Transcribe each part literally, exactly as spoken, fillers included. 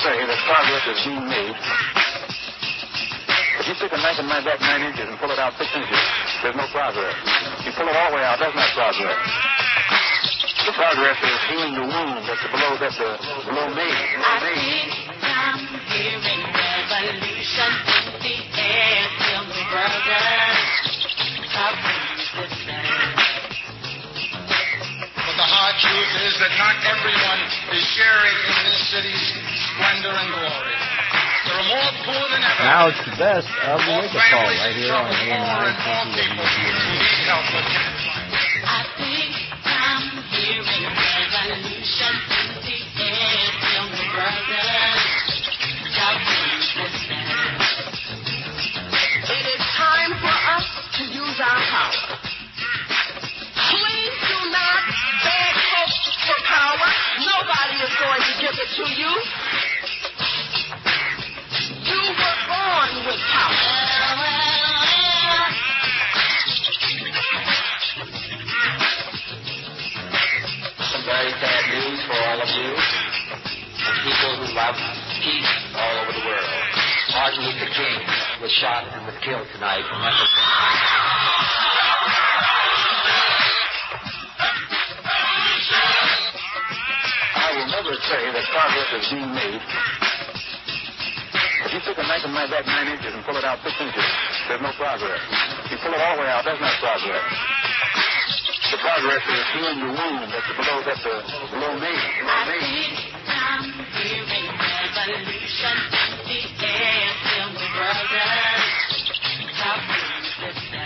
say that progress is being made. If you stick a knife in my back nine inches and pull it out six inches, there's no progress. If you pull it all the way out, that's not progress. The progress is healing the wound that's below, that's the below me. I think I'm hearing revolution in the air. Tell me, brothers, how please listen. But the hard truth is that not everyone is sharing in this city's splendor and glory. There are more poor than ever. Now it's the best of the wake-up call right here on A M nine twenty W G N U. I think I'm hearing revolution in the air. Tell me, brothers, how please listen. It is time for us to use our power. Please do not beg folks for power. Nobody is going to give it to you. You were born with power. Some very bad news for all of you and people who love peace all over the world. Martin Luther King was shot and was killed tonight in Memphis. I will never say that progress is being made. If you stick a knife in my back nine inches and pull it out six inches, there's no progress. If you pull it all the way out, that's not progress. The progress is healing the wound that's below, that's the below me. Below me. I'm hearing revolution in the air. Tell me, brothers, how please listen.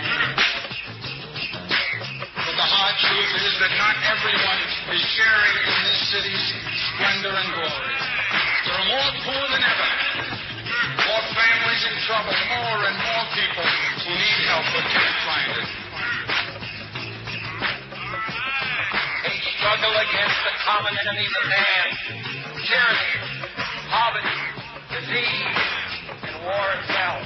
But the hard truth is that not everyone is sharing in this city's splendor and glory. There are more poor than ever. More families in trouble, more and more people who need help but can't find it. A struggle against the common enemies of man, tyranny, poverty, disease, and war itself.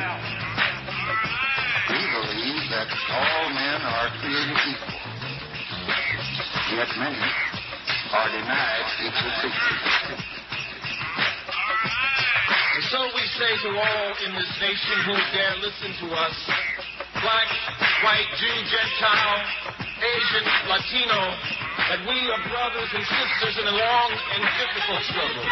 We believe that all men are created equal, yet many are denied equal treatment. And so we say to all in this nation who dare listen to us, black, white, Jew, Gentile, Asian, Latino, that we are brothers and sisters in a long and difficult struggle.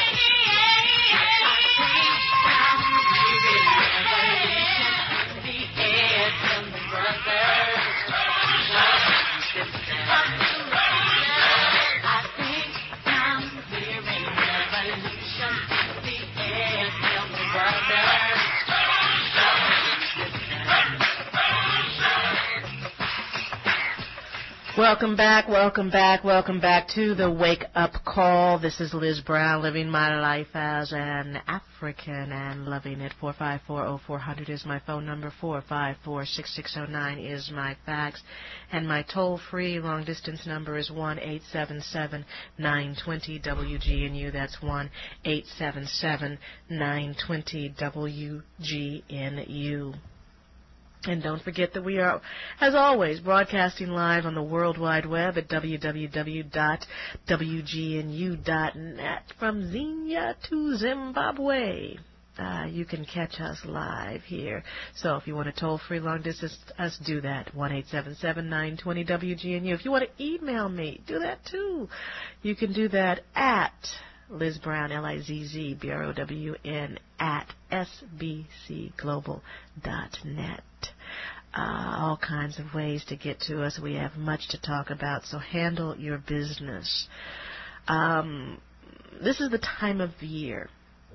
Welcome back, welcome back, welcome back to the Wake Up Call. This is Liz Brown, living my life as an African and loving it. four five four, oh four hundred is my phone number. four five four, six six oh nine is my fax. And my toll-free long-distance number is one eight seven seven, nine two zero, W G N U. That's one eight seven seven, nine two zero, W G N U. And don't forget that we are, as always, broadcasting live on the World Wide Web at w w w dot w g n u dot net from Xenia to Zimbabwe. Uh, you can catch us live here. So if you want to toll-free long distance us, do that, one eight seven seven, nine two zero, W G N U. If you want to email me, do that too. You can do that at Liz Brown, L I Z Z B R O W N, at s b c global dot net. Uh, all kinds of ways to get to us. We have much to talk about, so handle your business. Um, this is the time of the year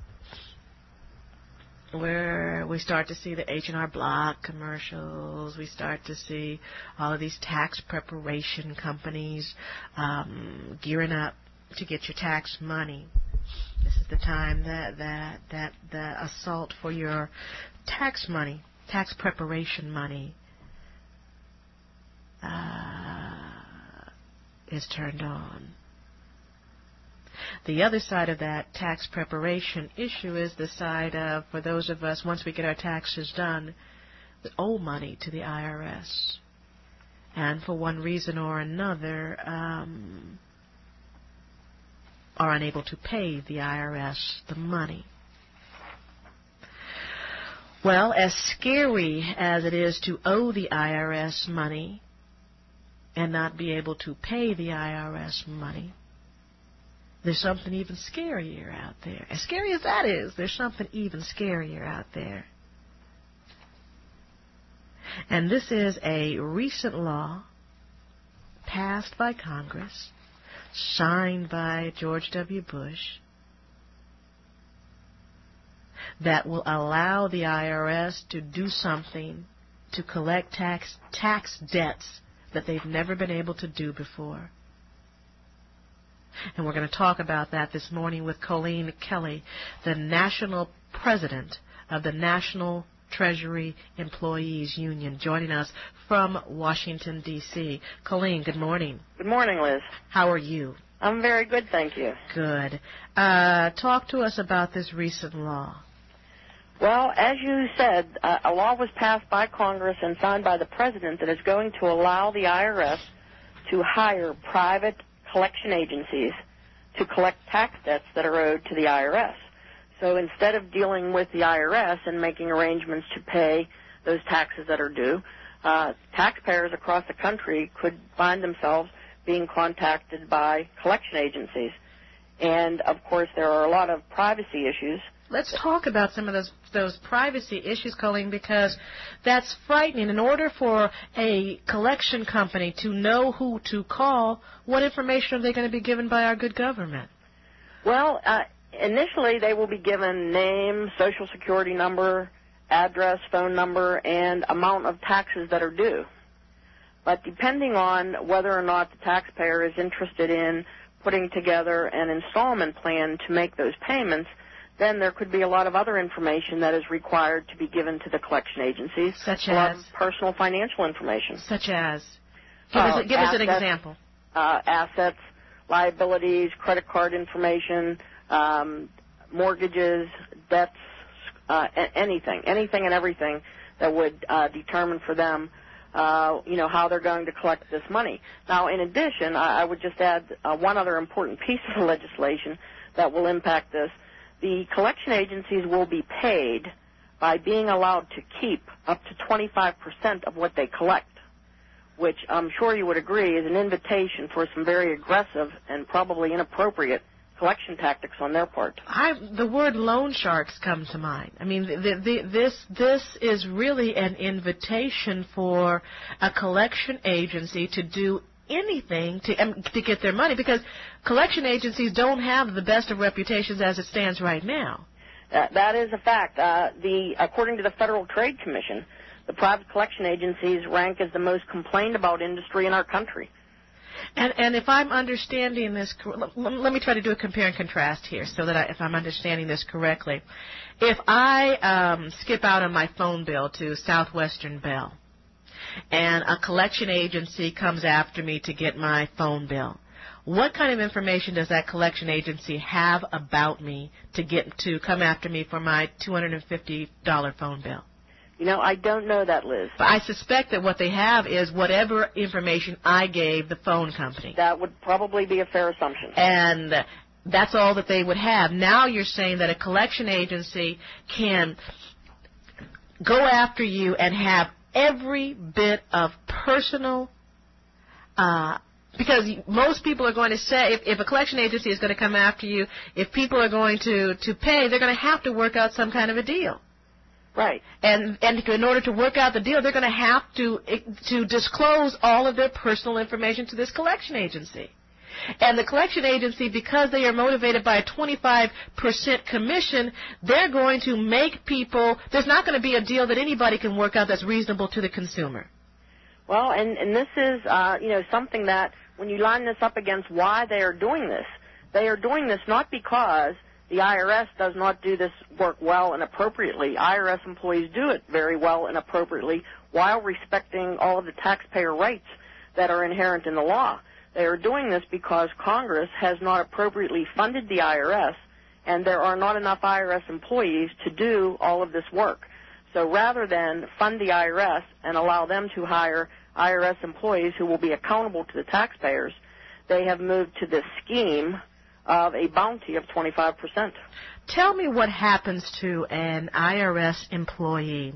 where we start to see the H and R Block commercials. We start to see all of these tax preparation companies um, gearing up to get your tax money. This is the time that that that the assault for your tax money, tax preparation money, uh, is turned on. The other side of that tax preparation issue is the side of, for those of us, once we get our taxes done, we owe money to the I R S. And for one reason or another, um, are unable to pay the I R S the money. Well, as scary as it is to owe the I R S money and not be able to pay the I R S money, there's something even scarier out there. As scary as that is, there's something even scarier out there. And this is a recent law passed by Congress, signed by George W. Bush, that will allow the I R S to do something to collect tax tax debts that they've never been able to do before. And we're going to talk about that this morning with Colleen Kelly, the national president of the National Treasury Employees Union, joining us from Washington, D C Colleen, good morning. Good morning, Liz. How are you? I'm very good, thank you. Good. Uh, talk to us about this recent law. Well, as you said, uh, a law was passed by Congress and signed by the President that is going to allow the I R S to hire private collection agencies to collect tax debts that are owed to the I R S. So instead of dealing with the I R S and making arrangements to pay those taxes that are due, uh, taxpayers across the country could find themselves being contacted by collection agencies. And, of course, there are a lot of privacy issues. Let's talk about some of those those privacy issues, Colleen, because that's frightening. In order for a collection company to know who to call, what information are they going to be given by our good government? Well, uh, initially they will be given name, social security number, address, phone number, and amount of taxes that are due. But depending on whether or not the taxpayer is interested in putting together an installment plan to make those payments, then there could be a lot of other information that is required to be given to the collection agencies. Such a lot as? of personal financial information. Such as? Give, uh, us, a, give assets, us an example. Uh, assets, liabilities, credit card information, um, mortgages, debts, uh, anything, anything and everything that would uh, determine for them Uh, you know, how they're going to collect this money. Now, in addition, I, I would just add uh, one other important piece of the legislation that will impact this. The collection agencies will be paid by being allowed to keep up to twenty-five percent of what they collect, which I'm sure you would agree is an invitation for some very aggressive and probably inappropriate collection tactics on their part. I, the word loan sharks come to mind. I mean, the, the, this this is really an invitation for a collection agency to do anything to um, to get their money, because collection agencies don't have the best of reputations as it stands right now. Uh, that is a fact. Uh, the according to the Federal Trade Commission, the private collection agencies rank as the most complained about industry in our country. And, and if I'm understanding this, let me try to do a compare and contrast here so that I, if I'm understanding this correctly. If I um, skip out on my phone bill to Southwestern Bell and a collection agency comes after me to get my phone bill, what kind of information does that collection agency have about me to get to come after me for my two hundred fifty dollars phone bill? You know, I don't know that, Liz. But I suspect that what they have is whatever information I gave the phone company. That would probably be a fair assumption. And that's all that they would have. Now you're saying that a collection agency can go after you and have every bit of personal, uh, because most people are going to say, if, if a collection agency is going to come after you, if people are going to, to pay, they're going to have to work out some kind of a deal. Right. And and in order to work out the deal, they're going to have to to disclose all of their personal information to this collection agency. And the collection agency, because they are motivated by a twenty-five percent commission, they're going to make people, there's not going to be a deal that anybody can work out that's reasonable to the consumer. Well, and, and this is, uh, you know, something that when you line this up against why they are doing this, they are doing this not because the I R S does not do this work well and appropriately. I R S employees do it very well and appropriately while respecting all of the taxpayer rights that are inherent in the law. They are doing this because Congress has not appropriately funded the I R S, and there are not enough I R S employees to do all of this work. So rather than fund the I R S and allow them to hire I R S employees who will be accountable to the taxpayers, they have moved to this scheme of a bounty of twenty-five percent. Tell me what happens to an I R S employee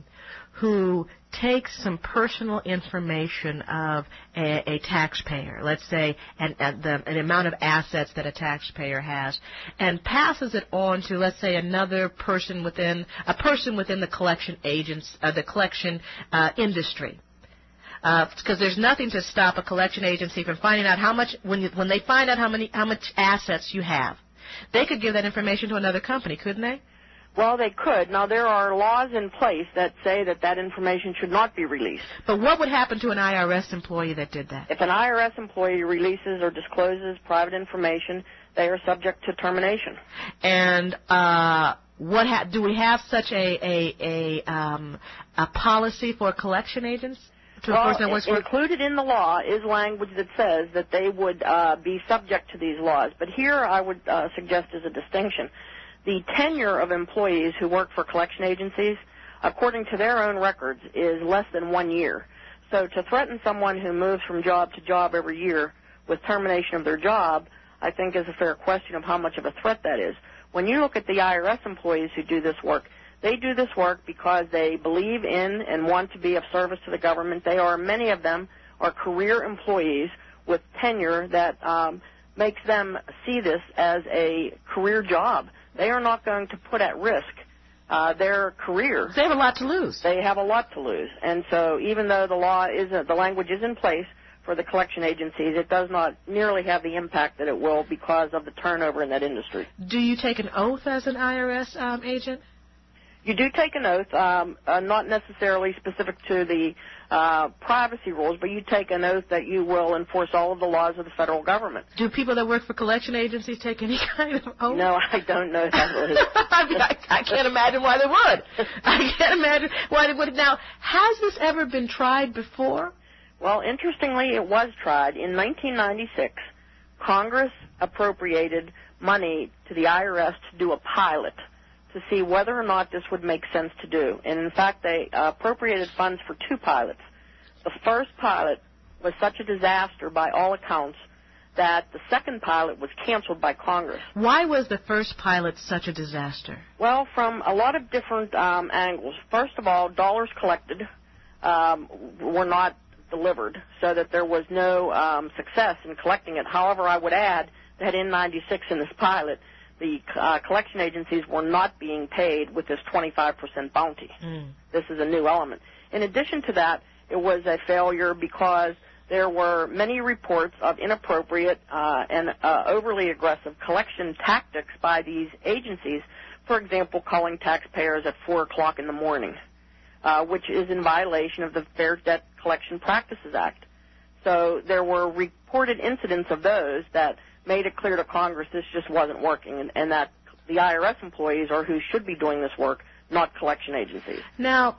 who takes some personal information of a, a taxpayer, let's say an, uh, the, an amount of assets that a taxpayer has, and passes it on to, let's say, another person within a person within the collection agents, uh, the collection uh, industry. Because uh, there's nothing to stop a collection agency from finding out how much when you, when they find out how many how much assets you have, they could give that information to another company, couldn't they? Well, they could. Now, there are laws in place that say that that information should not be released. But what would happen to an I R S employee that did that? If an I R S employee releases or discloses private information, they are subject to termination. And uh, what ha- do we have such a a a, um, a policy for collection agents? To well, a person that works for- included in the law is language that says that they would uh, be subject to these laws. But here I would uh, suggest as a distinction. The tenure of employees who work for collection agencies, according to their own records, is less than one year. So to threaten someone who moves from job to job every year with termination of their job, I think is a fair question of how much of a threat that is. When you look at the I R S employees who do this work, they do this work because they believe in and want to be of service to the government. They are, many of them are career employees with tenure that um, makes them see this as a career job. They are not going to put at risk uh, their career. They have a lot to lose. They have a lot to lose. And so even though the law is, the language is in place for the collection agencies, it does not nearly have the impact that it will because of the turnover in that industry. Do you take an oath as an I R S um, agent? You do take an oath, um, uh, not necessarily specific to the uh, privacy rules, but you take an oath that you will enforce all of the laws of the federal government. Do people that work for collection agencies take any kind of oath? No, I don't know that. I, mean, I, I can't imagine why they would. I can't imagine why they would. Now, has this ever been tried before? Well, interestingly, it was tried. In nineteen ninety-six, Congress appropriated money to the I R S to do a pilot to see whether or not this would make sense to do. And, in fact, they uh, appropriated funds for two pilots. The first pilot was such a disaster by all accounts that the second pilot was canceled by Congress. Why was the first pilot such a disaster? Well, from a lot of different um, angles. First of all, dollars collected um, were not delivered, so that there was no um, success in collecting it. However, I would add that in ninety-six in this pilot, the uh, collection agencies were not being paid with this twenty-five percent bounty. Mm. This is a new element. In addition to that, it was a failure because there were many reports of inappropriate uh, and uh, overly aggressive collection tactics by these agencies, for example, calling taxpayers at four o'clock in the morning, uh, which is in violation of the Fair Debt Collection Practices Act. So there were reported incidents of those that made it clear to Congress this just wasn't working, and, and that the I R S employees are who should be doing this work, not collection agencies. Now,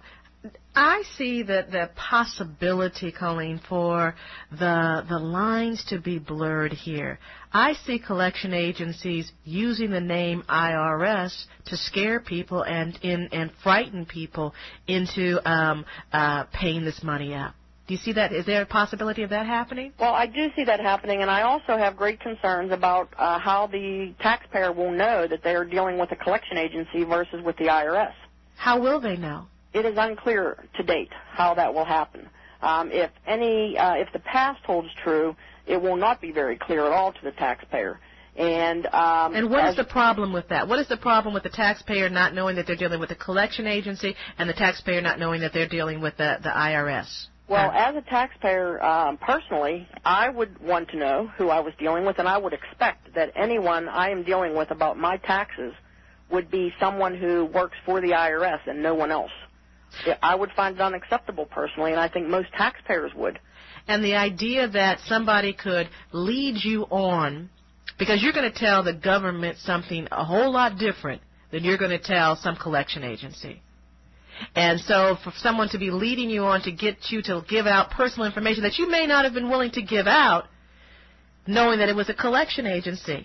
I see that the possibility, Colleen, for the the lines to be blurred here. I see collection agencies using the name I R S to scare people and in and frighten people into um, uh, paying this money out. Do you see that? Is there a possibility of that happening? Well, I do see that happening, and I also have great concerns about uh, how the taxpayer will know that they are dealing with a collection agency versus with the I R S. How will they know? It is unclear to date how that will happen. Um, if any, uh, if the past holds true, it will not be very clear at all to the taxpayer. And um, and what is the problem with that? What is the problem with the taxpayer not knowing that they're dealing with a collection agency and the taxpayer not knowing that they're dealing with the, the I R S? Well, as a taxpayer, um, personally, I would want to know who I was dealing with, and I would expect that anyone I am dealing with about my taxes would be someone who works for the I R S and no one else. I would find it unacceptable personally, and I think most taxpayers would. And the idea that somebody could lead you on, because you're going to tell the government something a whole lot different than you're going to tell some collection agency. And so for someone to be leading you on to get you to give out personal information that you may not have been willing to give out, knowing that it was a collection agency.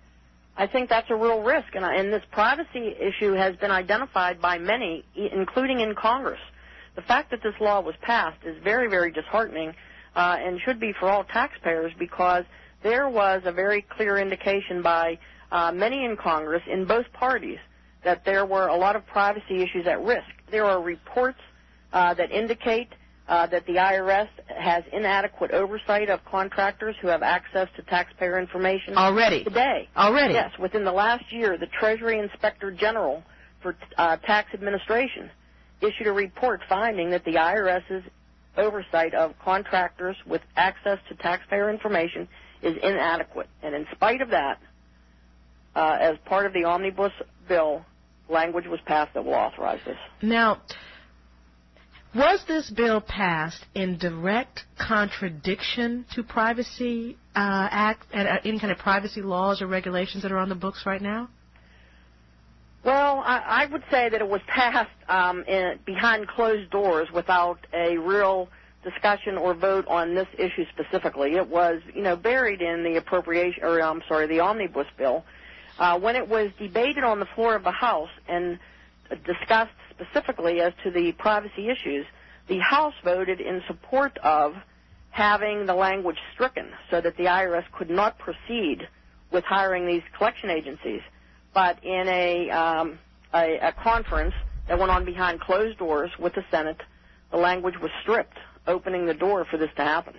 I think that's a real risk, and, and this privacy issue has been identified by many, including in Congress. The fact that this law was passed is very, very disheartening uh, and should be for all taxpayers because there was a very clear indication by uh, many in Congress in both parties that there were a lot of privacy issues at risk. There are reports uh, that indicate uh, that the I R S has inadequate oversight of contractors who have access to taxpayer information already. Today. Already. Yes, within the last year, the Treasury Inspector General for uh, Tax Administration issued a report finding that the IRS's oversight of contractors with access to taxpayer information is inadequate. And in spite of that, uh, as part of the omnibus bill, language was passed that will authorize this. Now, was this bill passed in direct contradiction to Privacy uh, Act and uh, any kind of privacy laws or regulations that are on the books right now? Well, I, I would say that it was passed um, in, behind closed doors without a real discussion or vote on this issue specifically. It was, you know, buried in the appropriation, or I'm sorry, the omnibus bill. Uh, when it was debated on the floor of the House and discussed specifically as to the privacy issues, the House voted in support of having the language stricken so that the I R S could not proceed with hiring these collection agencies. But in a, um, a, a conference that went on behind closed doors with the Senate, the language was stripped, opening the door for this to happen.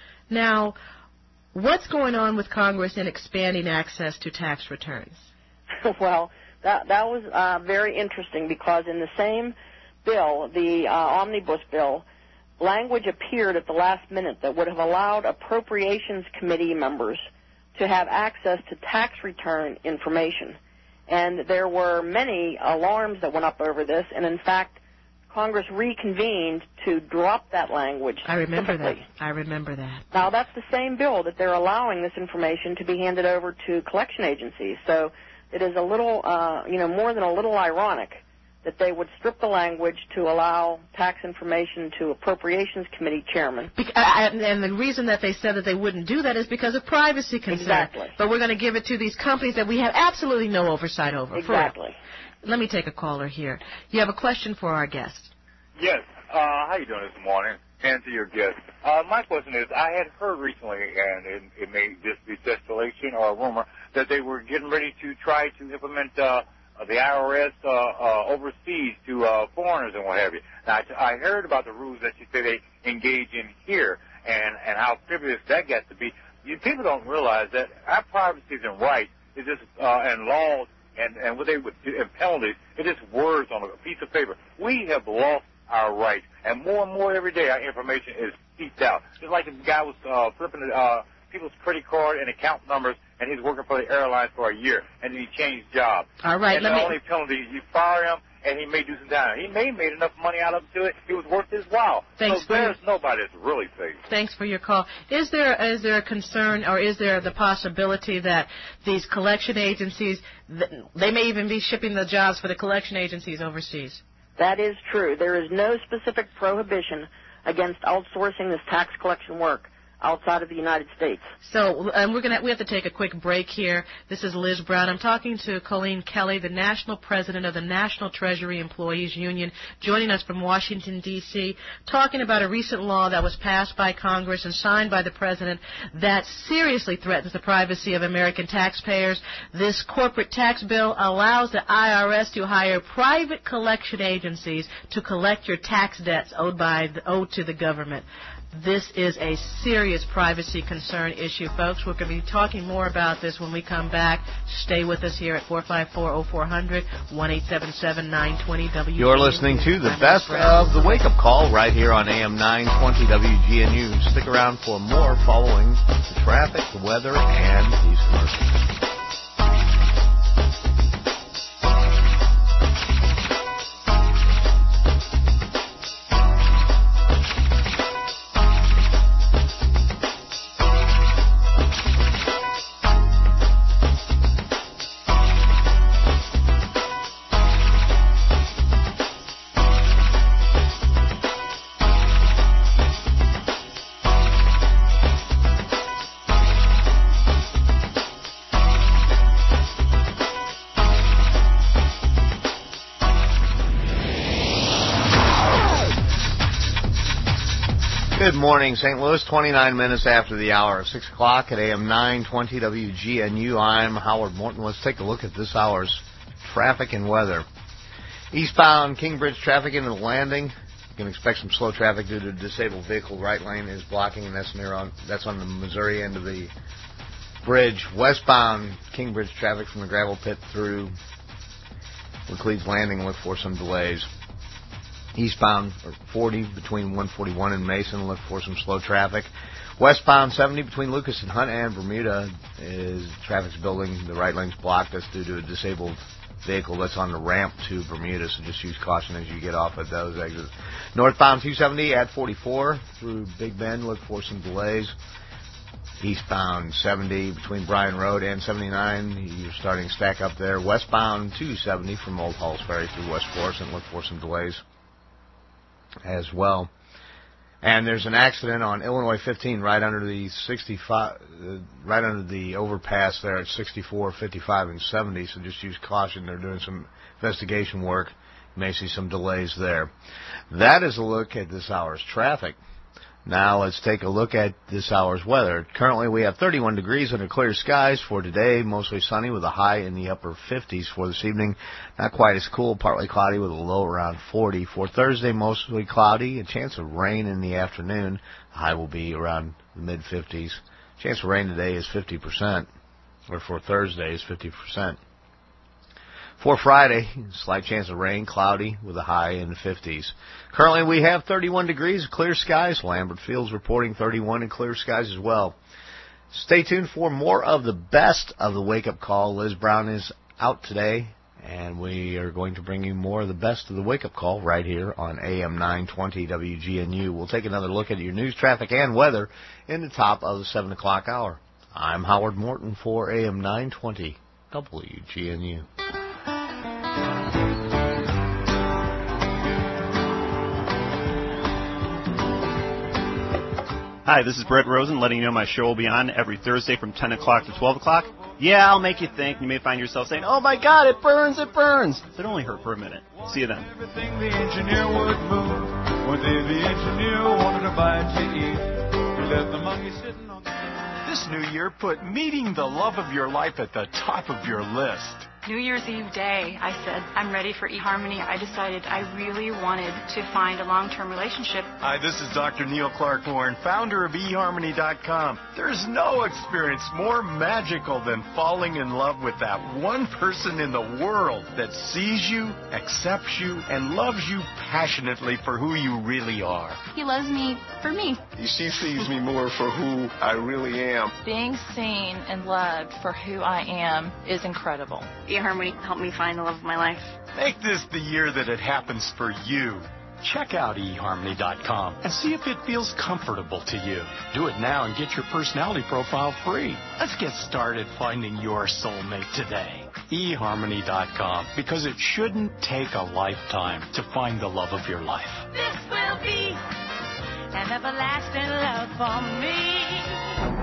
Now, what's going on with Congress in expanding access to tax returns? Well, that, that was uh, very interesting because in the same bill, the uh, omnibus bill, language appeared at the last minute that would have allowed Appropriations Committee members to have access to tax return information. And there were many alarms that went up over this, and in fact, Congress reconvened to drop that language. I remember that. I remember that. Now, that's the same bill that they're allowing this information to be handed over to collection agencies. So it is a little, uh, you know, more than a little ironic that they would strip the language to allow tax information to Appropriations Committee chairmen. Be- uh, and, and the reason that they said that they wouldn't do that is because of privacy concerns. Exactly. But we're going to give it to these companies that we have absolutely no oversight over. Exactly. Let me take a caller here. You have a question for our guest. Yes. Uh, how you doing this morning? And to your guest. Uh, my question is, I had heard recently, and it, it may just be speculation or a rumor, that they were getting ready to try to implement uh, the I R S uh, uh, overseas to uh, foreigners and what have you. Now, I heard about the rules that you say they engage in here and, and how frivolous that gets to be. You, people don't realize that our privacy and rights is just, uh, and laws and, and what they would do, and penalties, it's just words on a piece of paper. We have lost our rights, and more and more every day our information is leaked out. Just like the guy was uh, flipping uh, people's credit card and account numbers, and he's working for the airlines for a year, and then he changed jobs. All right, and let the me... only penalty, you fire him, and he may do some time. He may have made enough money out of it to it. It was worth his while. Thanks so for there's your... nobody that's really safe. Thanks for your call. Is there is there a concern, or is there the possibility that these collection agencies, they may even be shipping the jobs for the collection agencies overseas? That is true. There is no specific prohibition against outsourcing this tax collection work outside of the United States. So um, we're gonna we have to take a quick break here. This is Liz Brown. I'm talking to Colleen Kelly, the national president of the National Treasury Employees Union, joining us from Washington, D C, talking about a recent law that was passed by Congress and signed by the president that seriously threatens the privacy of American taxpayers. This corporate tax bill allows the I R S to hire private collection agencies to collect your tax debts owed by owed to the government. This is a serious privacy concern issue, folks. We're going to be talking more about this when we come back. Stay with us here at four five four, oh four hundred, one eight seven seven, nine two zero W G N U. You're listening to the best of the wake-up call right here on A M nine twenty W G N U. Stick around for more following the traffic, the weather, and these commercials. morning, Saint Louis, twenty-nine minutes after the hour, six o'clock at A M nine twenty W G N U. I'm Howard Morton. Let's take a look at this hour's traffic and weather. Eastbound Kingbridge traffic into the landing. You can expect some slow traffic due to a disabled vehicle. Right lane is blocking, and that's near on that's on the Missouri end of the bridge. Westbound Kingbridge traffic from the gravel pit through Laclede's Landing. Look for some delays. Eastbound forty between one forty-one and Mason. Look for some slow traffic. Westbound seventy between Lucas and Hunt and Bermuda is traffic's building. The right lane's blocked. That's due to a disabled vehicle that's on the ramp to Bermuda, so just use caution as you get off at those exits. Northbound two seventy at forty-four through Big Bend. Look for some delays. Eastbound seventy between Bryan Road and seventy-nine. You're starting to stack up there. Westbound two seventy from Old Halls Ferry through West Florissant. Look for some delays as well. And there's an accident on Illinois fifteen right under the sixty-five, uh, right under the overpass there at sixty-four, fifty-five, and seventy. So just use caution. They're doing some investigation work. You may see some delays there. That is a look at this hour's traffic. Now let's take a look at this hour's weather. Currently we have thirty-one degrees under clear skies for today, mostly sunny with a high in the upper fifties for this evening. Not quite as cool, partly cloudy with a low around forty. For Thursday, mostly cloudy, a chance of rain in the afternoon. The high will be around the mid-fifties. Chance of rain today is fifty percent, or for Thursday is fifty percent. For Friday, slight chance of rain, cloudy, with a high in the fifties. Currently, we have thirty-one degrees, clear skies. Lambert Field's reporting thirty-one and clear skies as well. Stay tuned for more of the best of the wake-up call. Liz Brown is out today, and we are going to bring you more of the best of the wake-up call right here on A M nine twenty W G N U. We'll take another look at your news, traffic, and weather in the top of the seven o'clock hour. I'm Howard Morton for A M nine twenty W G N U. Hi, this is Brett Rosen letting you know my show will be on every Thursday from ten o'clock to twelve o'clock. Yeah, I'll make you think. You may find yourself saying, oh my God, it burns, it burns. But it only hurt for a minute. See you then. Everything the engineer would move. One day the engineer wanted to buy to eat. He left the monkey sitting on the... This new year, put meeting the love of your life at the top of your list. New Year's Eve day, I said, I'm ready for eHarmony. I decided I really wanted to find a long-term relationship. Hi, this is Doctor Neil Clark Warren, founder of e harmony dot com. There's no experience more magical than falling in love with that one person in the world that sees you, accepts you, and loves you passionately for who you really are. He loves me for me. She sees me more for who I really am. Being seen and loved for who I am is incredible. eHarmony helped me find the love of my life. Make this the year that it happens for you. Check out e harmony dot com and see if it feels comfortable to you. Do it now and get your personality profile free. Let's get started finding your soulmate today. e harmony dot com, because it shouldn't take a lifetime to find the love of your life. This will be an everlasting love for me.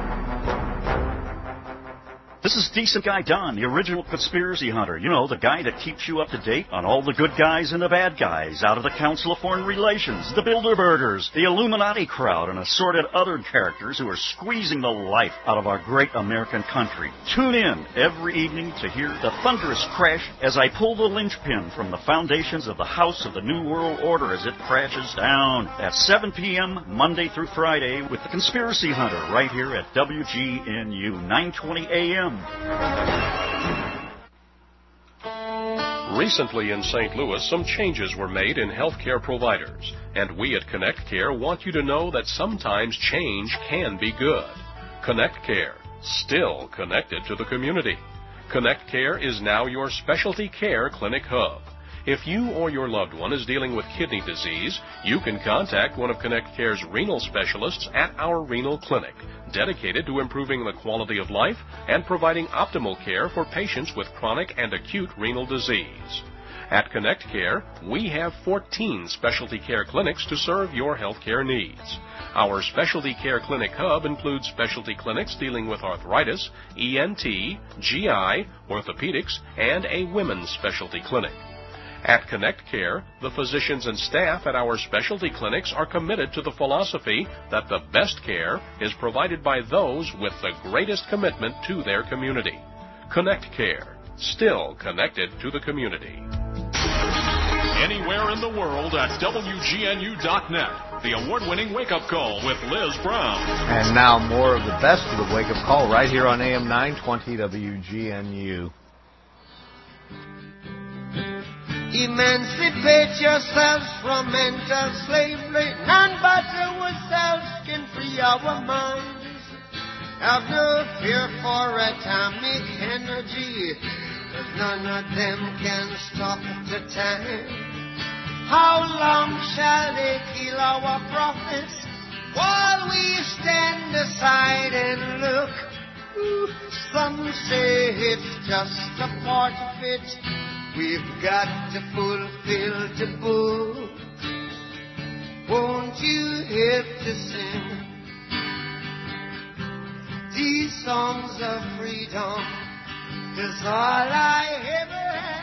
This is Decent Guy Don, the original conspiracy hunter. You know, the guy that keeps you up to date on all the good guys and the bad guys out of the Council of Foreign Relations, the Bilderbergers, the Illuminati crowd, and assorted other characters who are squeezing the life out of our great American country. Tune in every evening to hear the thunderous crash as I pull the linchpin from the foundations of the House of the New World Order as it crashes down at seven p.m. Monday through Friday with the Conspiracy Hunter right here at W G N U nine twenty A M. Recently in Saint Louis, some changes were made in healthcare providers, and we at Connect Care want you to know that sometimes change can be good. Connect Care, still connected to the community. Connect Care is now your specialty care clinic hub. If you or your loved one is dealing with kidney disease, you can contact one of Connect Care's renal specialists at our renal clinic, dedicated to improving the quality of life and providing optimal care for patients with chronic and acute renal disease. At Connect Care, we have fourteen specialty care clinics to serve your health care needs. Our specialty care clinic hub includes specialty clinics dealing with arthritis, E N T, G I, orthopedics, and a women's specialty clinic. At Connect Care, the physicians and staff at our specialty clinics are committed to the philosophy that the best care is provided by those with the greatest commitment to their community. Connect Care, still connected to the community. Anywhere in the world at W G N U dot net. The award-winning wake-up call with Liz Brown. And now more of the best of the wake-up call right here on A M nine twenty W G N U. Emancipate yourselves from mental slavery. None but ourselves can free our minds. Have no fear for atomic energy, 'cause none of them can stop the time. How long shall they kill our prophets while we stand aside and look? Ooh, some say it's just a part of it. We've got to fulfill the book. Won't you help to sing these songs of freedom? 'Cause all I ever had.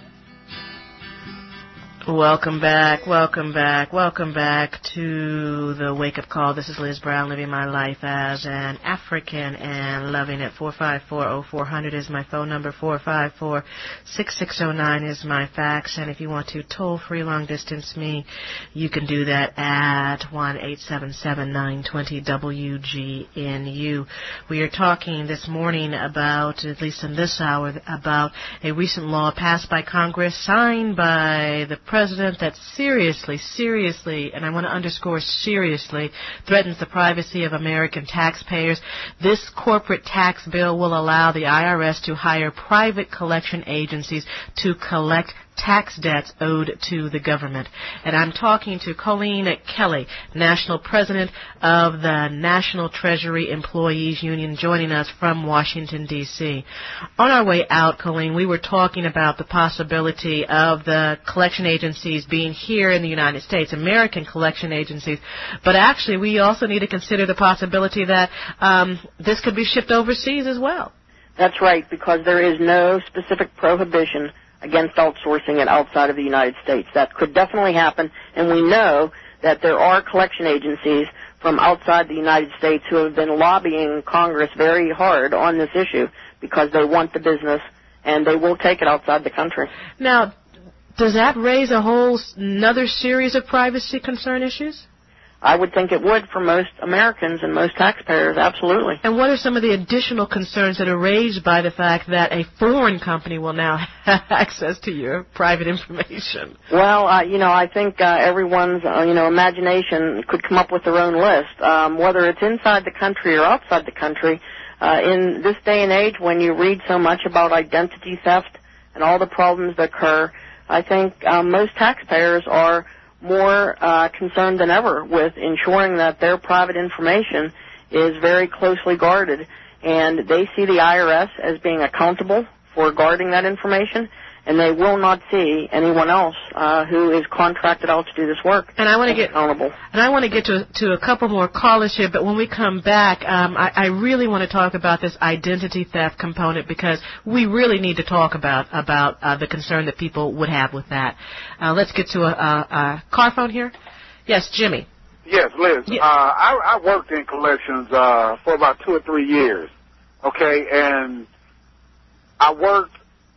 Welcome back, welcome back, welcome back to the wake-up call. This is Liz Brown, living my life as an African and loving it. four five four, oh four hundred is my phone number. four five four, six six oh nine is my fax. And if you want to toll-free long-distance me, you can do that at one eight seven seven, nine two zero, W G N U. We are talking this morning about, at least in this hour, about a recent law passed by Congress, signed by the President, President that seriously, seriously, and I want to underscore seriously, threatens the privacy of American taxpayers. This corporate tax bill will allow the I R S to hire private collection agencies to collect tax debts owed to the government. And I'm talking to Colleen Kelly, National President of the National Treasury Employees Union, joining us from Washington, D C On our way out, Colleen, we were talking about the possibility of the collection agencies being here in the United States, American collection agencies, but actually we also need to consider the possibility that um, this could be shipped overseas as well. That's right, because there is no specific prohibition against outsourcing it outside of the United States. That could definitely happen, and we know that there are collection agencies from outside the United States who have been lobbying Congress very hard on this issue because they want the business, and they will take it outside the country. Now, does that raise a whole another series of privacy concern issues? I would think it would for most Americans and most taxpayers, absolutely. And what are some of the additional concerns that are raised by the fact that a foreign company will now have access to your private information? Well, uh, you know, I think uh, everyone's, uh, you know, imagination could come up with their own list, um, whether it's inside the country or outside the country. Uh, in this day and age, when you read so much about identity theft and all the problems that occur, I think um, most taxpayers are more uh, concerned than ever with ensuring that their private information is very closely guarded, and they see the I R S as being accountable for guarding that information, and they will not see anyone else uh, who is contracted out to do this work. And I want to get accountable. And I want to get to to a couple more callers here, but when we come back, um, I, I really want to talk about this identity theft component because we really need to talk about about uh, the concern that people would have with that. Uh, let's get to a, a, a car phone here. Yes, Jimmy. Yes, Liz. Yeah. Uh, I, I worked in collections uh, for about two or three years. Okay, and I worked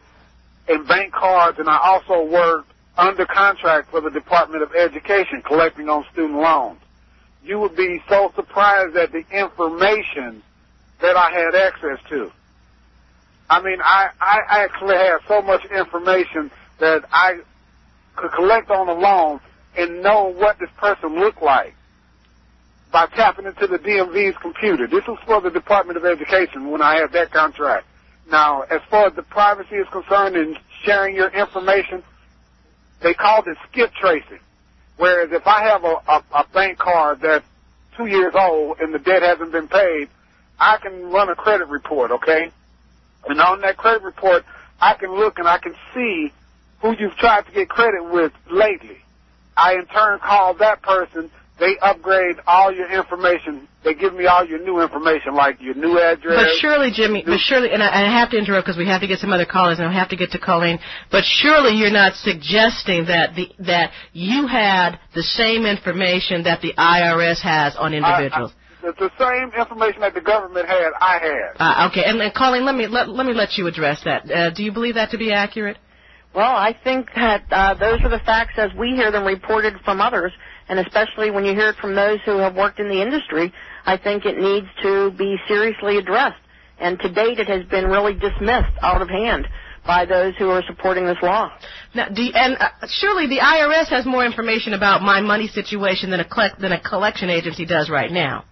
in bank cards, and I also worked under contract for the Department of Education collecting on student loans. You would be so surprised at the information that I had access to. I mean, I, I actually had so much information that I could collect on a loan and know what this person looked like by tapping into the D M V's computer. This was for the Department of Education when I had that contract. Now, as far as the privacy is concerned and sharing your information, they called it skip tracing. Whereas if I have a, a, a bank card that's two years old and the debt hasn't been paid, I can run a credit report, okay? And on that credit report, I can look and I can see who you've tried to get credit with lately. I, in turn, call that person they upgrade all your information. They give me all your new information, like your new address. But surely, Jimmy, but surely, and I, I have to interrupt because we have to get some other callers, and I have to get to Colleen. But surely you're not suggesting that the that you had the same information that the I R S has on individuals. I, I, the same information that the government had, I had. Uh, okay, and, and Colleen, let me let, let me let you address that. Uh, do you believe that to be accurate? Well, I think that uh, those are the facts as we hear them reported from others, and especially when you hear it from those who have worked in the industry, I think it needs to be seriously addressed. And to date, it has been really dismissed out of hand by those who are supporting this law. Now, do you, and uh, surely the I R S has more information about my money situation than a collect, than a collection agency does right now.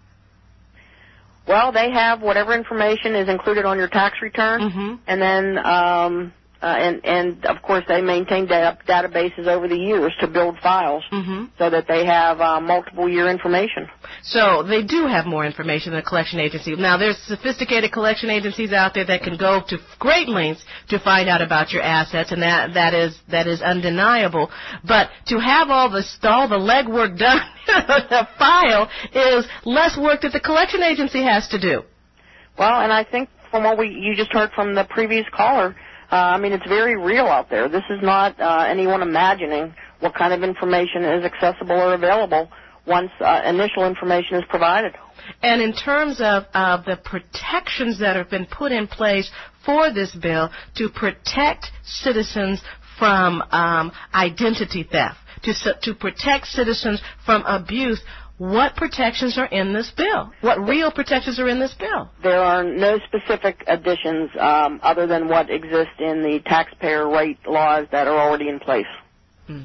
Well, they have whatever information is included on your tax return, mm-hmm. and then, um, uh, and and of course, they maintain data, databases over the years to build files, mm-hmm. so that they have uh, multiple year information. So they do have more information than a collection agency. Now, there's sophisticated collection agencies out there that can go to great lengths to find out about your assets, and that that is that is undeniable. But to have all the all the legwork done, a file is less work that the collection agency has to do. Well, and I think from what we you just heard from the previous caller, uh, I mean, it's very real out there. This is not uh, anyone imagining what kind of information is accessible or available once uh, initial information is provided. And in terms of uh, the protections that have been put in place for this bill to protect citizens from um, identity theft, to to protect citizens from abuse, what protections are in this bill? What real protections are in this bill? There are no specific additions um, other than what exists in the taxpayer rate laws that are already in place. Hmm.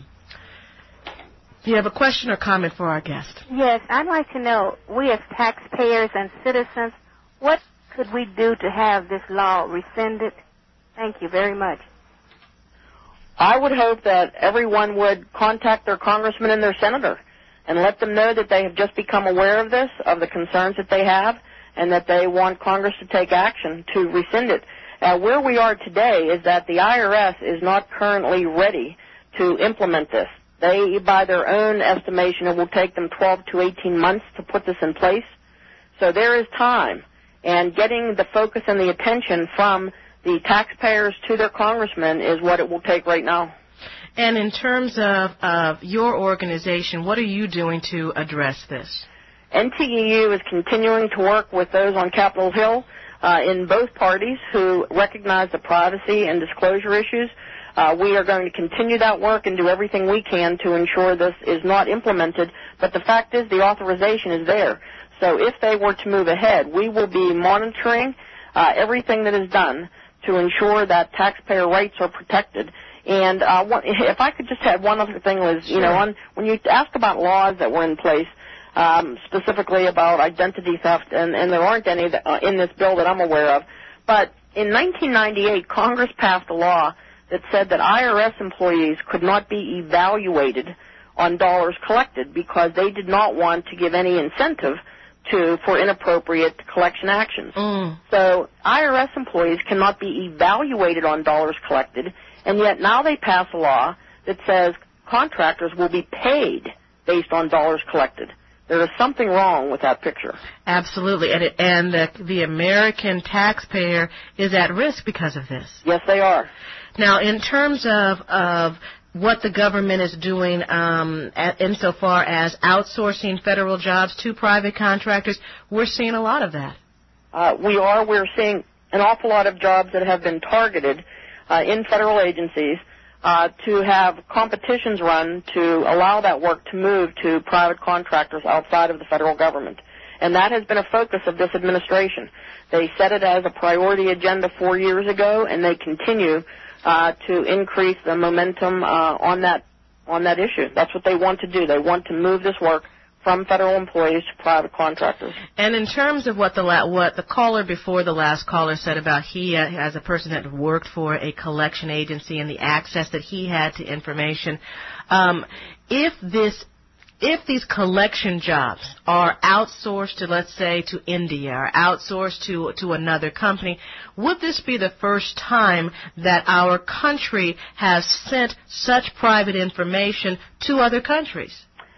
Do you have a question or comment for our guest? Yes, I'd like to know, we as taxpayers and citizens, what could we do to have this law rescinded? Thank you very much. I would hope that everyone would contact their congressman and their senator and let them know that they have just become aware of this, of the concerns that they have, and that they want Congress to take action to rescind it. Uh, where we are today is that the I R S is not currently ready to implement this. They, by their own estimation, it will take them twelve to eighteen months to put this in place. So there is time. And getting the focus and the attention from the taxpayers to their congressmen is what it will take right now. And in terms of, of your organization, what are you doing to address this? N T E U is continuing to work with those on Capitol Hill uh, in both parties who recognize the privacy and disclosure issues. Uh, we are going to continue that work and do everything we can to ensure this is not implemented. But the fact is the authorization is there. So if they were to move ahead, we will be monitoring uh, everything that is done to ensure that taxpayer rights are protected. And uh, what, if I could just add one other thing was, you know, on, when you ask about laws that were in place, um, specifically about identity theft, and, and there aren't any that, uh, in this bill that I'm aware of, but in nineteen ninety-eight, Congress passed a law that said that I R S employees could not be evaluated on dollars collected because they did not want to give any incentive to for inappropriate collection actions. Mm. So I R S employees cannot be evaluated on dollars collected, and yet now they pass a law that says contractors will be paid based on dollars collected. There is something wrong with that picture. Absolutely, and it, and the, the American taxpayer is at risk because of this. Yes, they are. Now, in terms of of what the government is doing um, at, insofar as outsourcing federal jobs to private contractors, we're seeing a lot of that. Uh, we are. We're seeing an awful lot of jobs that have been targeted uh, in federal agencies uh, to have competitions run to allow that work to move to private contractors outside of the federal government. And that has been a focus of this administration. They set it as a priority agenda four years ago, and they continue Uh, to increase the momentum uh, on that on that issue. That's what they want to do. They want to move this work from federal employees to private contractors. And in terms of what the la- what the caller before the last caller said about he uh, as a person that worked for a collection agency and the access that he had to information, um, if this if these collection jobs are outsourced to, let's say, to India or outsourced to, to another company, would this be the first time that our country has sent such private information to other countries?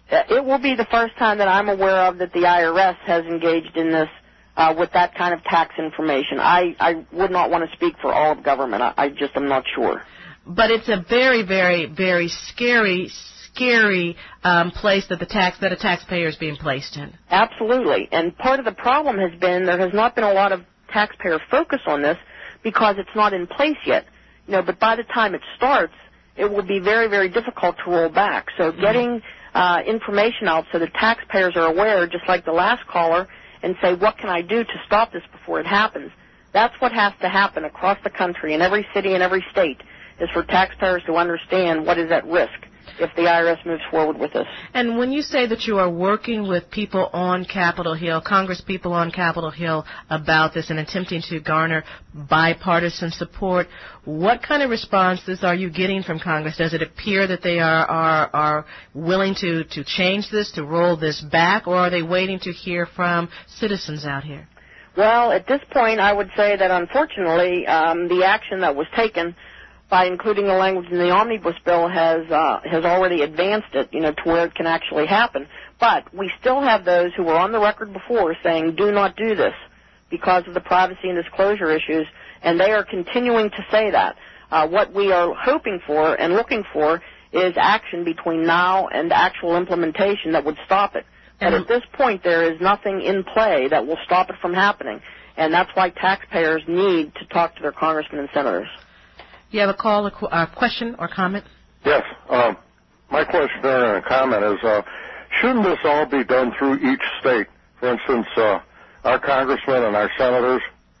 Uh, It will be the first time that I'm aware of that the I R S has engaged in this uh, with that kind of tax information. I, I would not want to speak for all of government. I, I just am not sure. But it's a very, very, very scary, scary um, place that the tax that a taxpayer is being placed in. Absolutely. And part of the problem has been there has not been a lot of taxpayer focus on this because it's not in place yet. You know, but by the time it starts, it will be very, very difficult to roll back. So getting uh, information out so that taxpayers are aware, just like the last caller, and say, what can I do to stop this before it happens? That's what has to happen across the country, in every city and every state, is for taxpayers to understand what is at risk if the I R S moves forward with this. And when you say that you are working with people on Capitol Hill, Congress people on Capitol Hill about this and attempting to garner bipartisan support, what kind of responses are you getting from Congress? Does it appear that they are, are, are willing to, to change this, to roll this back, or are they waiting to hear from citizens out here? Well, at this point, I would say that unfortunately, um, the action that was taken by including the language in the omnibus bill has uh, has already advanced it, you know, to where it can actually happen. But we still have those who were on the record before saying, do not do this because of the privacy and disclosure issues, and they are continuing to say that. Uh, what we are hoping for and looking for is action between now and actual implementation that would stop it. But at this point, there is nothing in play that will stop it from happening, and that's why taxpayers need to talk to their congressmen and senators. You have a call, a qu- uh, question, or comment? Yes. Um, my question there and a comment is, uh, shouldn't this all be done through each state? For instance, uh, our congressmen and our senators,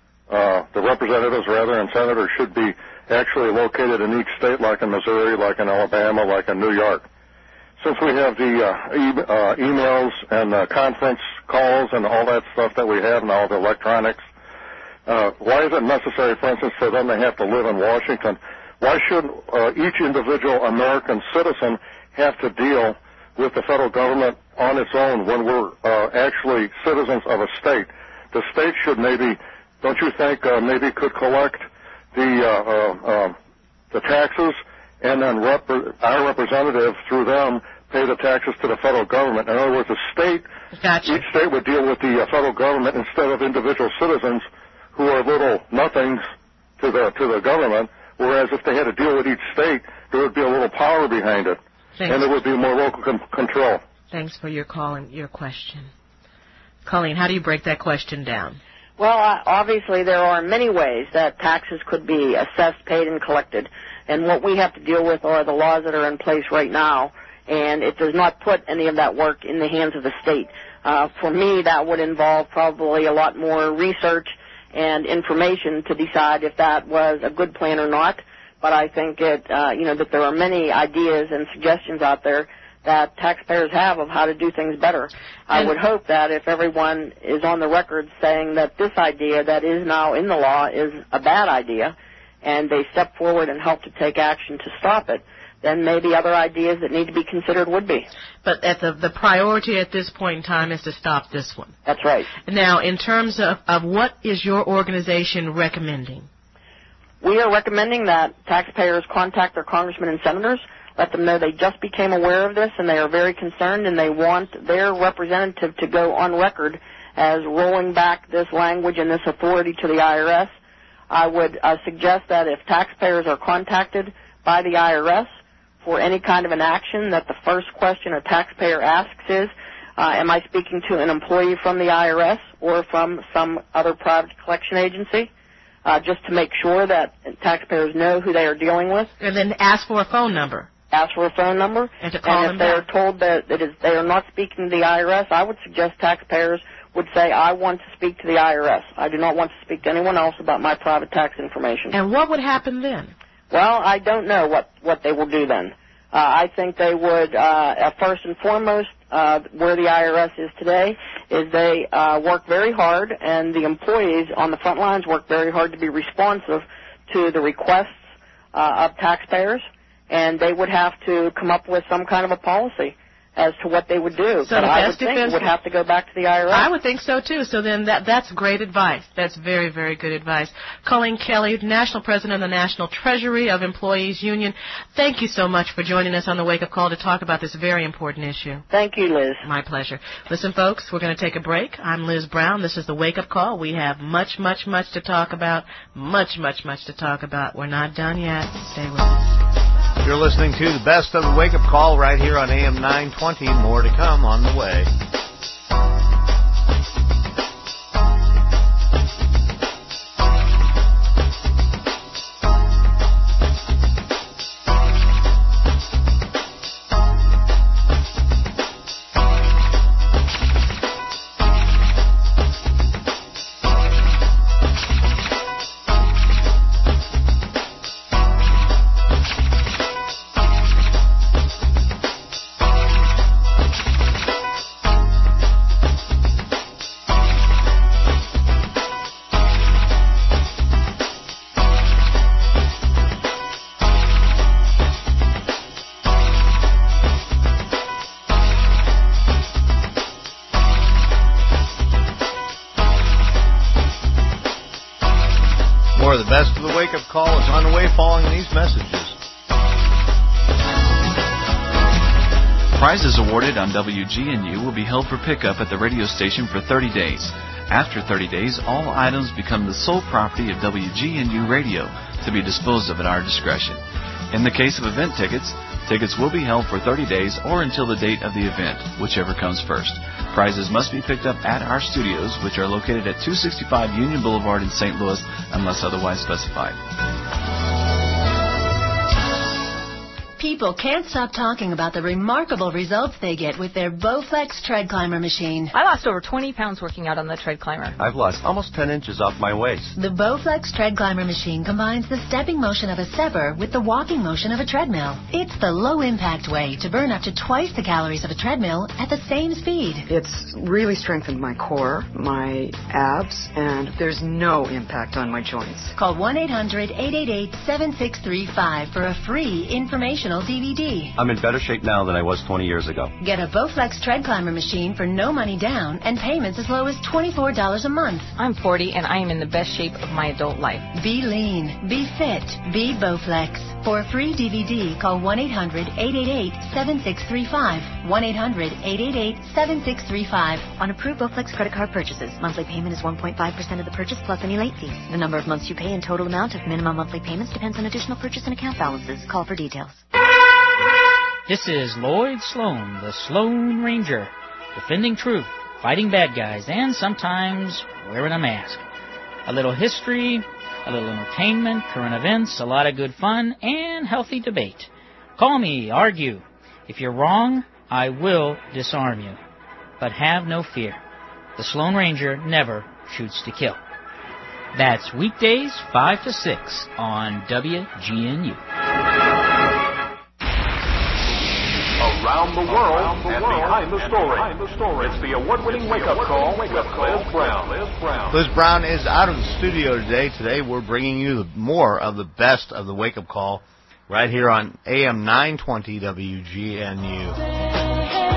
uh, the representatives, rather, and senators should be actually located in each state, like in Missouri, like in Alabama, like in New York. Since we have the uh, e- uh, emails and uh, conference calls and all that stuff that we have and all the electronics, Uh, why is it necessary, for instance, for them to have to live in Washington? Why should uh, each individual American citizen have to deal with the federal government on its own when we're uh, actually citizens of a state? The state should maybe, don't you think, uh, maybe could collect the uh, uh, uh, the taxes and then rep- our representative through them pay the taxes to the federal government. In other words, the state, gotcha. each state would deal with the uh, federal government instead of individual citizens who are little nothings to the to the government, whereas if they had to deal with each state, there would be a little power behind it, Thanks. and there would be more local con- control. Thanks for your call and your question. Colleen, how do you break that question down? Well, uh, obviously there are many ways that taxes could be assessed, paid, and collected, and what we have to deal with are the laws that are in place right now, and it does not put any of that work in the hands of the state. Uh, for me, that would involve probably a lot more research and information to decide if that was a good plan or not. But I think it, uh, you know, that there are many ideas and suggestions out there that taxpayers have of how to do things better. I would hope that if everyone is on the record saying that this idea that is now in the law is a bad idea, and they step forward and help to take action to stop it, then maybe other ideas that need to be considered would be. But at the, the priority at this point in time is to stop this one. That's right. Now, in terms of, of what is your organization recommending? We are recommending that taxpayers contact their congressmen and senators, let them know they just became aware of this and they are very concerned and they want their representative to go on record as rolling back this language and this authority to the I R S. I would uh, suggest that if taxpayers are contacted by the I R S for any kind of an action, that the first question a taxpayer asks is, uh, am I speaking to an employee from the I R S or from some other private collection agency, uh, just to make sure that taxpayers know who they are dealing with. And then ask for a phone number. Ask for a phone number. And to call and them if they back. are told that, that is, they are not speaking to the I R S, I would suggest taxpayers would say, I want to speak to the I R S. I do not want to speak to anyone else about my private tax information. And what would happen then? Well, I don't know what, what they will do then. Uh, I think they would, uh, first and foremost, uh, where the I R S is today, is they uh, work very hard, and the employees on the front lines work very hard to be responsive to the requests uh, of taxpayers, and they would have to come up with some kind of a policy as to what they would do. So but the I would best think defense it would have to go back to the I R S. I would think so, too. So then that that's great advice. That's very, very good advice. Colleen Kelly, National President of the National Treasury of Employees Union, thank you so much for joining us on the Wake Up Call to talk about this very important issue. Thank you, Liz. My pleasure. Listen, folks, we're going to take a break. I'm Liz Brown. This is the Wake Up Call. We have much, much, much to talk about. Much, much, much to talk about. We're not done yet. Stay with us. You're listening to the best of the Wake Up Call right here on A M nine twenty. More to come on the way. More of the best of the Wake Up Call is on the way following these messages. Prizes awarded on W G N U will be held for pickup at the radio station for thirty days. After thirty days, all items become the sole property of W G N U Radio to be disposed of at our discretion. In the case of event tickets, tickets will be held for thirty days or until the date of the event, whichever comes first. Prizes must be picked up at our studios, which are located at two sixty-five Union Boulevard in Saint Louis, unless otherwise specified. People can't stop talking about the remarkable results they get with their Bowflex Tread Climber machine. I lost over twenty pounds working out on the Tread Climber. I've lost almost ten inches off my waist. The Bowflex Tread Climber machine combines the stepping motion of a stepper with the walking motion of a treadmill. It's the low-impact way to burn up to twice the calories of a treadmill at the same speed. It's really strengthened my core, my abs, and there's no impact on my joints. Call one eight hundred eight eight eight seven six three five for a free informational D V D. I'm in better shape now than I was twenty years ago. Get a Bowflex Tread Climber machine for no money down and payments as low as twenty-four dollars a month. I'm forty and I am in the best shape of my adult life. Be lean, be fit, be Bowflex. For a free D V D, call one eight hundred eight eight eight seven six three five. one eight hundred eight eight eight seven six three five. On approved Bowflex credit card purchases, monthly payment is one point five percent of the purchase plus any late fees. The number of months you pay and total amount of minimum monthly payments depends on additional purchase and account balances. Call for details. This is Lloyd Sloan, the Sloan Ranger, defending truth, fighting bad guys, and sometimes wearing a mask. A little history, a little entertainment, current events, a lot of good fun, and healthy debate. Call me, argue. If you're wrong, I will disarm you. But have no fear. The Sloan Ranger never shoots to kill. That's weekdays five to six on W G N U. Around the world Around the and, world behind, the and behind the story. It's the award-winning wake-up call with Liz Brown. Liz Brown. Liz Brown is out of the studio today. Today we're bringing you more of the best of the wake-up call right here on A M nine twenty W G N U.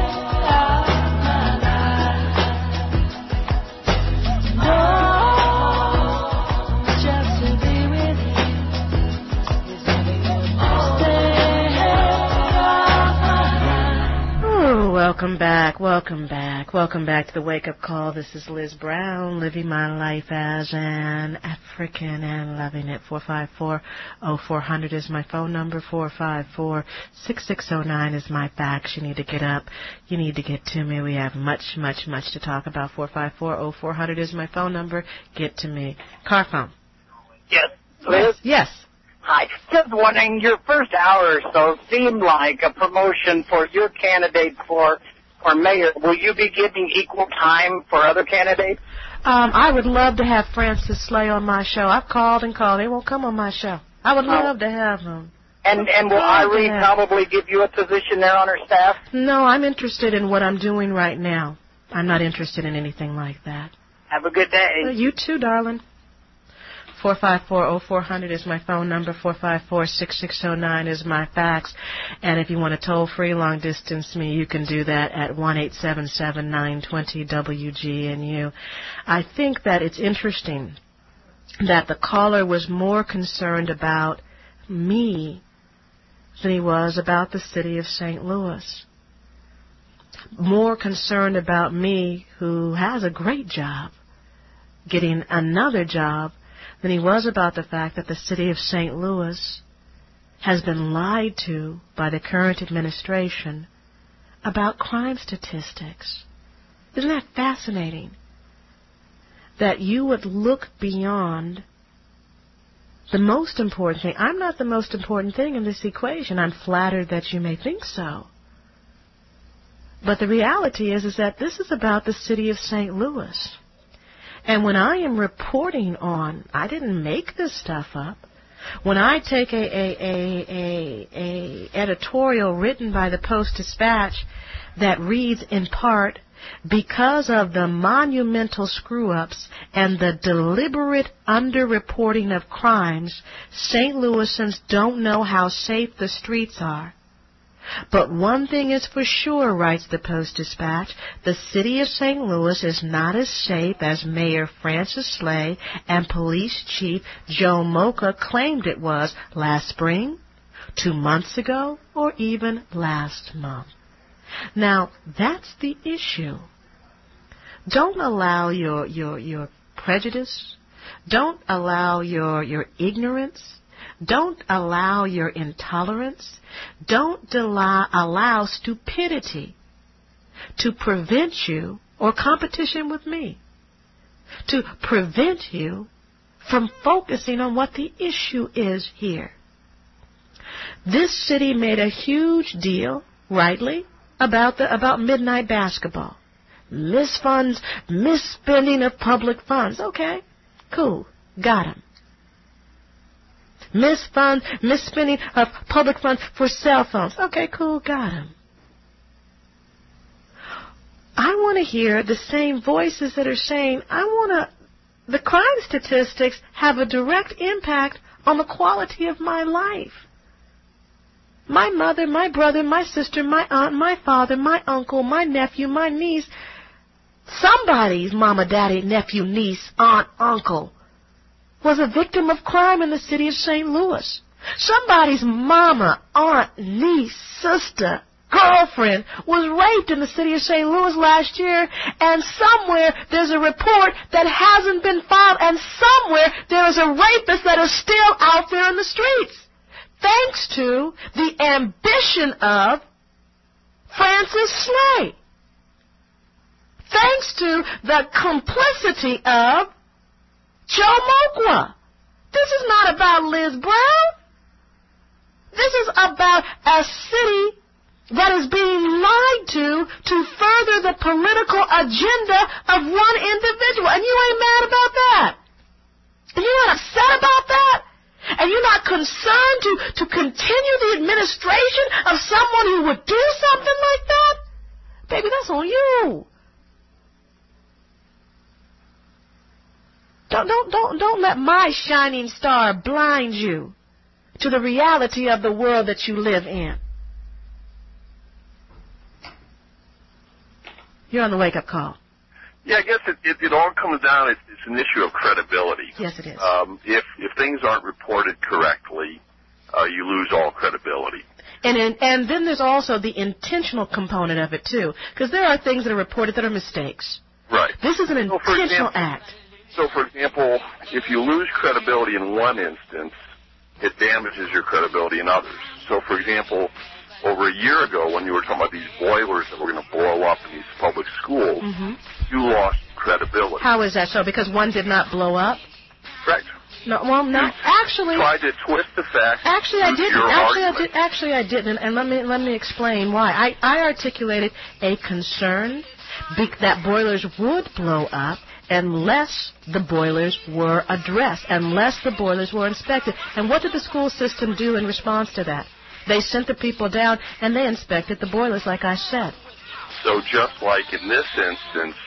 Welcome back, welcome back, welcome back to the Wake Up Call. This is Liz Brown, living my life as an African and loving it. four five four oh four hundred is my phone number. four five four six six oh nine is my fax. You need to get up. You need to get to me. We have much, much, much to talk about. four five four oh four hundred is my phone number. Get to me. Car phone. Yes, Liz? Yes. Hi. Just wondering, your first hour or so seemed like a promotion for your candidate for for mayor. Will you be giving equal time for other candidates? Um, I would love to have Francis Slay on my show. I've called and called. He won't come on my show. I would love oh. to have him. And and will Irene probably give you a position there on her staff? No, I'm interested in what I'm doing right now. I'm not interested in anything like that. Have a good day. Well, you too, darling. four five four, oh four hundred is my phone number. four five four, six six oh nine is my fax. And if you want to toll-free long-distance me, you can do that at one eight seven seven, nine two zero, W G N U. I think that it's interesting that the caller was more concerned about me than he was about the city of Saint Louis. More concerned about me, who has a great job, getting another job, than he was about the fact that the city of Saint Louis has been lied to by the current administration about crime statistics. Isn't that fascinating? That you would look beyond the most important thing. I'm not the most important thing in this equation. I'm flattered that you may think so. But the reality is, is that this is about the city of Saint Louis. And when I am reporting on, I didn't make this stuff up. When I take a, a, a, a, a editorial written by the Post-Dispatch that reads in part, because of the monumental screw-ups and the deliberate underreporting of crimes, Saint Louisans don't know how safe the streets are. But one thing is for sure, writes the Post-Dispatch, the city of Saint Louis is not as safe as Mayor Francis Slay and Police Chief Joe Mocha claimed it was last spring, two months ago, or even last month. Now, that's the issue. Don't allow your your your prejudice. Don't allow your your ignorance. Don't allow your intolerance. Don't allow, allow stupidity to prevent you, or competition with me, to prevent you from focusing on what the issue is here. This city made a huge deal, rightly, about the about midnight basketball. Misfunds, misspending of public funds. Okay, cool, got him. Misfund, misspending of public funds for cell phones. Okay, cool, got him. I want to hear the same voices that are saying, I want to, the crime statistics have a direct impact on the quality of my life. My mother, my brother, my sister, my aunt, my father, my uncle, my nephew, my niece, somebody's mama, daddy, nephew, niece, aunt, uncle was a victim of crime in the city of Saint Louis. Somebody's mama, aunt, niece, sister, girlfriend was raped in the city of Saint Louis last year, and somewhere there's a report that hasn't been filed, and somewhere there's a rapist that is still out there in the streets. Thanks to the ambition of Francis Slay. Thanks to the complicity of Joe Mocha. This is not about Liz Brown. This is about a city that is being lied to to further the political agenda of one individual. And you ain't mad about that. And you're not upset about that. And you're not concerned to, to continue the administration of someone who would do something like that? Baby, that's on you. Don't, don't, don't, don't let my shining star blind you to the reality of the world that you live in. You're on the wake-up call. Yeah, I guess it, it, it all comes down, it's, it's an issue of credibility. Yes, it is. Um, if, if things aren't reported correctly, uh, you lose all credibility. And, and and then there's also the intentional component of it, too, because there are things that are reported that are mistakes. Right. This is an so intentional example, act. So, for example, if you lose credibility in one instance, it damages your credibility in others. So, for example, over a year ago when you were talking about these boilers that were going to blow up in these public schools, mm-hmm. you lost credibility. How is that so? Because one did not blow up? Correct. No, well, no. You actually, tried to twist the facts. Actually, I didn't. Actually, argument. I did. Actually, I didn't. And let me let me explain why. I I articulated a concern be, that boilers would blow up unless the boilers were addressed, unless the boilers were inspected. And what did the school system do in response to that? They sent the people down and they inspected the boilers, like I said. So just like in this instance,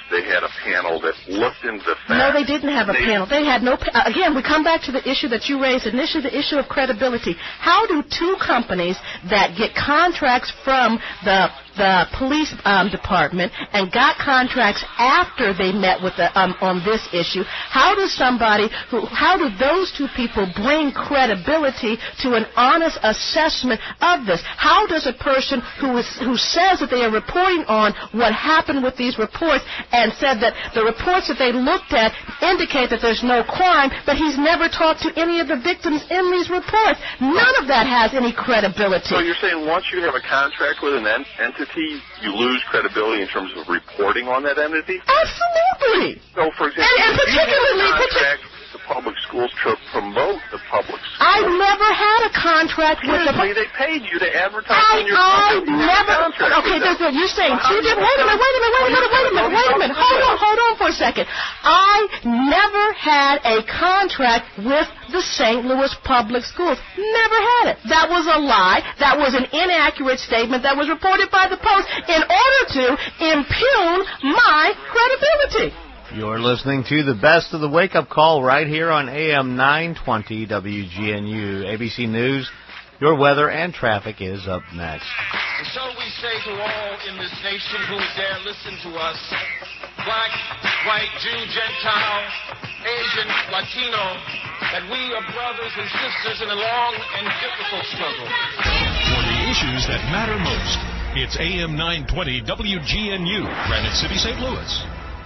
they had a panel that looked into the facts. No, they didn't have a They- panel. They had no. Pa- again, we come back to the issue that you raised initially, the issue of credibility. How do two companies that get contracts from the the police um, department and got contracts after they met with the um, on this issue? How does somebody who? How do those two people bring credibility to an honest assessment of this? How does a person who is who says that they are reporting on what happened with these reports and said that the reports that they looked at indicate that there's no crime, but he's never talked to any of the victims in these reports? None of that has any credibility. So you're saying once you have a contract with an en- entity, you lose credibility in terms of reporting on that entity? Absolutely. So, for example, And- and if you have particularly- a contract with the public schools to promote the public schools. I've never had a contract with the. Usually they paid you to advertise I, on your I company. You never. have a contract Okay, with there's them. a, you're saying Well, how two do you different. Wait a minute. Wait a minute. Wait a minute. Wait a minute. Wait a minute. Hold on. Hold on for a second. I never had a contract with the Saint Louis Public Schools. Never had it. That was a lie. That was an inaccurate statement that was reported by the Post in order to impugn my credibility. You're listening to the best of the wake-up call right here on A M nine twenty W G N U. A B C News, your weather and traffic is up next. And so we say to all in this nation who dare listen to us, black, white, Jew, Gentile, Asian, Latino, that we are brothers and sisters in a long and difficult struggle. For the issues that matter most, it's A M nine twenty W G N U, Granite City, Saint Louis.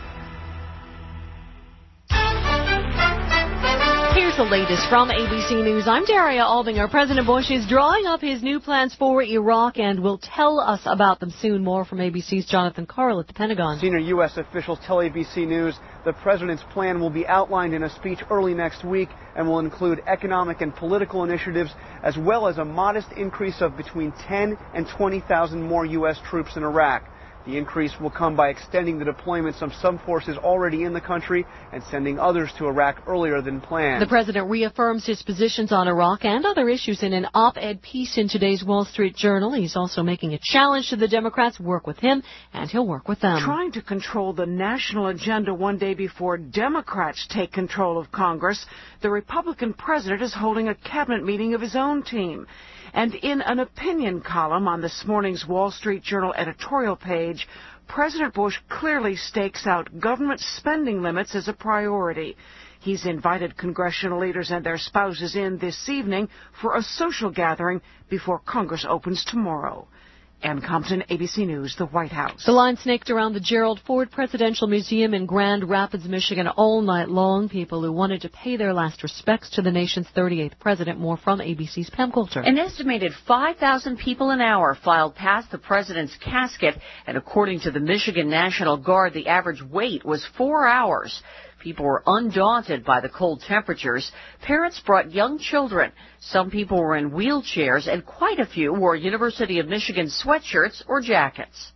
Here's the latest from A B C News. I'm Daria Albinger. President Bush is drawing up his new plans for Iraq and will tell us about them soon. More from A B C's Jonathan Carl at the Pentagon. Senior U S officials tell A B C News the president's plan will be outlined in a speech early next week and will include economic and political initiatives as well as a modest increase of between ten and twenty thousand more U S troops in Iraq. The increase will come by extending the deployments of some forces already in the country and sending others to Iraq earlier than planned. The president reaffirms his positions on Iraq and other issues in an op-ed piece in today's Wall Street Journal. He's also making a challenge to the Democrats. Work with him, and he'll work with them. Trying to control the national agenda one day before Democrats take control of Congress, the Republican president is holding a cabinet meeting of his own team. And in an opinion column on this morning's Wall Street Journal editorial page, President Bush clearly stakes out government spending limits as a priority. He's invited congressional leaders and their spouses in this evening for a social gathering before Congress opens tomorrow. Ann Compton, A B C News, the White House. The line snaked around the Gerald Ford Presidential Museum in Grand Rapids, Michigan all night long. People who wanted to pay their last respects to the nation's thirty-eighth president. More from A B C's Pam Coulter. An estimated five thousand people an hour filed past the president's casket, and according to the Michigan National Guard, the average wait was four hours. People were undaunted by the cold temperatures. Parents brought young children. Some people were in wheelchairs, and quite a few wore University of Michigan sweatshirts or jackets.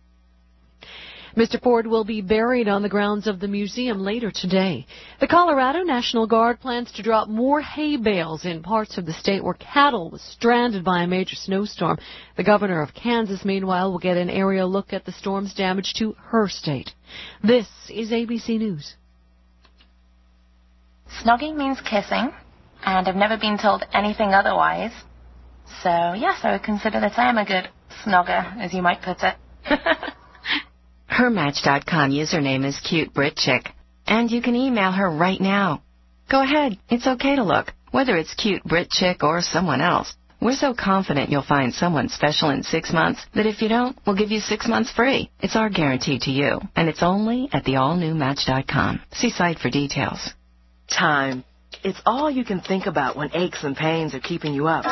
Mister Ford will be buried on the grounds of the museum later today. The Colorado National Guard plans to drop more hay bales in parts of the state where cattle was stranded by a major snowstorm. The governor of Kansas, meanwhile, will get an aerial look at the storm's damage to her state. This is A B C News. Snogging means kissing, and I've never been told anything otherwise. So, yes, I would consider that I am a good snogger, as you might put it. Her Match dot com username is Cute Brit Chick, and you can email her right now. Go ahead, it's okay to look, whether it's Cute Brit Chick or someone else. We're so confident you'll find someone special in six months that if you don't, we'll give you six months free. It's our guarantee to you, and it's only at the all new Match dot com. See site for details. Time. It's all you can think about when aches and pains are keeping you up.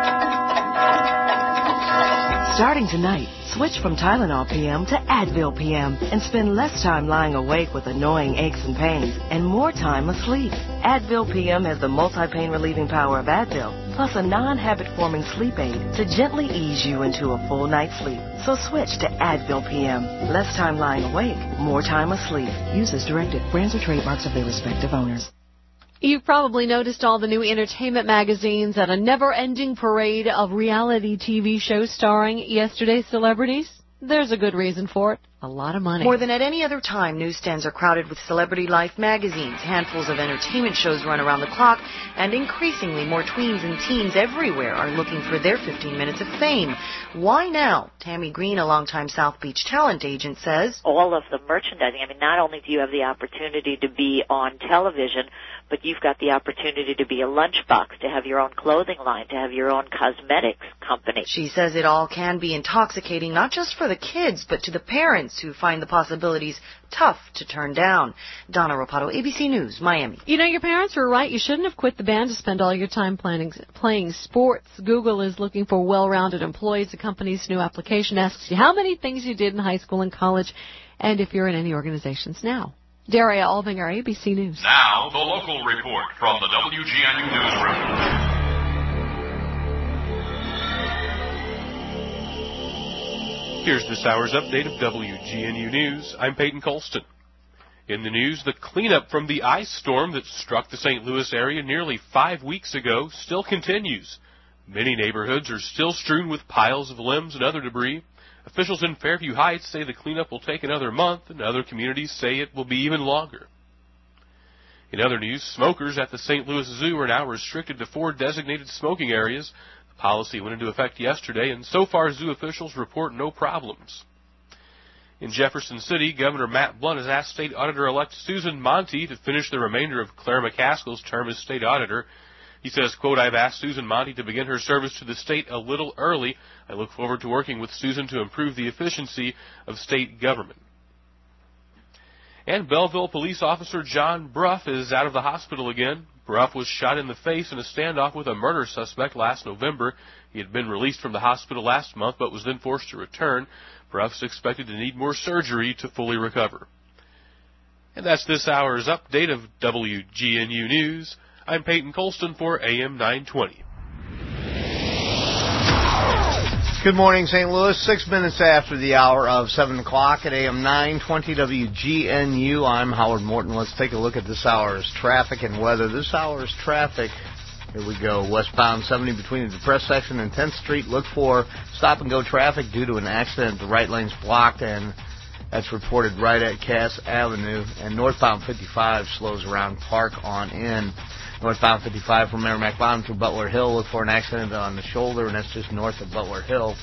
Starting tonight, switch from Tylenol P M to Advil P M and spend less time lying awake with annoying aches and pains and more time asleep. Advil P M has the multi-pain relieving power of Advil, plus a non-habit forming sleep aid to gently ease you into a full night's sleep. So switch to Advil P M. Less time lying awake, more time asleep. Use as directed. Brands or trademarks of their respective owners. You've probably noticed all the new entertainment magazines and a never-ending parade of reality T V shows starring yesterday's celebrities. There's a good reason for it. A lot of money. More than at any other time, newsstands are crowded with celebrity life magazines. Handfuls of entertainment shows run around the clock, and increasingly more tweens and teens everywhere are looking for their fifteen minutes of fame. Why now? Tammy Green, a longtime South Beach talent agent, says, all of the merchandising. I mean, not only do you have the opportunity to be on television, but you've got the opportunity to be a lunchbox, to have your own clothing line, to have your own cosmetics company. She says it all can be intoxicating, not just for the kids, but to the parents who find the possibilities tough to turn down. Donna Rapato, A B C News, Miami. You know, your parents were right. You shouldn't have quit the band to spend all your time planning, playing sports. Google is looking for well-rounded employees. The company's new application asks you how many things you did in high school and college, and if you're in any organizations now. Daria Albinger, A B C News. Now, the local report from the W G N U newsroom. Here's this hour's update of W G N U News. I'm Peyton Colston. In the news, the cleanup from the ice storm that struck the Saint Louis area nearly five weeks ago still continues. Many neighborhoods are still strewn with piles of limbs and other debris. Officials in Fairview Heights say the cleanup will take another month, and other communities say it will be even longer. In other news, smokers at the Saint Louis Zoo are now restricted to four designated smoking areas. The policy went into effect yesterday, and so far zoo officials report no problems. In Jefferson City, Governor Matt Blunt has asked State Auditor-elect Susan Monty to finish the remainder of Claire McCaskill's term as State Auditor. He says, quote, I've asked Susan Monty to begin her service to the state a little early. I look forward to working with Susan to improve the efficiency of state government. And Belleville police officer John Bruff is out of the hospital again. Bruff was shot in the face in a standoff with a murder suspect last November. He had been released from the hospital last month but was then forced to return. Bruff is expected to need more surgery to fully recover. And that's this hour's update of W G N U News. I'm Peyton Colston for A M nine twenty. Good morning, Saint Louis. Six minutes after the hour of seven o'clock at A M nine twenty W G N U. I'm Howard Morton. Let's take a look at this hour's traffic and weather. This hour's traffic, here we go. Westbound seventy between the Depressed section and tenth Street. Look for stop-and-go traffic due to an accident. The right lane's blocked, and that's reported right at Cass Avenue. And northbound fifty-five slows around Park on in. Northbound fifty-five from Merrimack Bottom to Butler Hill. Look for an accident on the shoulder, and that's just north of Butler Hill.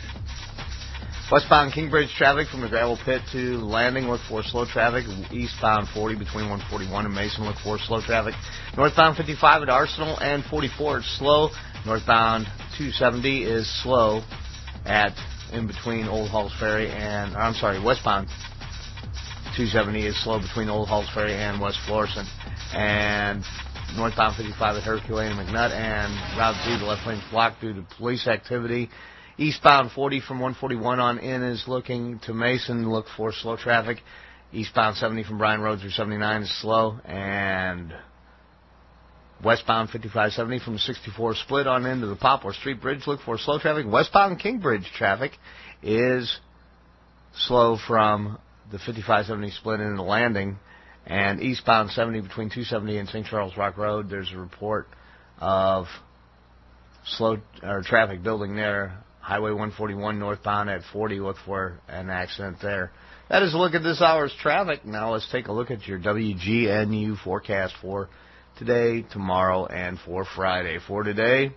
Westbound Kingbridge traffic from the gravel pit to Landing. Look for slow traffic. Eastbound forty between one forty-one and Mason. Look for slow traffic. Northbound fifty-five at Arsenal and forty-four. It's slow. Northbound two seventy is slow at in between Old Halls Ferry and, I'm sorry, westbound two seventy is slow between Old Halls Ferry and West Florissant. And northbound fifty-five at Herculaneum and McNutt, and Route two, the left lane's blocked due to police activity. Eastbound forty from one forty-one on in is looking to Mason. Look for slow traffic. Eastbound seventy from Bryan Road through seventy-nine is slow. And westbound fifty-five seventy from sixty-four split on into the Poplar Street Bridge. Look for slow traffic. Westbound Kingbridge traffic is slow from the fifty-five seventy split into Landing. And eastbound seventy between two seventy and Saint Charles Rock Road, there's a report of slow or traffic building there. Highway one forty-one northbound at forty, look for an accident there. That is a look at this hour's traffic. Now let's take a look at your W G N U forecast for today, tomorrow, and for Friday. For today,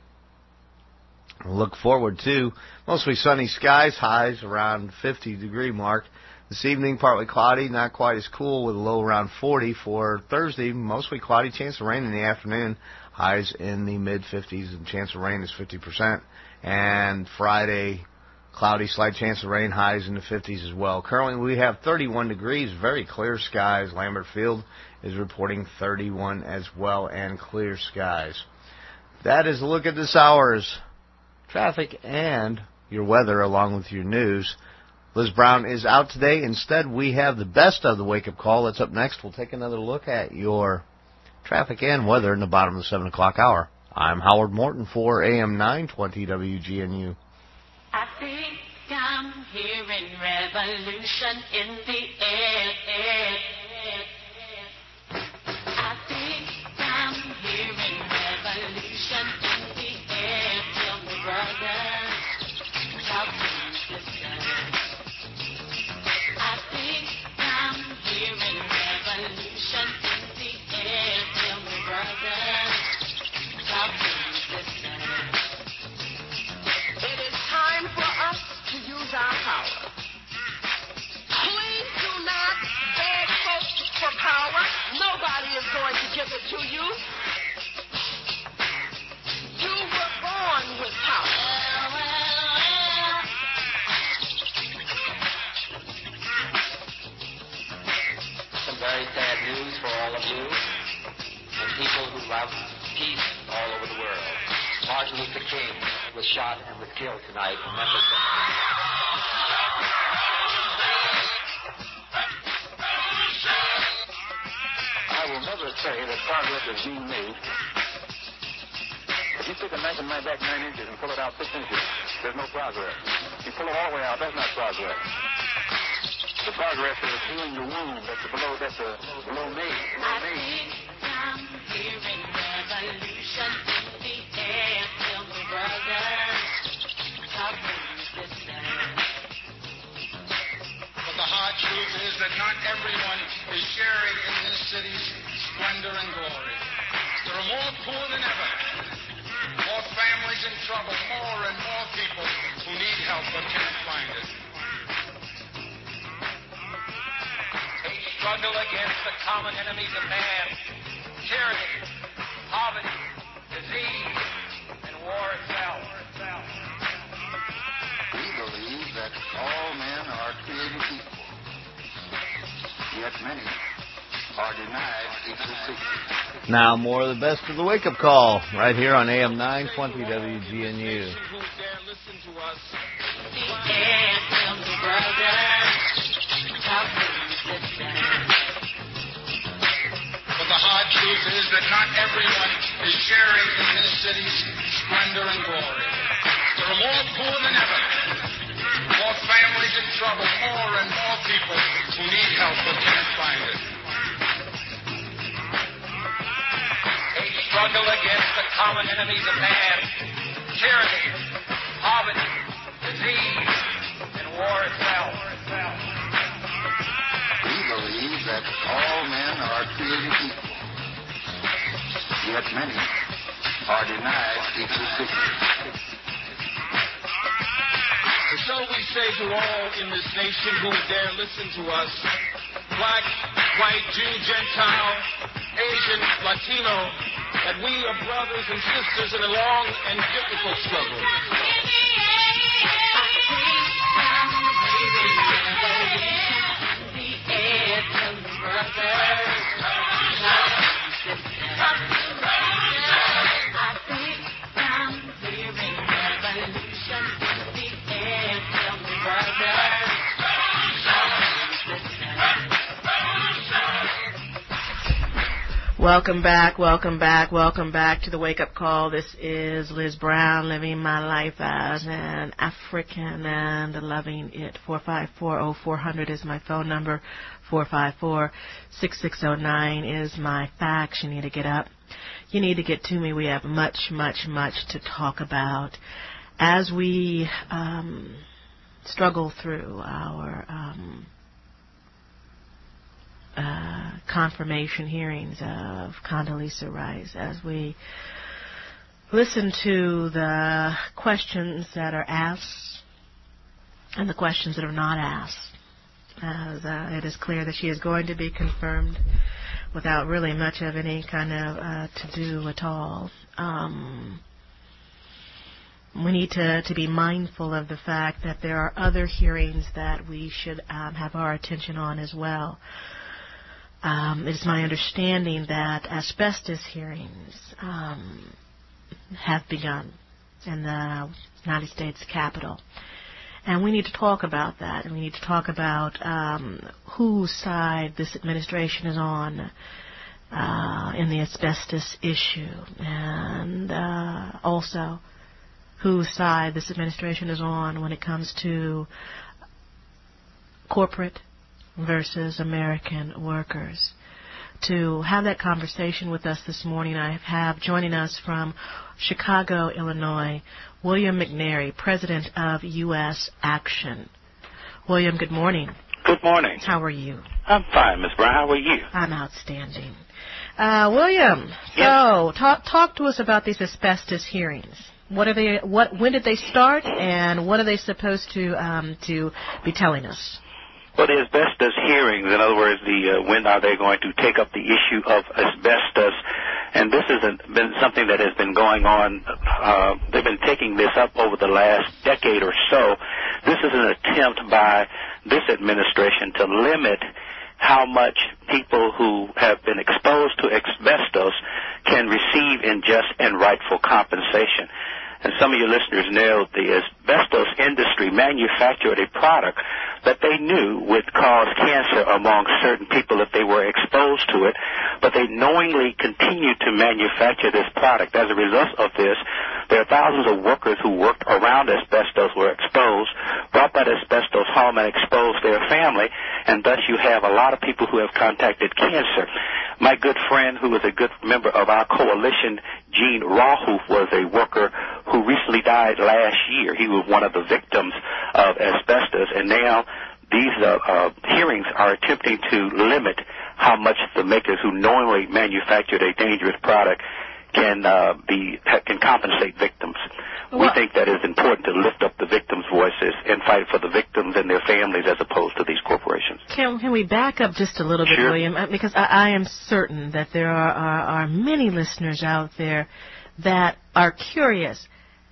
look forward to mostly sunny skies, highs around fifty degree mark. This evening, partly cloudy, not quite as cool, with a low around forty. For Thursday, mostly cloudy, chance of rain in the afternoon, highs in the mid-fifties, and chance of rain is fifty percent. And Friday, cloudy, slight chance of rain, highs in the fifties as well. Currently, we have thirty-one degrees, very clear skies. Lambert Field is reporting thirty-one as well, and clear skies. That is a look at this hour's traffic and your weather, along with your news. Liz Brown is out today. Instead, we have the best of the wake-up call. That's up next. We'll take another look at your traffic and weather in the bottom of the seven o'clock hour. I'm Howard Morton for A M nine twenty W G N U. I think I'm hearing revolution in the air. I think I'm hearing revolution in the air. Tell me, brother, how can this You were born with power. Some very sad news for all of you and people who love peace all over the world. Martin Luther King was shot and was killed tonight in Memphis. I will never say that progress is being made. If you take a knife and knife back nine inches and pull it out six inches, there's no progress. If you pull it all the way out, that's not progress. The progress is healing the wound that's below, that's a below me. Below me. I'm hearing revolution in the air. Tell me, brothers, how resistance. But the hard truth is that not everyone is sharing in this city's splendor and glory. There are more poor than ever, more families in trouble, more and more people who need help but can't find it. A struggle against the common enemies of man, tyranny, poverty, disease, and war itself. We believe that all men are created equal, yet many are denied equal treatment. Now more of the best of the wake-up call right here on A M nine twenty W G N U. But the hard truth is that not everyone is sharing in this city's splendor and glory. There are more poor than ever, more families in trouble, more and more people who need help but can't find it. A struggle against the common enemies of man, tyranny, poverty, disease, and war itself. We believe that all men are created equal, yet many are denied equal treatment. And so we say to all in this nation who dare listen to us, black, white, Jew, Gentile, Asian, Latino, that we are brothers and sisters in a long and difficult struggle. Welcome back, welcome back, welcome back to the Wake Up Call. This is Liz Brown, living my life as an African and loving it. four five four, oh four hundred is my phone number. four five four, six six oh nine is my fax. You need to get up. You need to get to me. We have much, much, much to talk about as we um, struggle through our um, Uh, confirmation hearings of Condoleezza Rice, as we listen to the questions that are asked and the questions that are not asked, as uh, it is clear that she is going to be confirmed without really much of any kind of uh, to-do at all. Um, we need to, to be mindful of the fact that there are other hearings that we should um, have our attention on as well. Um, it is my understanding that asbestos hearings um, have begun in the United States Capitol. And we need to talk about that, and we need to talk about um, whose side this administration is on uh, in the asbestos issue, and uh, also whose side this administration is on when it comes to corporate versus American workers. To have that conversation with us this morning, I have joining us from Chicago, Illinois, William McNary, President of U S Action. William, good morning. Good morning. How are you? I'm fine, Miss Brown. How are you? I'm outstanding. Uh, William, so yes. talk talk to us about these asbestos hearings. What are they? What when did they start, and what are they supposed to um, to be telling us? Well, the asbestos hearings, in other words, the uh, when are they going to take up the issue of asbestos And this has been something that has been going on. Uh, they've been taking this up over the last decade or so. This is an attempt by this administration to limit how much people who have been exposed to asbestos can receive in just and rightful compensation. And some of your listeners know the asbestos industry manufactured a product that they knew would cause cancer among certain people if they were exposed to it, but they knowingly continued to manufacture this product. As a result of this, there are thousands of workers who worked around asbestos were exposed, brought that asbestos home and exposed their family, and thus you have a lot of people who have contacted cancer. My good friend, who is a good member of our coalition, Gene Rawhoof, was a worker who recently died last year. He was one of the victims of asbestos, and now these uh, uh, hearings are attempting to limit how much the makers who knowingly manufactured a dangerous product can uh, be can compensate victims. Well, we think that it's important to lift up the victims' voices and fight for the victims and their families as opposed to these corporations. Can, can we back up just a little bit, sure. William? Because I, I am certain that there are, are, are many listeners out there that are curious.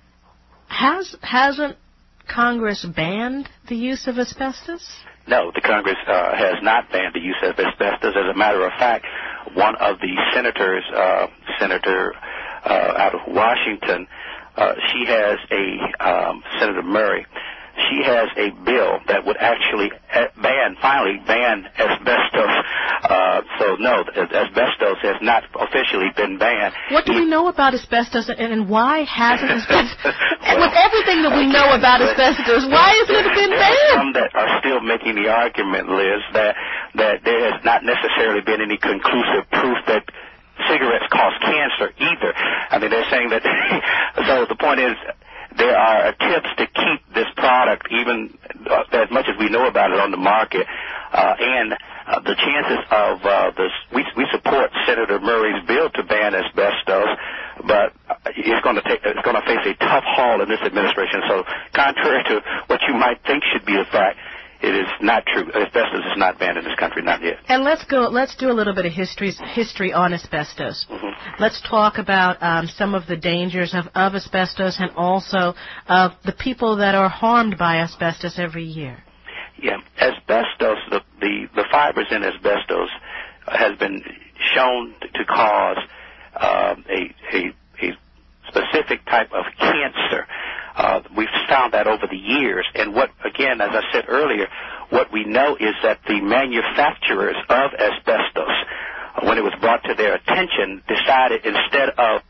Has, hasn't Congress banned the use of asbestos? No, the Congress uh, has not banned the use of asbestos. As a matter of fact, one of the senators, uh, Senator uh, out of Washington, uh, she has a, um, Senator Murray, she has a bill that would actually ban, finally ban asbestos. Uh, so, no, asbestos has not officially been banned. What do we know about asbestos, and, and why hasn't asbestos? well, with everything that we know about asbestos, why hasn't it been banned? There are some that are still making the argument, Liz, that, that there has not necessarily been any conclusive proof that cigarettes cause cancer either. I mean, they're saying that, so the point is, there are attempts to keep this product, even uh, as much as we know about it, on the market, uh, and uh, the chances of uh, this. We, we support Senator Murray's bill to ban asbestos, but it's going to take it's going to face a tough haul in this administration. So, contrary to what you might think should be the fact, it is not true. Asbestos is not banned in this country, not yet. And let's go. Let's do a little bit of history history on asbestos. Mm-hmm. Let's talk about um, some of the dangers of, of asbestos and also of the people that are harmed by asbestos every year. Yeah, asbestos. The the, the fibers in asbestos has been shown to cause uh, a, a a specific type of cancer. Uh, we've found that over the years, and what, again, as I said earlier, what we know is that the manufacturers of asbestos, uh, when it was brought to their attention, decided instead of,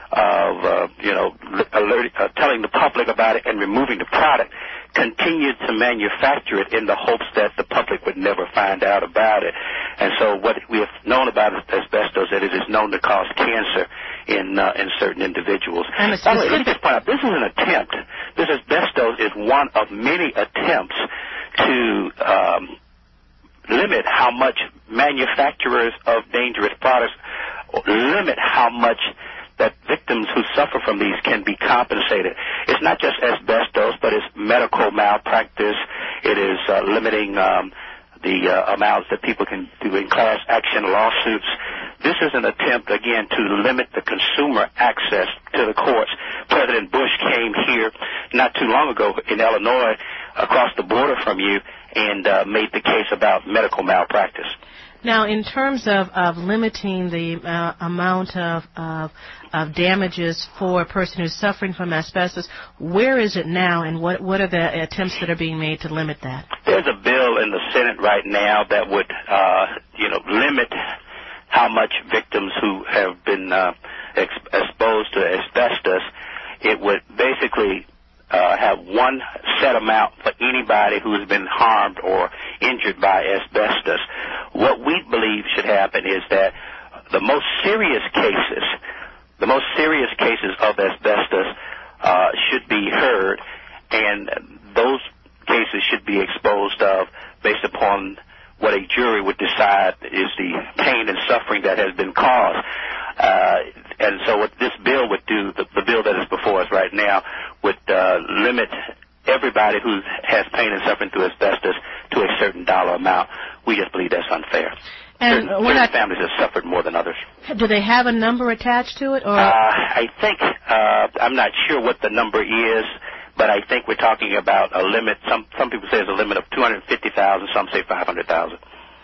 of uh, you know, alert, uh, telling the public about it and removing the product, continued to manufacture it in the hopes that the public would never find out about it. And so what we have known about asbestos, that it is known to cause cancer in uh, in certain individuals. And By the way, let me just point out, this is an attempt. This asbestos is one of many attempts to um, limit how much manufacturers of dangerous products, limit how much that victims who suffer from these can be compensated. It's not just asbestos, but it's medical malpractice. It is uh, limiting um, the uh, amounts that people can do in class action lawsuits. This is an attempt, again, to limit the consumer access to the courts. President Bush came here not too long ago in Illinois, across the border from you, and uh, made the case about medical malpractice. Now, in terms of, of limiting the uh, amount of, of of damages for a person who's suffering from asbestos, where is it now, and what what are the attempts that are being made to limit that? There's a bill in the Senate right now that would, uh, you know, limit how much victims who have been uh, ex- exposed to asbestos. It would basically uh, have one set amount for anybody who has been harmed or injured by asbestos. What we believe should happen is that the most serious cases, the most serious cases of asbestos uh, should be heard, and those cases should be exposed of based upon what a jury would decide is the pain and suffering that has been caused. Uh, and so what this bill would do, the, the bill that is before us right now, would uh, limit everybody who has pain and suffering through asbestos to a certain dollar amount. We just believe that's unfair. And certain, we're certain not, families have suffered more than others. do they have a number attached to it? Or Uh, I think, uh, I'm not sure what the number is, but I think we're talking about a limit. Some some people say it's a limit of two hundred fifty thousand, some say five hundred thousand.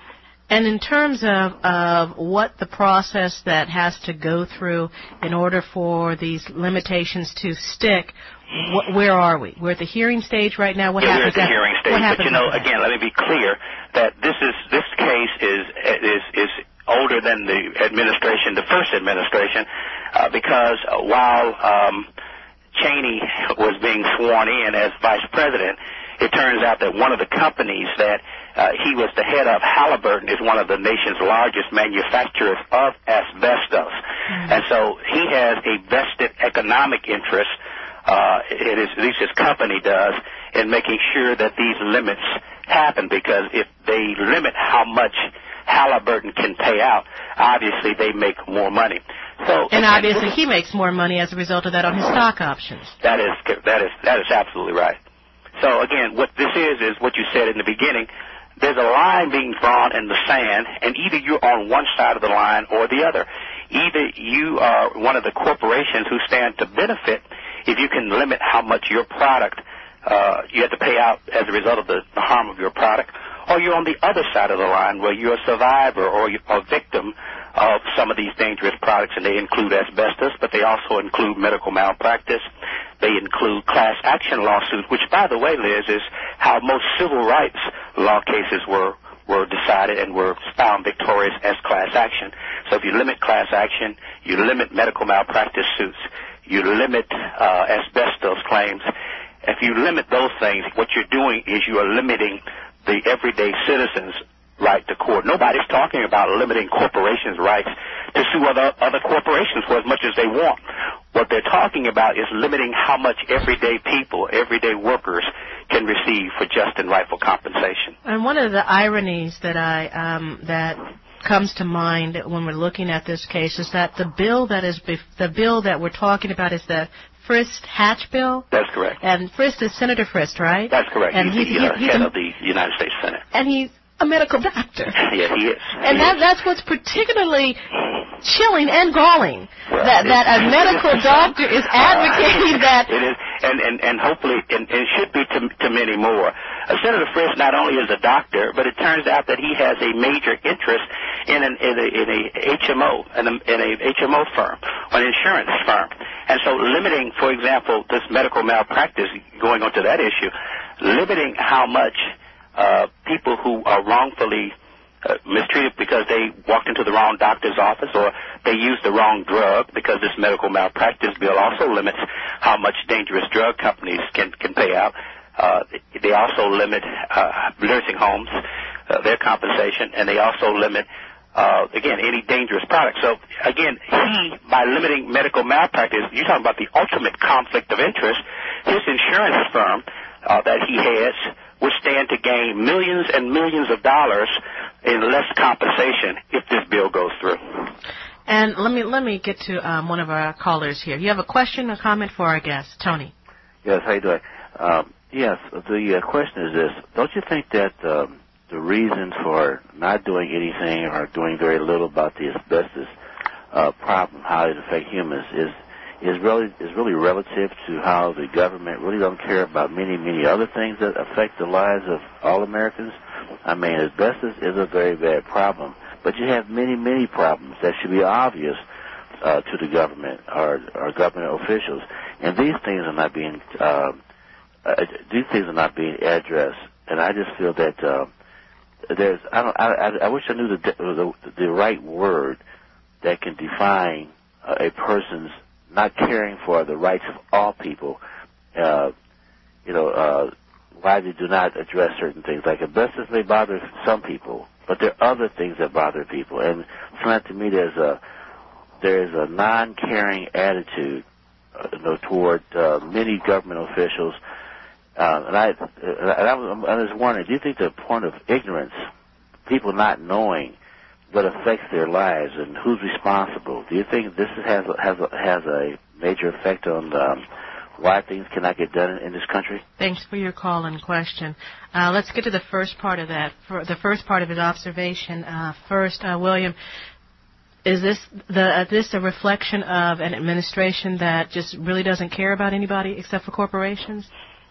And in terms of, of what the process that has to go through in order for these limitations to stick, wh- where are we? We're at the hearing stage right now. What yeah, happens we're at the after, hearing stage. what But happens you know, after that? again, let me be clear that this is this case is is is older than the administration, the first administration, uh, because uh, while um, Cheney was being sworn in as vice president, it turns out that one of the companies that uh, he was the head of, Halliburton, is one of the nation's largest manufacturers of asbestos. Mm-hmm. And so he has a vested economic interest, uh, it is, at least his company does, in making sure that these limits happen, because if they limit how much Halliburton can pay out, obviously they make more money. So, and again, obviously he makes more money as a result of that on his stock options. That is that is that is absolutely right. So again, what this is is what you said in the beginning. There's a line being drawn in the sand, and either you're on one side of the line or the other. Either you are one of the corporations who stand to benefit if you can limit how much your product uh, you have to pay out as a result of the, the harm of your product, or you're on the other side of the line where you're a survivor or you're a victim of some of these dangerous products, and they include asbestos, but they also include medical malpractice. They include class action lawsuits, which, by the way, Liz, is how most civil rights law cases were were decided and were found victorious as class action. So if you limit class action, you limit medical malpractice suits, you limit uh, asbestos claims. If you limit those things, what you're doing is you are limiting the everyday citizen's right to court. Nobody's talking about limiting corporations' rights to sue other, other corporations for as much as they want. What they're talking about is limiting how much everyday people, everyday workers can receive for just and rightful compensation. And one of the ironies that I um, that comes to mind when we're looking at this case is that the bill that is bef- the bill that we're talking about is the Frist-Hatch bill. That's correct. And Frist is Senator Frist, right? That's correct. And he's, he's, the uh, he's, head he's of the United States Senate. And he's a medical doctor. Yeah, he is. And he that, is. that's what's particularly chilling and galling, well, that, that a it, medical doctor is advocating uh, that. It is, and, and, and hopefully, and, and should be to, to many more. Uh, Senator Frist not only is a doctor, but it turns out that he has a major interest in an in a, in a H M O, in a, in a H M O firm, an insurance firm. And so limiting, for example, this medical malpractice, going on to that issue, limiting how much uh, people who are wrongfully uh, mistreated because they walked into the wrong doctor's office or they used the wrong drug, because this medical malpractice bill also limits how much dangerous drug companies can, can pay out. Uh, they also limit uh, nursing homes, uh, their compensation, and they also limit, uh, again, any dangerous product. So, again, he, by limiting medical malpractice, you're talking about the ultimate conflict of interest. His insurance firm uh, that he has would stand to gain millions and millions of dollars in less compensation if this bill goes through. And let me let me get to um, one of our callers here. You have a question or comment for our guest, Tony? Yes, how you doing? Um, yes, the uh, question is this. Don't you think that um, the reason for not doing anything or doing very little about the asbestos uh, problem, how it affects humans, is is really is really relative to how the government really don't care about many, many other things that affect the lives of all Americans? I mean, asbestos is a very bad problem, but you have many, many problems that should be obvious uh, to the government or, or government officials, and these things are not being uh, uh, these things are not being addressed. And I just feel that uh, there's I don't I, I, I wish I knew the, the the right word that can define uh, a person's not caring for the rights of all people. Uh, you know. Uh, why they do not address certain things. Like asbestos may bother some people, but there are other things that bother people. And sometimes to me there's a there's a non-caring attitude uh, you know, toward uh, many government officials. Uh, and I and I was, I was wondering, do you think the point of ignorance, people not knowing what affects their lives and who's responsible, do you think this has has a, has a major effect on um, why things cannot get done in, in this country? Thanks for your call and question. Uh, let's get to the first part of that. For the first part of his observation. Uh, first, uh, William, is this the uh, this a reflection of an administration that just really doesn't care about anybody except for corporations?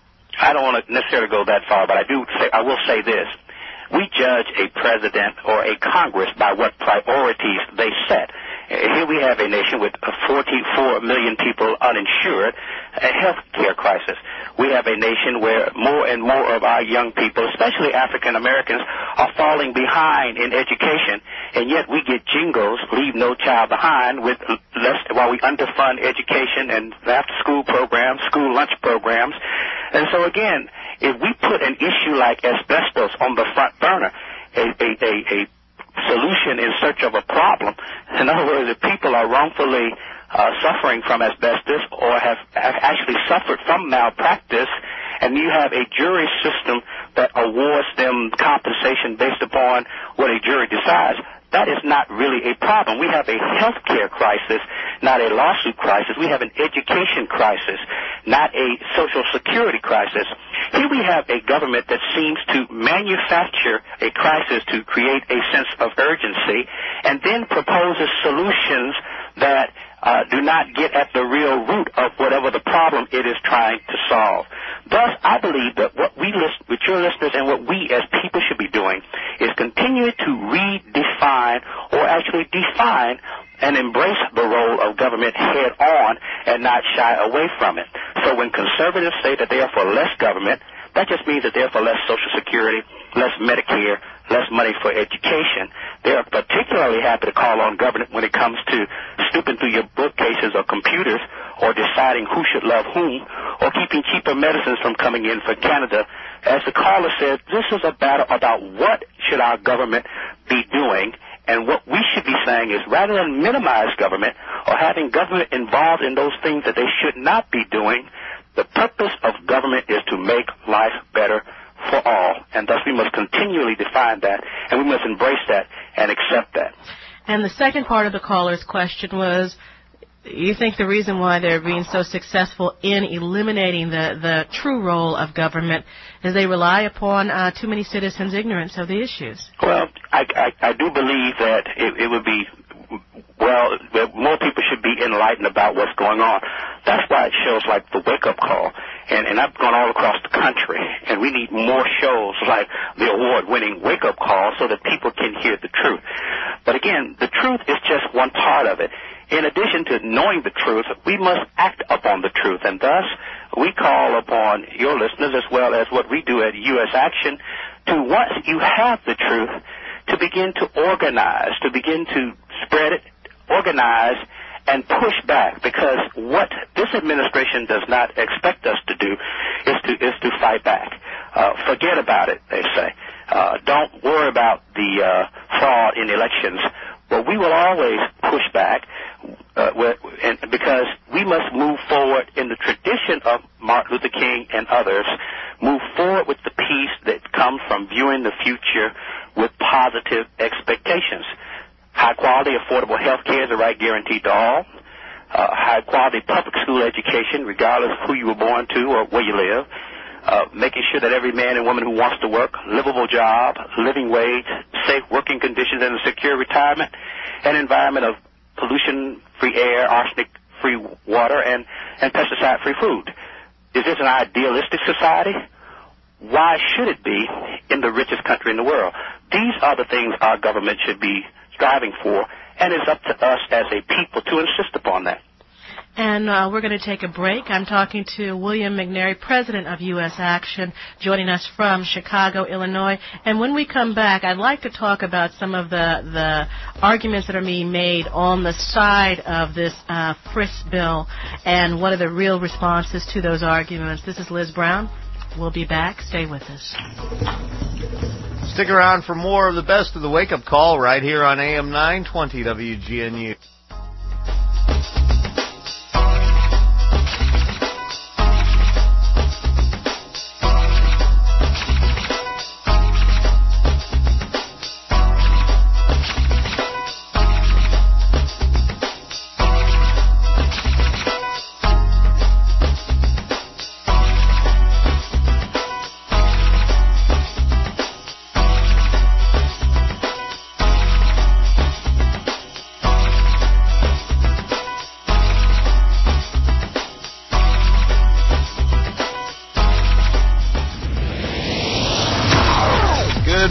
I don't want to necessarily go that far, but I do say I will say this. We judge a president or a Congress by what priorities they set. Here we have a nation with forty-four million people uninsured, a health care crisis. We have a nation where more and more of our young people, especially African Americans, are falling behind in education, and yet we get jingles, leave no child behind, with less, while we underfund education and after-school programs, school lunch programs. And so again, if we put an issue like asbestos on the front burner, a, a, a, a solution in search of a problem. In other words, if people are wrongfully uh, suffering from asbestos or have, have actually suffered from malpractice, and you have a jury system that awards them compensation based upon what a jury decides, that is not really a problem. We have a health care crisis, not a lawsuit crisis. We have an education crisis, not a social security crisis. Here we have a government that seems to manufacture a crisis to create a sense of urgency and then proposes solutions that uh, do not get at the real root of whatever the problem it is trying to solve. Thus, I believe that what we list with your listeners and what we as people should be doing is continuing to redefine or actually define and embrace the role of government head on and not shy away from it. So when conservatives say that they are for less government, that just means that they're for less Social Security, less Medicare, less money for education. They're particularly happy to call on government when it comes to snooping through your bookcases or computers or deciding who should love whom or keeping cheaper medicines from coming in from Canada. As the caller said, this is a battle about what should our government be doing. And what we should be saying is rather than minimize government or having government involved in those things that they should not be doing, the purpose of government is to make life better for all. And thus we must continually define that, and we must embrace that and accept that. And the second part of the caller's question was, you think the reason why they're being so successful in eliminating the, the true role of government is they rely upon uh, too many citizens' ignorance of the issues? Well, I, I, I do believe that it, it would be, well, more people should be enlightened about what's going on. That's why it shows like the wake-up call. And, and I've gone all across the country, and we need more shows like the award-winning wake-up call so that people can hear the truth. But again, the truth is just one part of it. In addition to knowing the truth, we must act upon the truth, and thus we call upon your listeners as well as what we do at U S Action to, once you have the truth, to begin to organize, to begin to spread it, organize, and push back, because what this administration does not expect us to do is to is to fight back. Uh, forget about it, they say. Uh, don't worry about the uh, fraud in elections. Well, we will always push back uh, and because we must move forward in the tradition of Martin Luther King and others, move forward with the peace that comes from viewing the future with positive expectations. High-quality, affordable health care is a right guaranteed to all. Uh, high-quality public school education, regardless of who you were born to or where you live. Uh, making sure that every man and woman who wants to work, livable job, living wage, safe working conditions, and a secure retirement, an environment of pollution-free air, arsenic-free water, and, and pesticide-free food. Is this an idealistic society? Why should it be in the richest country in the world? These are the things our government should be striving for, and it's up to us as a people to insist upon that. And uh, we're going to take a break. I'm talking to William McNary, president of U S Action, joining us from Chicago, Illinois. And when we come back, I'd like to talk about some of the, the arguments that are being made on the side of this uh, FRISP bill and what are the real responses to those arguments. This is Liz Brown. We'll be back. Stay with us. Stick around for more of the best of the wake-up call right here on A M nine twenty W G N U.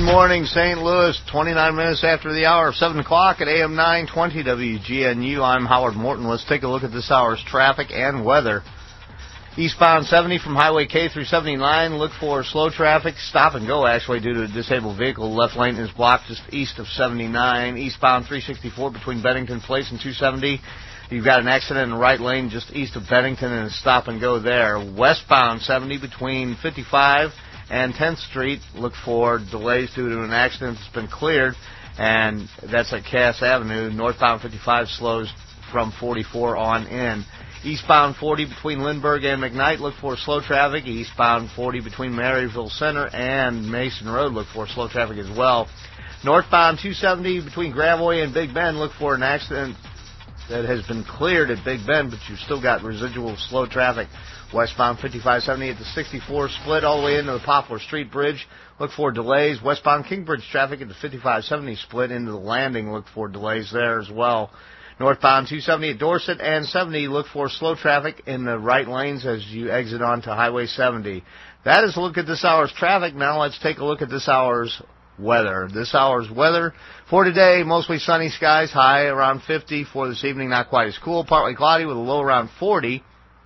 morning, Saint Louis. twenty-nine minutes after the hour of seven o'clock at A M nine twenty W G N U. I'm Howard Morton. Let's take a look at this hour's traffic and weather. Eastbound seventy from Highway K through seventy-nine. Look for slow traffic. Stop and go, actually, due to a disabled vehicle. Left lane is blocked just east of seventy-nine. Eastbound three sixty-four between Bennington Place and two seventy. You've got an accident in the right lane just east of Bennington and a stop and go there. Westbound seventy between fifty-five and tenth Street. Look for delays due to an accident that's been cleared, and that's at Cass Avenue. Northbound fifty-five slows from forty-four on in. Eastbound forty between Lindbergh and McKnight, look for slow traffic. Eastbound forty between Maryville Center and Mason Road, look for slow traffic as well. Northbound two seventy between Gravois and Big Bend, look for an accident that has been cleared at Big Bend, but you've still got residual slow traffic. Westbound fifty-five seventy at the sixty-four split all the way into the Poplar Street Bridge. Look for delays. Westbound Kingbridge traffic at the fifty-five seventy split into the landing. Look for delays there as well. Northbound two seventy at Dorset and seventy, look for slow traffic in the right lanes as you exit onto Highway seventy. That is a look at this hour's traffic. Now let's take a look at this hour's weather. This hour's weather for today, mostly sunny skies, high around fifty. For this evening, not quite as cool, partly cloudy with a low around forty.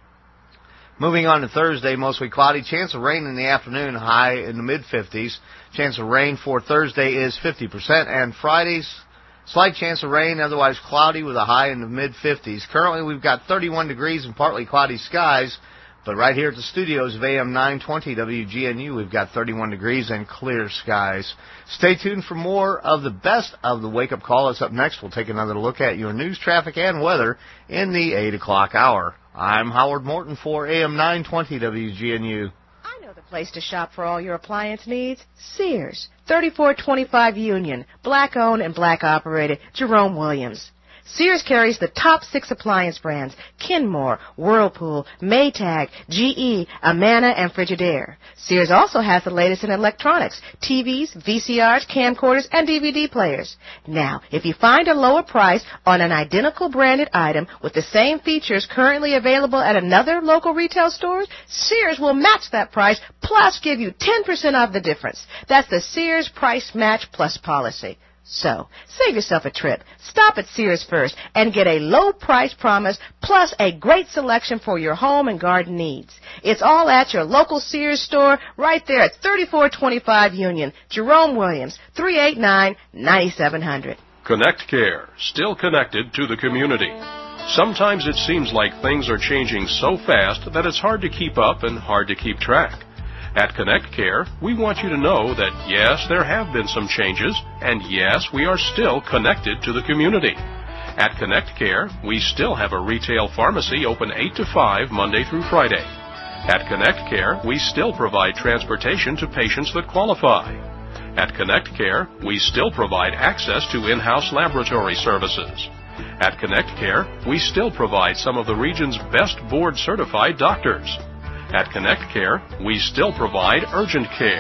Moving on to Thursday, mostly cloudy. Chance of rain in the afternoon, high in the mid-fifties. Chance of rain for Thursday is fifty percent. And Friday's slight chance of rain, otherwise cloudy with a high in the mid-fifties. Currently, we've got thirty-one degrees and partly cloudy skies. But right here at the studios of A M nine twenty W G N U, we've got thirty-one degrees and clear skies. Stay tuned for more of the best of the wake-up call. That's up next. We'll take another look at your news, traffic, and weather in the eight o'clock hour. I'm Howard Morton for A M nine twenty W G N U. I know the place to shop for all your appliance needs. Sears, thirty-four twenty-five Union, black-owned and black-operated, Jerome Williams. Sears carries the top six appliance brands: Kenmore, Whirlpool, Maytag, G E, Amana, and Frigidaire. Sears also has the latest in electronics: T Vs, V C Rs, camcorders, and D V D players. Now, if you find a lower price on an identical branded item with the same features currently available at another local retail store, Sears will match that price plus give you ten percent off the difference. That's the Sears Price Match Plus policy. So, save yourself a trip. Stop at Sears first and get a low price promise plus a great selection for your home and garden needs. It's all at your local Sears store right there at thirty-four twenty-five Union. Jerome Williams, three eight nine, nine seven zero zero. Connect Care, still connected to the community. Sometimes it seems like things are changing so fast that it's hard to keep up and hard to keep track. At Connect Care, we want you to know that, yes, there have been some changes, and yes, we are still connected to the community. At Connect Care, we still have a retail pharmacy open eight to five Monday through Friday. At Connect Care, we still provide transportation to patients that qualify. At Connect Care, we still provide access to in-house laboratory services. At Connect Care, we still provide some of the region's best board-certified doctors. At Connect Care, we still provide urgent care.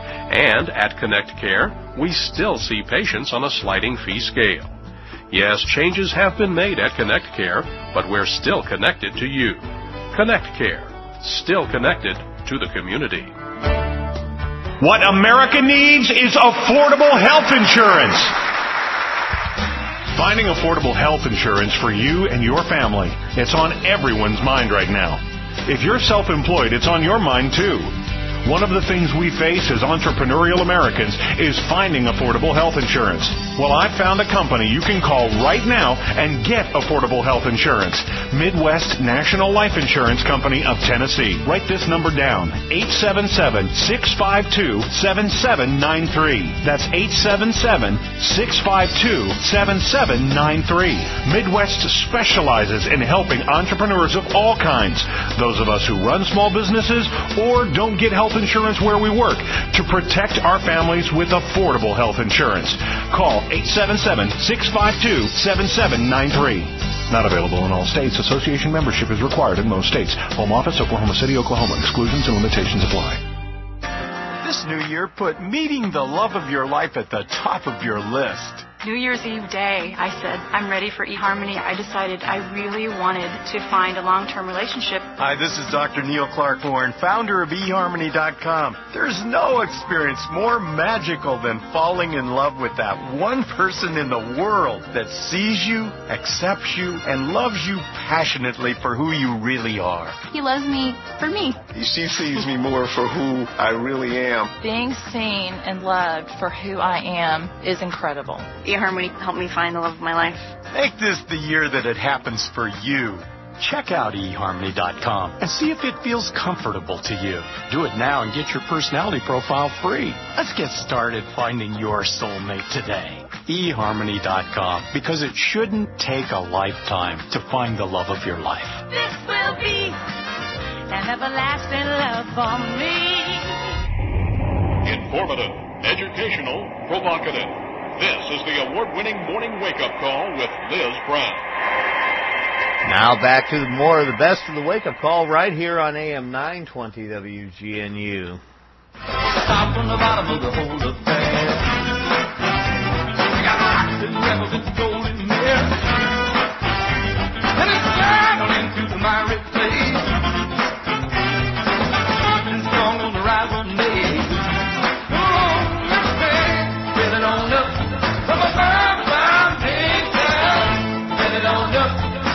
And at Connect Care, we still see patients on a sliding fee scale. Yes, changes have been made at Connect Care, but we're still connected to you. Connect Care, still connected to the community. What America needs is affordable health insurance. Finding affordable health insurance for you and your family, it's on everyone's mind right now. If you're self-employed, it's on your mind, too. One of the things we face as entrepreneurial Americans is finding affordable health insurance. Well, I found a company you can call right now and get affordable health insurance. Midwest National Life Insurance Company of Tennessee. Write this number down, eight seven seven, six five two, seven seven nine three. That's eight seven seven, six five two, seven seven nine three. Midwest specializes in helping entrepreneurs of all kinds, those of us who run small businesses or don't get health insurance where we work, to protect our families with affordable health insurance. Call eight seven seven, six five two, seven seven nine three. Not available in all states. Association membership is required in most states. Home office, Oklahoma City, Oklahoma. Exclusions and limitations apply. This new year, put meeting the love of your life at the top of your list. New Year's Eve day, I said, I'm ready for eHarmony. I decided I really wanted to find a long-term relationship Hi, this is Doctor Neil Clark Warren, founder of e harmony dot com. There's no experience more magical than falling in love with that one person in the world that sees you, accepts you, and loves you passionately for who you really are. He loves me for me. She sees me more for who I really am. Being seen and loved for who I am is incredible. eHarmony helped me find the love of my life. Make this the year that it happens for you. Check out e harmony dot com and see if it feels comfortable to you. Do it now and get your personality profile free. Let's get started finding your soulmate today. e harmony dot com, because it shouldn't take a lifetime to find the love of your life. This will be an everlasting love for me. Informative, educational, provocative. This is the award-winning Morning Wake-Up Call with Liz Brown. Now back to more of the best of the wake-up call right here on A M nine twenty W G N U. Stop from the bottom of the whole affair. I got rocks and rebels and gold in there. And it's down into the miry place. And strong on the rise on me. Come on, let's say, fill it on up from a firm foundation. Fill it on up.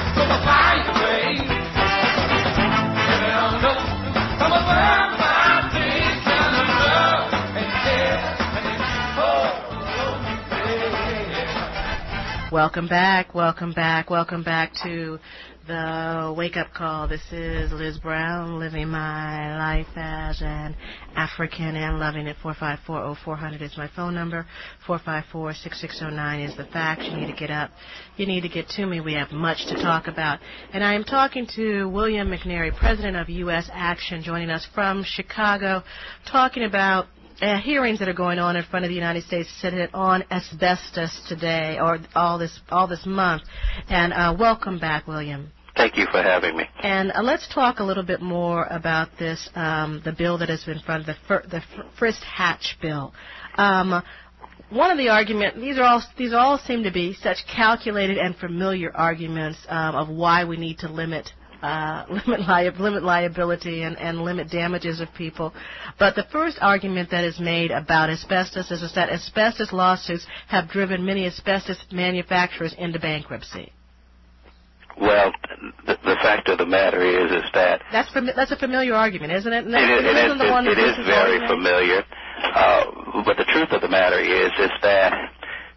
Welcome back, welcome back, welcome back to the wake-up call. This is Liz Brown, living my life as an African and loving it. four five four, oh four hundred is my phone number. four five four, six six oh nine is the fax. You need to get up. You need to get to me. We have much to talk about. And I am talking to William McNary, president of U S Action, joining us from Chicago, talking about Uh, hearings that are going on in front of the United States Senate on asbestos today, or all this all this month. And uh, welcome back, William. Thank you for having me. And uh, let's talk a little bit more about this, um, the bill that has been in front of the fir- the Frist-Hatch bill. Um, one of the arguments, these are all these all seem to be such calculated and familiar arguments um, of why we need to limit. Uh, limit, li- limit liability and, and limit damages of people. But the first argument that is made about asbestos is, is that asbestos lawsuits have driven many asbestos manufacturers into bankruptcy. Well, the, the fact of the matter is, is that that's fami- that's a familiar argument, isn't it? it, it, it, isn't the one it, it is very argument? familiar. Uh, but the truth of the matter is, is that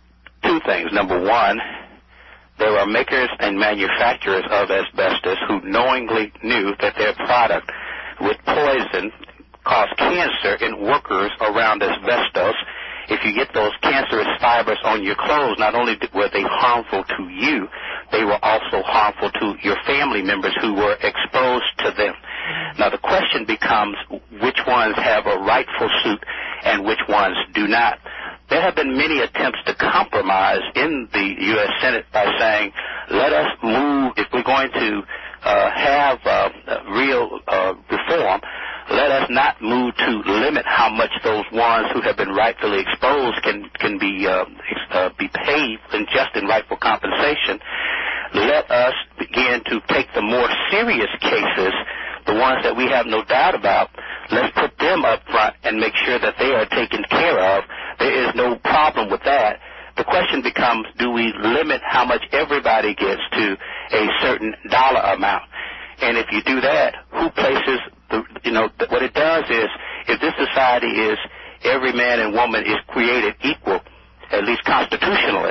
two things. Number one, there are makers and manufacturers of asbestos who knowingly knew that their product with poison caused cancer in workers around asbestos. If you get those cancerous fibers on your clothes, not only were they harmful to you, they were also harmful to your family members who were exposed to them. Now the question becomes which ones have a rightful suit and which ones do not. There have been many attempts to compromise in the U S Senate by saying, let us move, if we're going to uh, have uh, real uh, reform, let us not move to limit how much those ones who have been rightfully exposed can can be uh, uh, be paid in just and rightful compensation. Let us begin to take the more serious cases, the ones that we have no doubt about. Let's put them up front and make sure that they are taken care of. There is no problem with that. The question becomes, do we limit how much everybody gets to a certain dollar amount? And if you do that, who places the, you know, what it does is, if this society is every man and woman is created equal, at least constitutionally,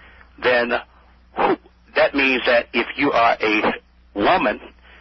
then who, that means that if you are a woman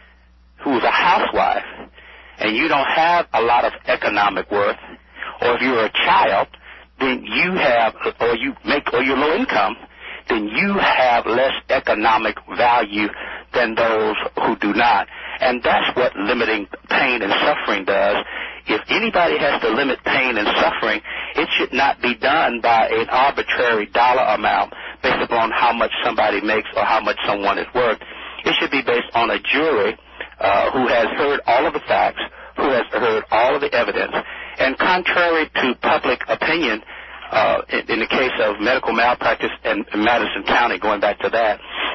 who is a housewife and you don't have a lot of economic worth, or if you're a child, then you have, or you make, or you're low income, then you have less economic value than those who do not. And that's what limiting pain and suffering does. If anybody has to limit pain and suffering, it should not be done by an arbitrary dollar amount based upon how much somebody makes or how much someone is worth. It should be based on a jury uh, who has heard all of the facts, who has heard all of the evidence, and contrary to public opinion, uh, in, in the case of medical malpractice in, in Madison County, going back to that,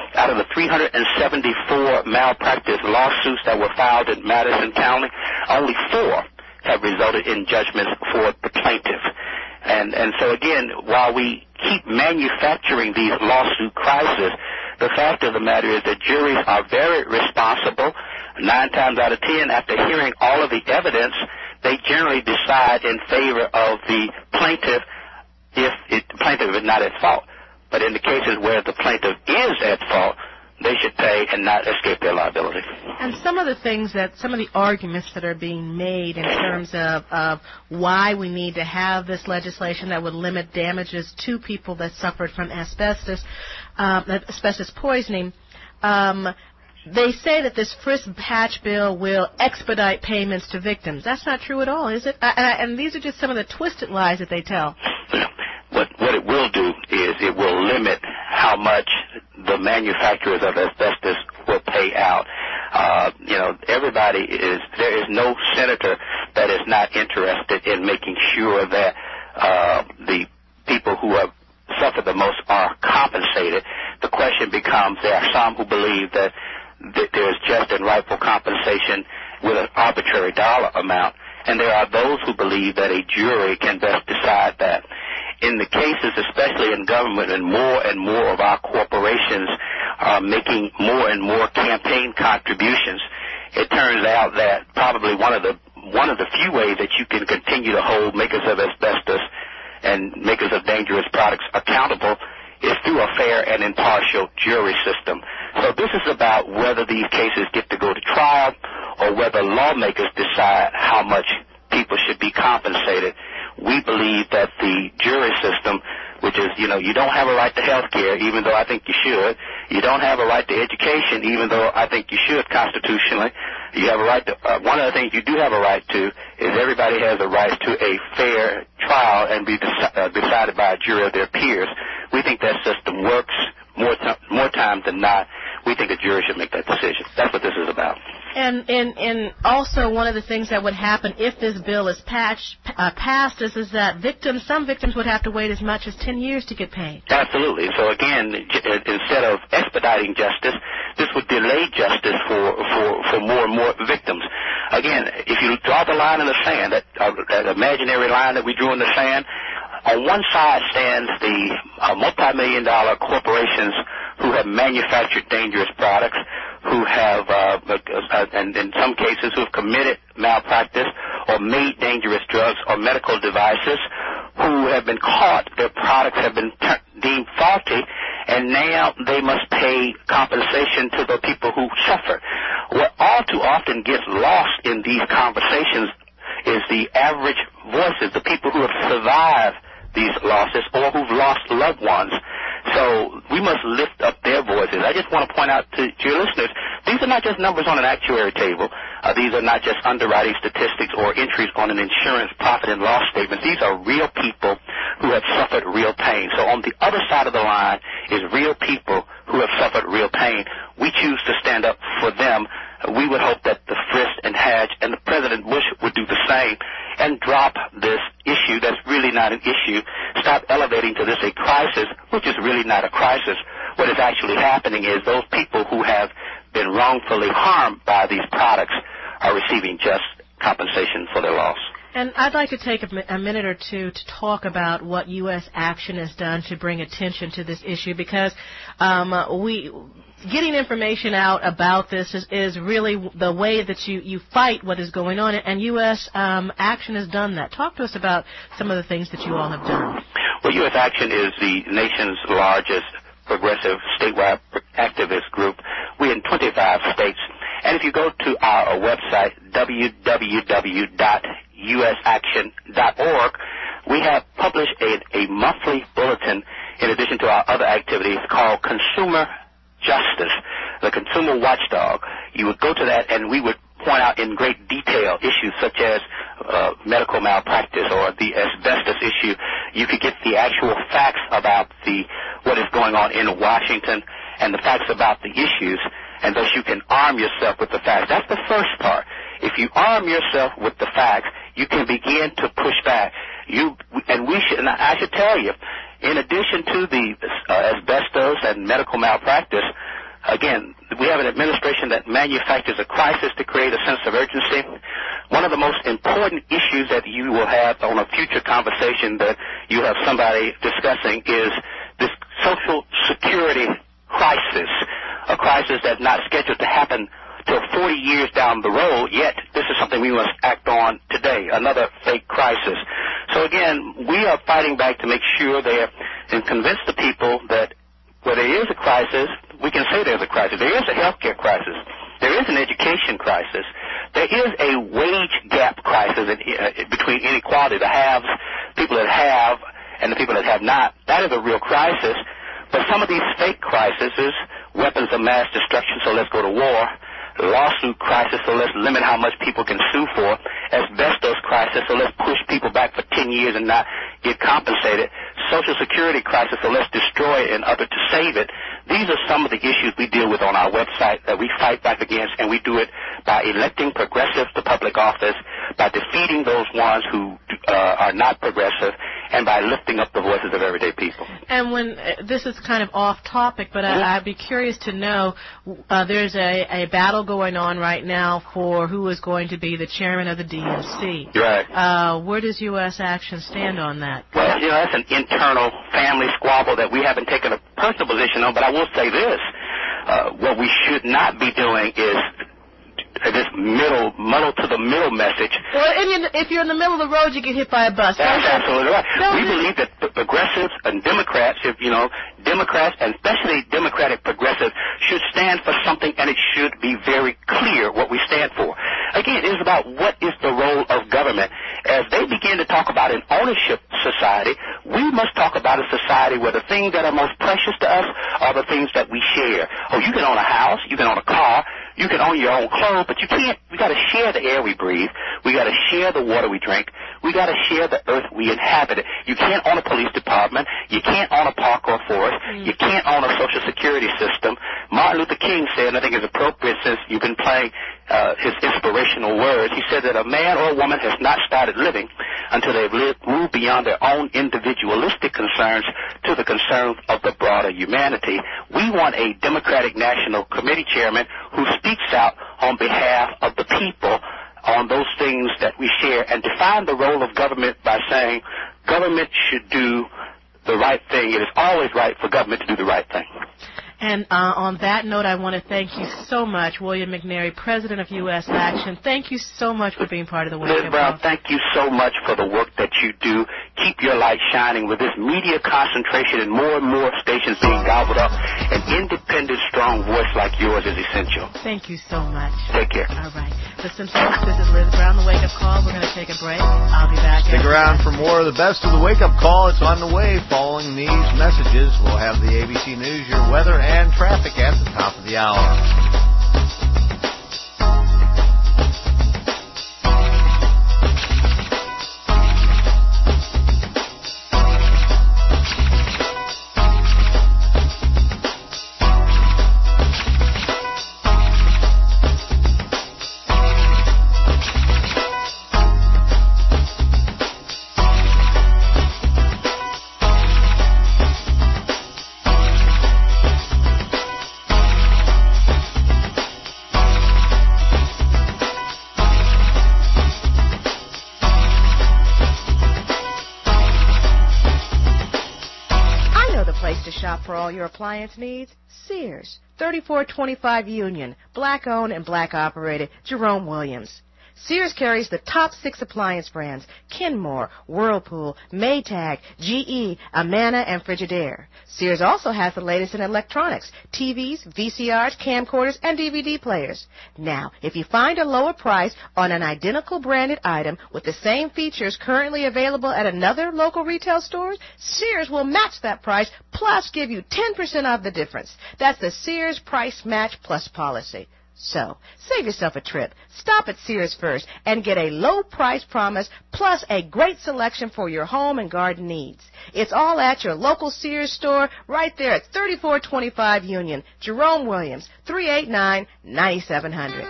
out of the three hundred seventy-four malpractice lawsuits that were filed in Madison County, only four have resulted in judgments for the plaintiff. And, and so, again, while we keep manufacturing these lawsuit crises, the fact of the matter is that juries are very responsible. Nine times out of ten, after hearing all of the evidence, they generally decide in favor of the plaintiff if it, the plaintiff is not at fault. But in the cases where the plaintiff is at fault, they should pay and not escape their liability. And some of the things that, some of the arguments that are being made in terms of, of why we need to have this legislation that would limit damages to people that suffered from asbestos, um, asbestos poisoning, um, they say that this Frist patch bill will expedite payments to victims. That's not true at all, is it? I, I, and these are just some of the twisted lies that they tell. What, what it will do is it will limit how much the manufacturers of asbestos will pay out. Uh, you know, everybody is, there is no senator that is not interested in making sure that uh, the people who have suffered the most are compensated. The question becomes, there are some who believe that, that there is just and rightful compensation with an arbitrary dollar amount, and there are those who believe that a jury can best decide that. In the cases, especially in government, and more and more of our corporations are making more and more campaign contributions, it turns out that probably one of the one of the few ways that you can continue to hold makers of asbestos and makers of dangerous products accountable is through a fair and impartial jury system. So this is about whether these cases get to go to trial or whether lawmakers decide how much people should be compensated. We believe that the jury system, which is, you know, you don't have a right to health care, even though I think you should. You don't have a right to education, even though I think you should constitutionally. You have a right to, uh, one of the things you do have a right to is everybody has a right to a fair trial and be deci- uh, decided by a jury of their peers. We think that system works more, t- more times than not. We think a jury should make that decision. That's what this is about. And, and, and also one of the things that would happen if this bill is patched, uh, passed is, is that victims, some victims would have to wait as much as ten years to get paid. Absolutely. So again, j- instead of expediting justice, this would delay justice for, for, for more and more victims. Again, if you draw the line in the sand, that, uh, that imaginary line that we drew in the sand, on one side stands the uh, multi-million dollar corporations who have manufactured dangerous products, who have, uh, uh, and in some cases, who have committed malpractice or made dangerous drugs or medical devices, who have been caught, their products have been t- deemed faulty, and now they must pay compensation to the people who suffer. What all too often gets lost in these conversations is the average voices, the people who have survived these losses or who've lost loved ones. So we must lift up their voices. I just want to point out to, to your listeners, these are not just numbers on an actuary table. Uh, these are not just underwriting statistics or entries on an insurance profit and loss statement. These are real people who have suffered real pain. So on the other side of the line is real people who have suffered real pain. We choose to stand up for them. We would hope that the Frist and Hatch and the President Bush would do the same and drop this issue that's really not an issue, stop elevating to this a crisis, which is really not a crisis. What is actually happening is those people who have been wrongfully harmed by these products are receiving just compensation for their loss. And I'd like to take a, a minute or two to talk about what U S action has done to bring attention to this issue, because um, we getting information out about this is, is really the way that you, you fight what is going on, and U S um, action has done that. Talk to us about some of the things that you all have done. Well, U S Action is the nation's largest progressive statewide activist group. We're in twenty-five states. And if you go to our website, w w w dot u s action dot org, we have published a, a monthly bulletin in addition to our other activities called Consumer Justice, the Consumer Watchdog. You would go to that and we would point out in great detail issues such as uh, medical malpractice or the asbestos issue. You could get the actual facts about the what is going on in Washington and the facts about the issues, and thus you can arm yourself with the facts. That's the first part. If you arm yourself with the facts, you can begin to push back. You and we should. And I should tell you, in addition to the uh, asbestos and medical malpractice, Again, we have an administration that manufactures a crisis to create a sense of urgency. One of the most important issues that you will have on a future conversation that you have somebody discussing is this Social Security crisis, a crisis that's not scheduled to happen till forty years down the road, yet this is something we must act on today, another fake crisis. So again, we are fighting back to make sure there and convince the people that where there is a crisis, we can say there's a crisis. There is a healthcare crisis. There is an education crisis. There is a wage gap crisis in, uh, between inequality, the haves, people that have, and the people that have not. That is a real crisis. But some of these fake crises, weapons of mass destruction, so let's go to war, lawsuit crisis, so let's limit how much people can sue for, asbestos crisis, so let's push people back for ten years and not get compensated, Social Security crisis, so let's destroy it in order to save it. These are some of the issues we deal with on our website that we fight back against, and we do it by electing progressives to public office, by defeating those ones who uh, are not progressive, and by lifting up the voices of everyday people. And when uh, this is kind of off topic, but I, I'd be curious to know, uh, there's a, a battle going on right now for who is going to be the chairman of the D N C. Right. Uh, where does U S Action stand on that? Well, you know, that's an internal family squabble that we haven't taken a personal position on, but I will say this. Uh, what we should not be doing is this middle, muddle to the middle message. Well, if you're in the middle of the road, you get hit by a bus. That's absolutely right. Don't we believe that progressives and Democrats, if you know, Democrats and especially Democratic progressives should stand for something, and it should be very clear what we stand for. Again, it is about what is the role of government. As they begin to talk about an ownership society, we must talk about a society where the things that are most precious to us are the things that we share. Oh, you can own a house, you can own a car, you can own your own clothes, but you can't. We got to share the air we breathe. We got to share the water we drink. We got to share the earth we inhabit. You can't own a police department. You can't own a park or a forest. Mm. You can't own a social security system. Martin Luther King said, and I think it's appropriate since you've been playing uh, his inspirational words, he said that a man or a woman has not started living until they've lived, moved beyond their own individualistic concerns to the concerns of the broader humanity. We want a Democratic National Committee chairman who speaks out on behalf of the people on those things that we share, and define the role of government by saying government should do the right thing. It is always right for government to do the right thing. And uh, on that note, I want to thank you so much, William McNary, President of U S Action. Thank you so much for being part of the Wake Up Call. Liz Brown, thank you so much for the work that you do. Keep your light shining. With this media concentration and more and more stations being gobbled up, an independent, strong voice like yours is essential. Thank you so much. Take care. All right. Listen, folks, this is Liz Brown, the Wake Up Call. We're going to take a break. I'll be back. Stick around for more of the best of the Wake Up Call. It's on the way. Following these messages, we'll have the A B C News, your weather, and traffic at the top of the hour. For all your appliance needs, Sears, thirty-four twenty-five Union, black-owned and black-operated, Jerome Williams. Sears carries the top six appliance brands, Kenmore, Whirlpool, Maytag, G E, Amana, and Frigidaire. Sears also has the latest in electronics, T Vs, V C Rs, camcorders, and D V D players. Now, if you find a lower price on an identical branded item with the same features currently available at another local retail store, Sears will match that price plus give you ten percent off the difference. That's the Sears Price Match Plus policy. So, save yourself a trip. Stop at Sears first and get a low price promise plus a great selection for your home and garden needs. It's all at your local Sears store right there at thirty-four twenty-five Union. Jerome Williams, three eight nine, nine seven zero zero.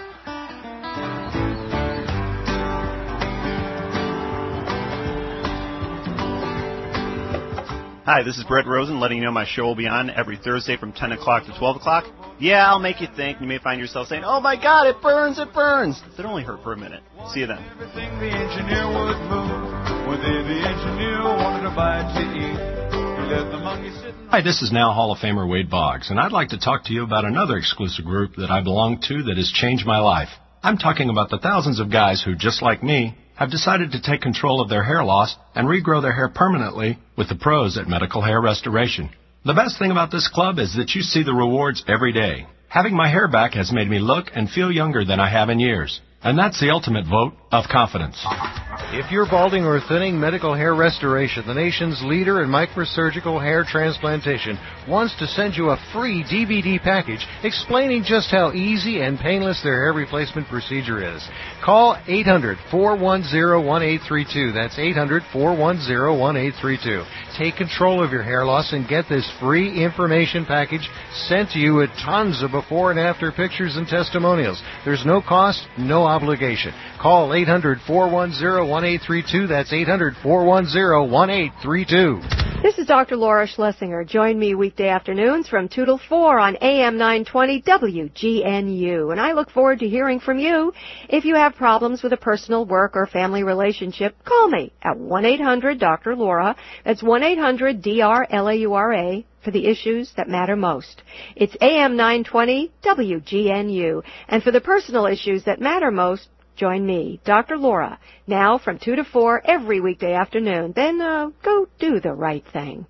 Hi, this is Brett Rosen letting you know my show will be on every Thursday from ten o'clock to twelve o'clock. Yeah, I'll make you think. You may find yourself saying, oh my God, it burns, it burns. It only hurt for a minute. See you then. Everything the engineer would move, whether the engineer wanted a bite to eat. He let the monkey sit. Hi, this is now Hall of Famer Wade Boggs, and I'd like to talk to you about another exclusive group that I belong to that has changed my life. I'm talking about the thousands of guys who, just like me, have decided to take control of their hair loss and regrow their hair permanently with the pros at Medical Hair Restoration. The best thing about this club is that you see the rewards every day. Having my hair back has made me look and feel younger than I have in years. And that's the ultimate vote of confidence. If you're balding or thinning, Medical Hair Restoration, the nation's leader in microsurgical hair transplantation, wants to send you a free D V D package explaining just how easy and painless their hair replacement procedure is. Call eight hundred, four one zero, one eight three two. That's eight hundred, four one zero, one eight three two. Take control of your hair loss and get this free information package sent to you with tons of before and after pictures and testimonials. There's no cost, no obligation. Call eight hundred, four one zero, one eight three two. That's eight hundred, four one zero, one eight three two. This is Doctor Laura Schlesinger. Join me weekday afternoons from two till four on A M nine twenty W G N U. And I look forward to hearing from you. If you have problems with a personal, work, or family relationship, call me at one eight hundred Doctor Laura. That's one eight hundred D R L A U R A for the issues that matter most. It's A M nine twenty W G N U. And for the personal issues that matter most, join me, Doctor Laura, now from two to four every weekday afternoon. Then uh, go do the right thing.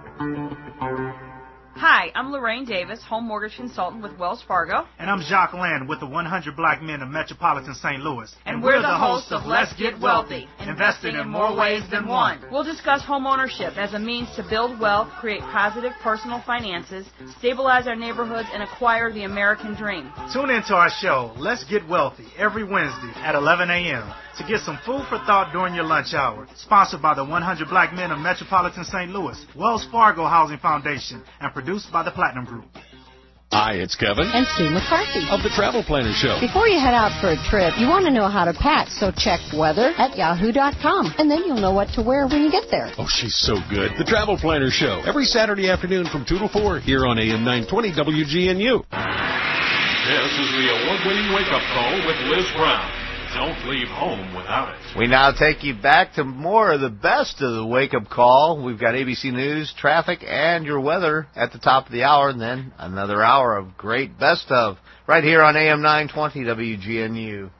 Hi, I'm Lorraine Davis, home mortgage consultant with Wells Fargo. And I'm Jacques Land with the one hundred Black Men of Metropolitan Saint Louis. And, and we're, we're the hosts of Let's Get Wealthy, investing in more ways than one. We'll discuss home ownership as a means to build wealth, create positive personal finances, stabilize our neighborhoods, and acquire the American dream. Tune into our show, Let's Get Wealthy, every Wednesday at eleven a.m. to get some food for thought during your lunch hour. Sponsored by the one hundred Black Men of Metropolitan Saint Louis, Wells Fargo Housing Foundation, and produced by the Platinum Group. Hi, it's Kevin. And Sue McCarthy. Of the Travel Planner Show. Before you head out for a trip, you want to know how to pack, so check weather at yahoo dot com. And then you'll know what to wear when you get there. Oh, she's so good. The Travel Planner Show. Every Saturday afternoon from two to four here on A M nine twenty W G N U. This is the award-winning wake-up call with Liz Brown. Don't leave home without it. We now take you back to more of the best of the wake-up call. We've got A B C News, traffic, and your weather at the top of the hour, and then another hour of great best of right here on A M nine twenty W G N U.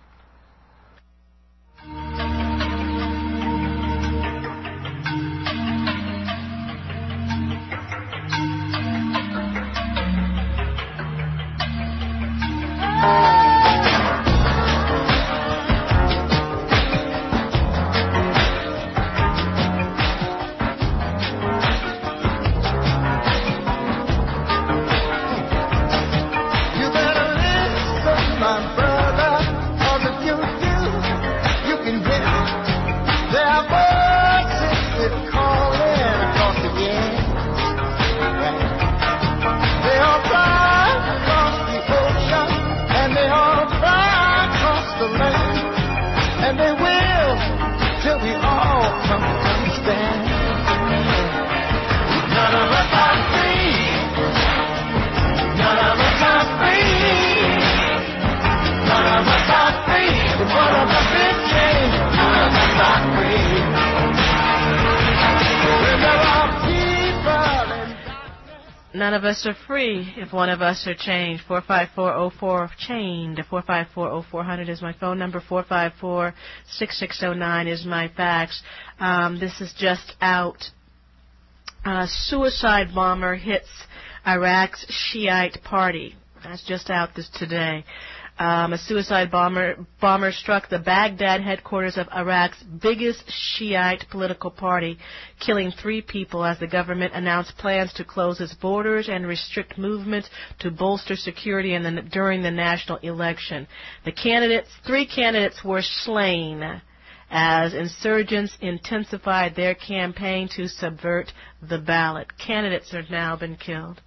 None of us are free if one of us are changed. four five four oh four chained. four five four oh four hundred is my phone number. four five four, six six oh nine is my fax. Um, this is just out. A suicide bomber hits Iraq's Shiite party. That's just out this today. Um, a suicide bomber bomber struck the Baghdad headquarters of Iraq's biggest Shiite political party, killing three people as the government announced plans to close its borders and restrict movement to bolster security in the, during the national election. The candidates, three candidates were slain as insurgents intensified their campaign to subvert the ballot. Candidates have now been killed.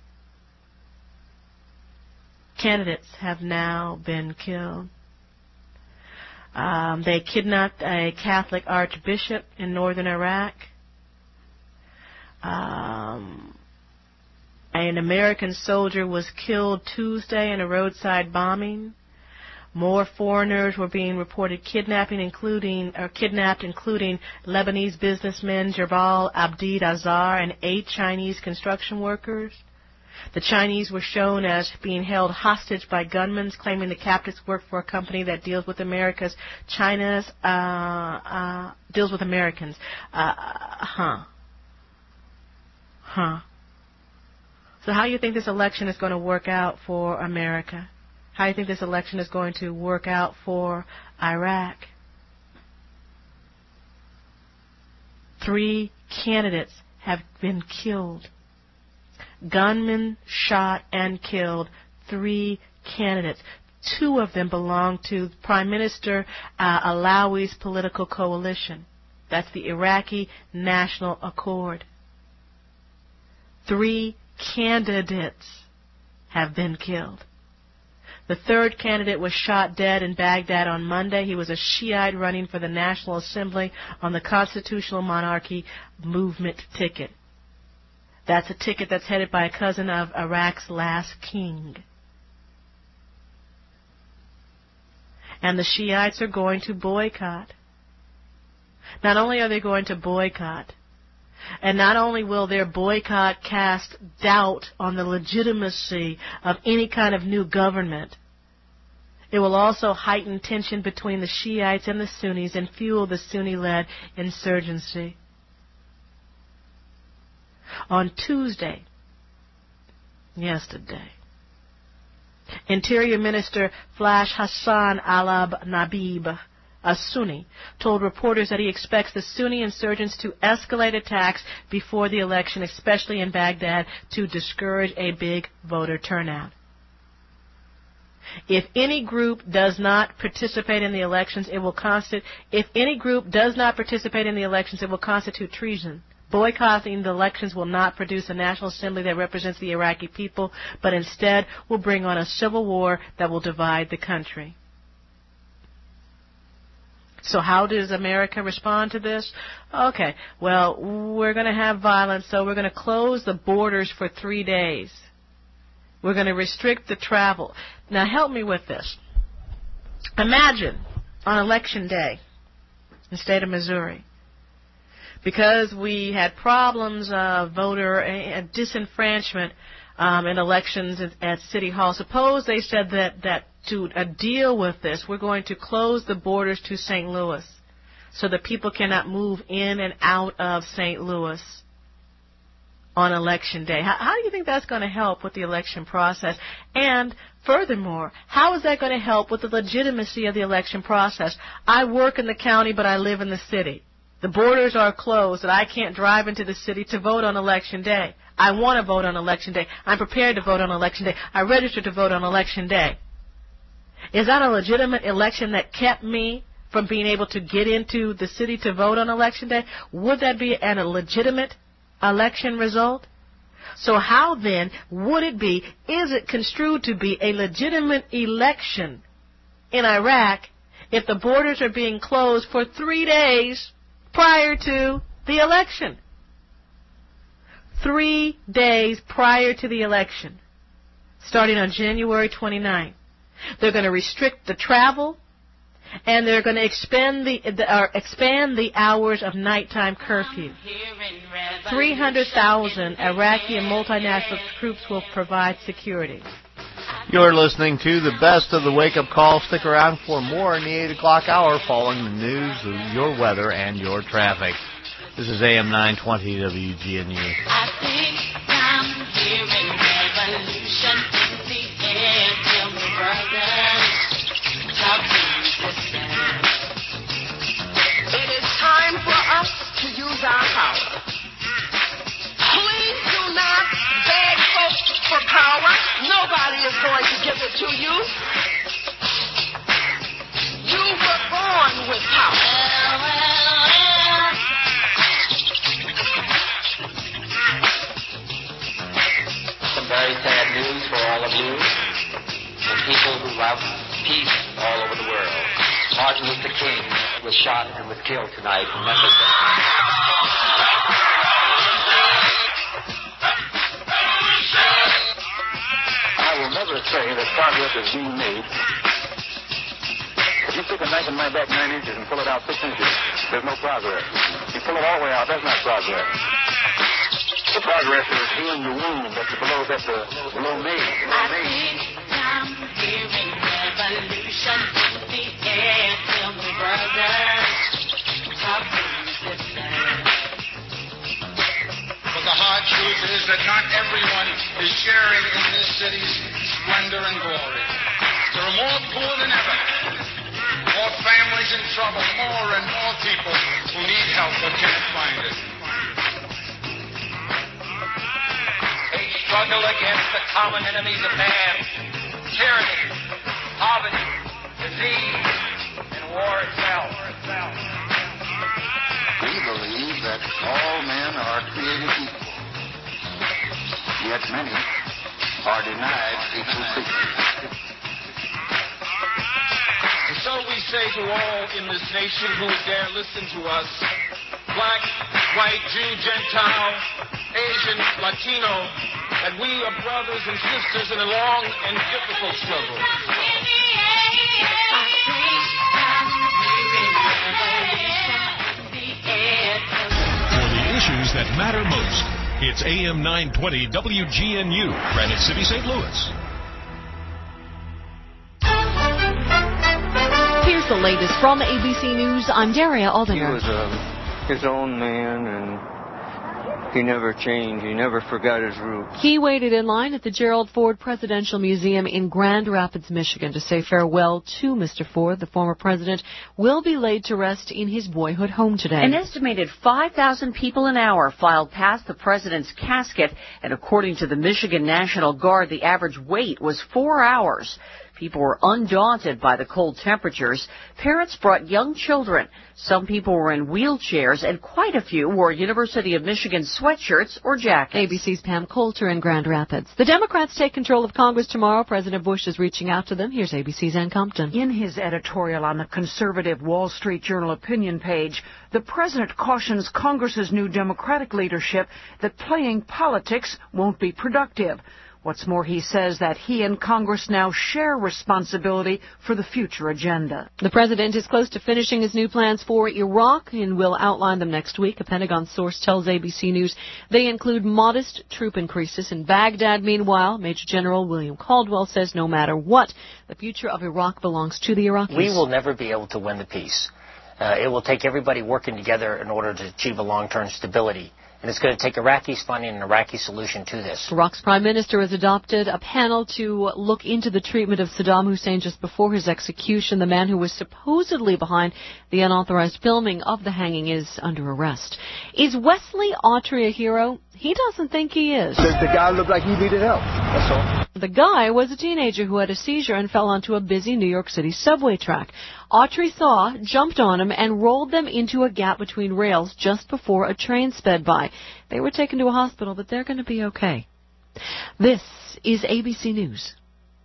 Candidates have now been killed. Um, they kidnapped a Catholic archbishop in northern Iraq. Um, an American soldier was killed Tuesday in a roadside bombing. More foreigners were being reported kidnapping, including or kidnapped, including Lebanese businessman Jabal Abdi Azar and eight Chinese construction workers. The Chinese were shown as being held hostage by gunmen, claiming the captives worked for a company that deals with America's China's uh, uh, deals with Americans. Uh, huh. Huh. So how do you think this election is going to work out for America? How do you think this election is going to work out for Iraq? Three candidates have been killed. Gunmen shot and killed three candidates. Two of them belong to Prime Minister uh, Alawi's political coalition. That's the Iraqi National Accord. Three candidates have been killed. The third candidate was shot dead in Baghdad on Monday. He was a Shiite running for the National Assembly on the Constitutional Monarchy Movement ticket. That's a ticket that's headed by a cousin of Iraq's last king. And the Shiites are going to boycott. Not only are they going to boycott, and not only will their boycott cast doubt on the legitimacy of any kind of new government, it will also heighten tension between the Shiites and the Sunnis and fuel the Sunni-led insurgency. On Tuesday, yesterday, Interior Minister Flash Hassan al-Nabib, a Sunni, told reporters that he expects the Sunni insurgents to escalate attacks before the election, especially in Baghdad, to discourage a big voter turnout. If any group does not participate in the elections, it will constitute. If any group does not participate in the elections, it will constitute treason. Boycotting the elections will not produce a National Assembly that represents the Iraqi people, but instead will bring on a civil war that will divide the country. So how does America respond to this? Okay, well, we're going to have violence, so we're going to close the borders for three days. We're going to restrict the travel. Now, help me with this. Imagine on Election Day in the state of Missouri, because we had problems of voter uh, disenfranchisement um, in elections at, at City Hall. Suppose they said that, that to uh, deal with this, we're going to close the borders to Saint Louis so that people cannot move in and out of Saint Louis on Election Day. How, how do you think that's going to help with the election process? And furthermore, how is that going to help with the legitimacy of the election process? I work in the county, but I live in the city. The borders are closed, and I can't drive into the city to vote on Election Day. I want to vote on Election Day. I'm prepared to vote on Election Day. I registered to vote on Election Day. Is that a legitimate election that kept me from being able to get into the city to vote on Election Day? Would that be an, a legitimate election result? So how then would it be, is it construed to be a legitimate election in Iraq if the borders are being closed for three days prior to the election? Three days prior to the election, starting on January twenty-ninth. They're going to restrict the travel, and they're going to expand the, the or expand the hours of nighttime curfew. three hundred thousand Iraqi and multinational troops will provide security. You're listening to the best of the wake-up call. Stick around for more in the eight o'clock hour following the news, your weather, and your traffic. This is A M nine twenty W G N U. I think I'm hearing revolution in the air. Tell me, brothers, how can we listen? It is time for us to use our power. Please do not beg folks for power. Nobody is going to give it to you. You were born with power. Well, well, well. Some very sad news for all of you, the people who love peace all over the world. Martin Luther King was shot and was killed tonight in Memphis. never say that progress is being made. If you stick a knife in my back nine inches and pull it out six inches, there's no progress. If you pull it all the way out, that's not progress. The progress is healing the wound that's below, that's uh, below me. Below me. I'm hearing revolution in the air. Tell me, brothers, how can you listen? But the hard truth is that not everyone is sharing in this city's splendor and glory. There are more poor than ever. More families in trouble, more and more people who need help but can't find it. A struggle against the common enemies of man, tyranny, poverty, disease, and war itself. We believe that all men are created equal, yet many are denied equal treatment. So we say to all in this nation who would dare listen to us, black, white, Jew, Gentile, Asian, Latino, that we are brothers and sisters in a long and difficult struggle. For the issues that matter most, it's A M nine twenty W G N U, Granite City, Saint Louis. Here's the latest from A B C News. I'm Daria Aldinger. He was um, his own man, and he never changed. He never forgot his roots. He waited in line at the Gerald Ford Presidential Museum in Grand Rapids, Michigan, to say farewell to Mister Ford. The former president will be laid to rest in his boyhood home today. An estimated five thousand people an hour filed past the president's casket, and according to the Michigan National Guard, the average wait was four hours. People were undaunted by the cold temperatures. Parents brought young children. Some people were in wheelchairs, and quite a few wore University of Michigan sweatshirts or jackets. A B C's Pam Coulter in Grand Rapids. The Democrats take control of Congress tomorrow. President Bush is reaching out to them. Here's A B C's Ann Compton. In his editorial on the conservative Wall Street Journal opinion page, the president cautions Congress's new Democratic leadership that playing politics won't be productive. What's more, he says that he and Congress now share responsibility for the future agenda. The president is close to finishing his new plans for Iraq and will outline them next week. A Pentagon source tells A B C News they include modest troop increases in Baghdad. Meanwhile, Major General William Caldwell says no matter what, the future of Iraq belongs to the Iraqis. We will never be able to win the peace. Uh, it will take everybody working together in order to achieve a long-term stability. And it's going to take Iraqis finding an Iraqi solution to this. Iraq's prime minister has adopted a panel to look into the treatment of Saddam Hussein just before his execution. The man who was supposedly behind the unauthorized filming of the hanging is under arrest. Is Wesley Autry a hero? He doesn't think he is. The, the guy looked like he needed help. That's all. The guy was a teenager who had a seizure and fell onto a busy New York City subway track. Autry saw, jumped on him, and rolled them into a gap between rails just before a train sped by. They were taken to a hospital, but they're going to be okay. This is A B C News.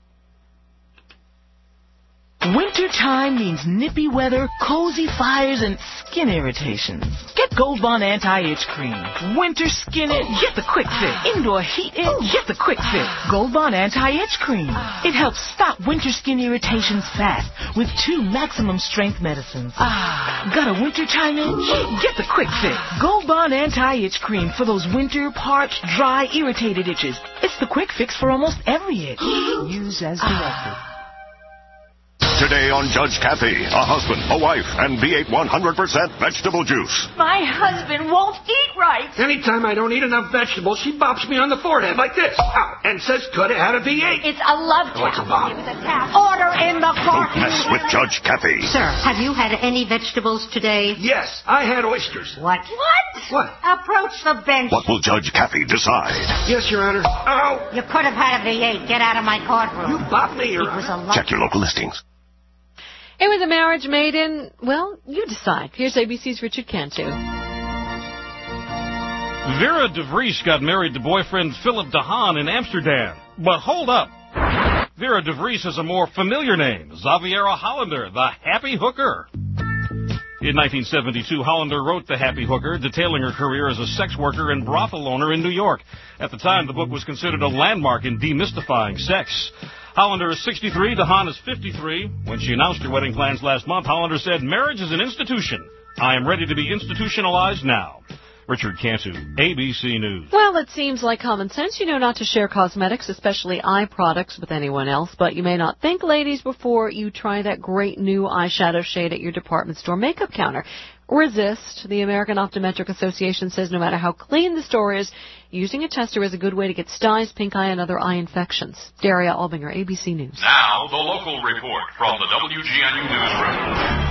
Wintertime means nippy weather, cozy fires, and skin irritations. Get Gold Bond Anti-Itch Cream. Winter skin it, get the quick fix. Indoor heat it, get the quick fix. Gold Bond Anti-Itch Cream. It helps stop winter skin irritations fast with two maximum strength medicines. Ah, got a wintertime itch? Get the quick fix. Gold Bond Anti-Itch Cream for those winter, parched, dry, irritated itches. It's the quick fix for almost every itch. Use as directed. Today on Judge Kathy, a husband, a wife, and V eight one hundred percent vegetable juice. My husband won't eat right. Anytime I don't eat enough vegetables, she bops me on the forehead like this. Ow, and says, could have had a V eight. It's a love Oh, it's a tap. bop. It was a tap. Order in the court. Don't mess with Judge Kathy. Sir, have you had any vegetables today? Yes, I had oysters. What? What? What? Approach the bench. What will Judge Kathy decide? Yes, Your Honor. Ow! You could have had a V eight. Get out of my courtroom. You bopped me, Your It was a Honor. love Check your local listings. It was a marriage made in, well, you decide. Here's A B C's Richard Cantu. Vera De Vries got married to boyfriend Philip De Haan in Amsterdam. But hold up. Vera De Vries has a more familiar name, Xaviera Hollander, the happy hooker. In nineteen seventy-two, Hollander wrote The Happy Hooker, detailing her career as a sex worker and brothel owner in New York. At the time, the book was considered a landmark in demystifying sex. Hollander is sixty-three, DeHaan is fifty-three. When she announced her wedding plans last month, Hollander said, "Marriage is an institution. I am ready to be institutionalized now." Richard Cantu, A B C News. Well, it seems like common sense, you know, not to share cosmetics, especially eye products, with anyone else. But you may not think, ladies, before you try that great new eyeshadow shade at your department store makeup counter. Resist. The American Optometric Association says no matter how clean the store is, using a tester is a good way to get styes, pink eye, and other eye infections. Daria Albinger, A B C News. Now, the local report from the W G N U Newsroom.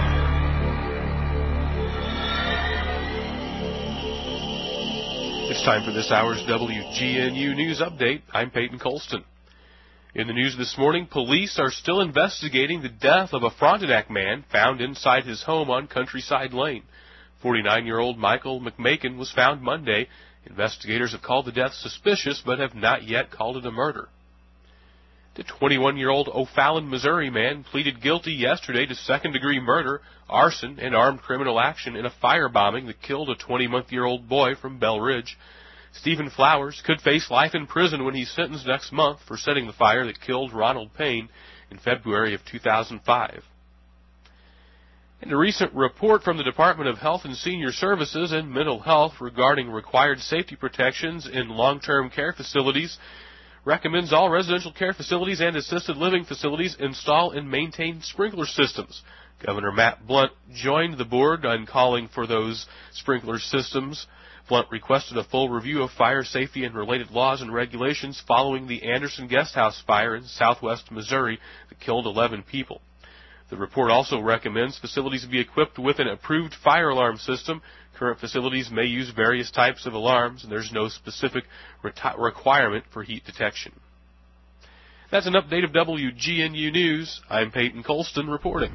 It's time for this hour's W G N U News Update. I'm Peyton Colston. In the news this morning, police are still investigating the death of a Frontenac man found inside his home on Countryside Lane. forty-nine-year-old Michael McMakin was found Monday. Investigators have called the death suspicious but have not yet called it a murder. The twenty-one-year-old O'Fallon, Missouri man pleaded guilty yesterday to second-degree murder, arson, and armed criminal action in a firebombing that killed a twenty-month-year-old boy from Bell Ridge. Stephen Flowers could face life in prison when he's sentenced next month for setting the fire that killed Ronald Payne in February of two thousand five. And a recent report from the Department of Health and Senior Services and Mental Health regarding required safety protections in long-term care facilities recommends all residential care facilities and assisted living facilities install and maintain sprinkler systems. Governor Matt Blunt joined the board on calling for those sprinkler systems. Blunt requested a full review of fire safety and related laws and regulations following the Anderson Guesthouse fire in southwest Missouri that killed eleven people. The report also recommends facilities be equipped with an approved fire alarm system. Current facilities may use various types of alarms, and there's no specific reti- requirement for heat detection. That's an update of W G N U News. I'm Peyton Colston reporting.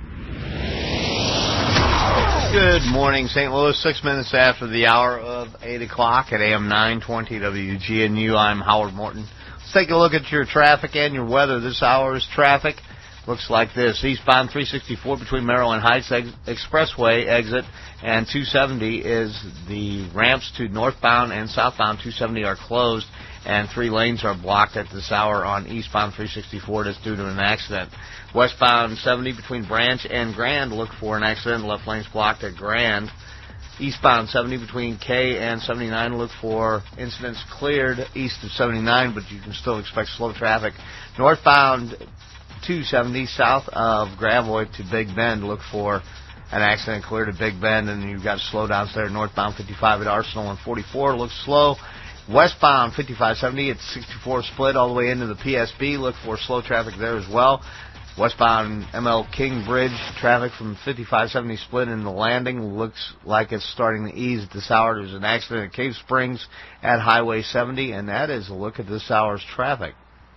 Good morning, Saint Louis. Six minutes after the hour of eight o'clock at A M nine twenty W G N U. I'm Howard Morton. Let's take a look at your traffic and your weather. This hour's traffic looks like this. Eastbound three sixty-four between Maryland Heights ex- Expressway exit and two seventy is the ramps to northbound and southbound two seventy are closed, and three lanes are blocked at this hour on eastbound three sixty-four. That's due to an accident. Westbound seventy between Branch and Grand, look for an accident. Left lane's blocked at Grand. Eastbound seventy between K and seventy-nine, look for incidents cleared east of seventy-nine, but you can still expect slow traffic. Northbound two seventy south of Gravois to Big Bend, look for an accident cleared at Big Bend, and you've got slowdowns there. Northbound fifty-five at Arsenal and forty-four looks slow. Westbound fifty-five seventy at sixty-four split all the way into the P S B, look for slow traffic there as well. Westbound M L King Bridge traffic from fifty-five seventy split in the landing looks like it's starting to ease at this hour. There's an accident at Cave Springs at Highway seventy, and that is a look at this hour's traffic.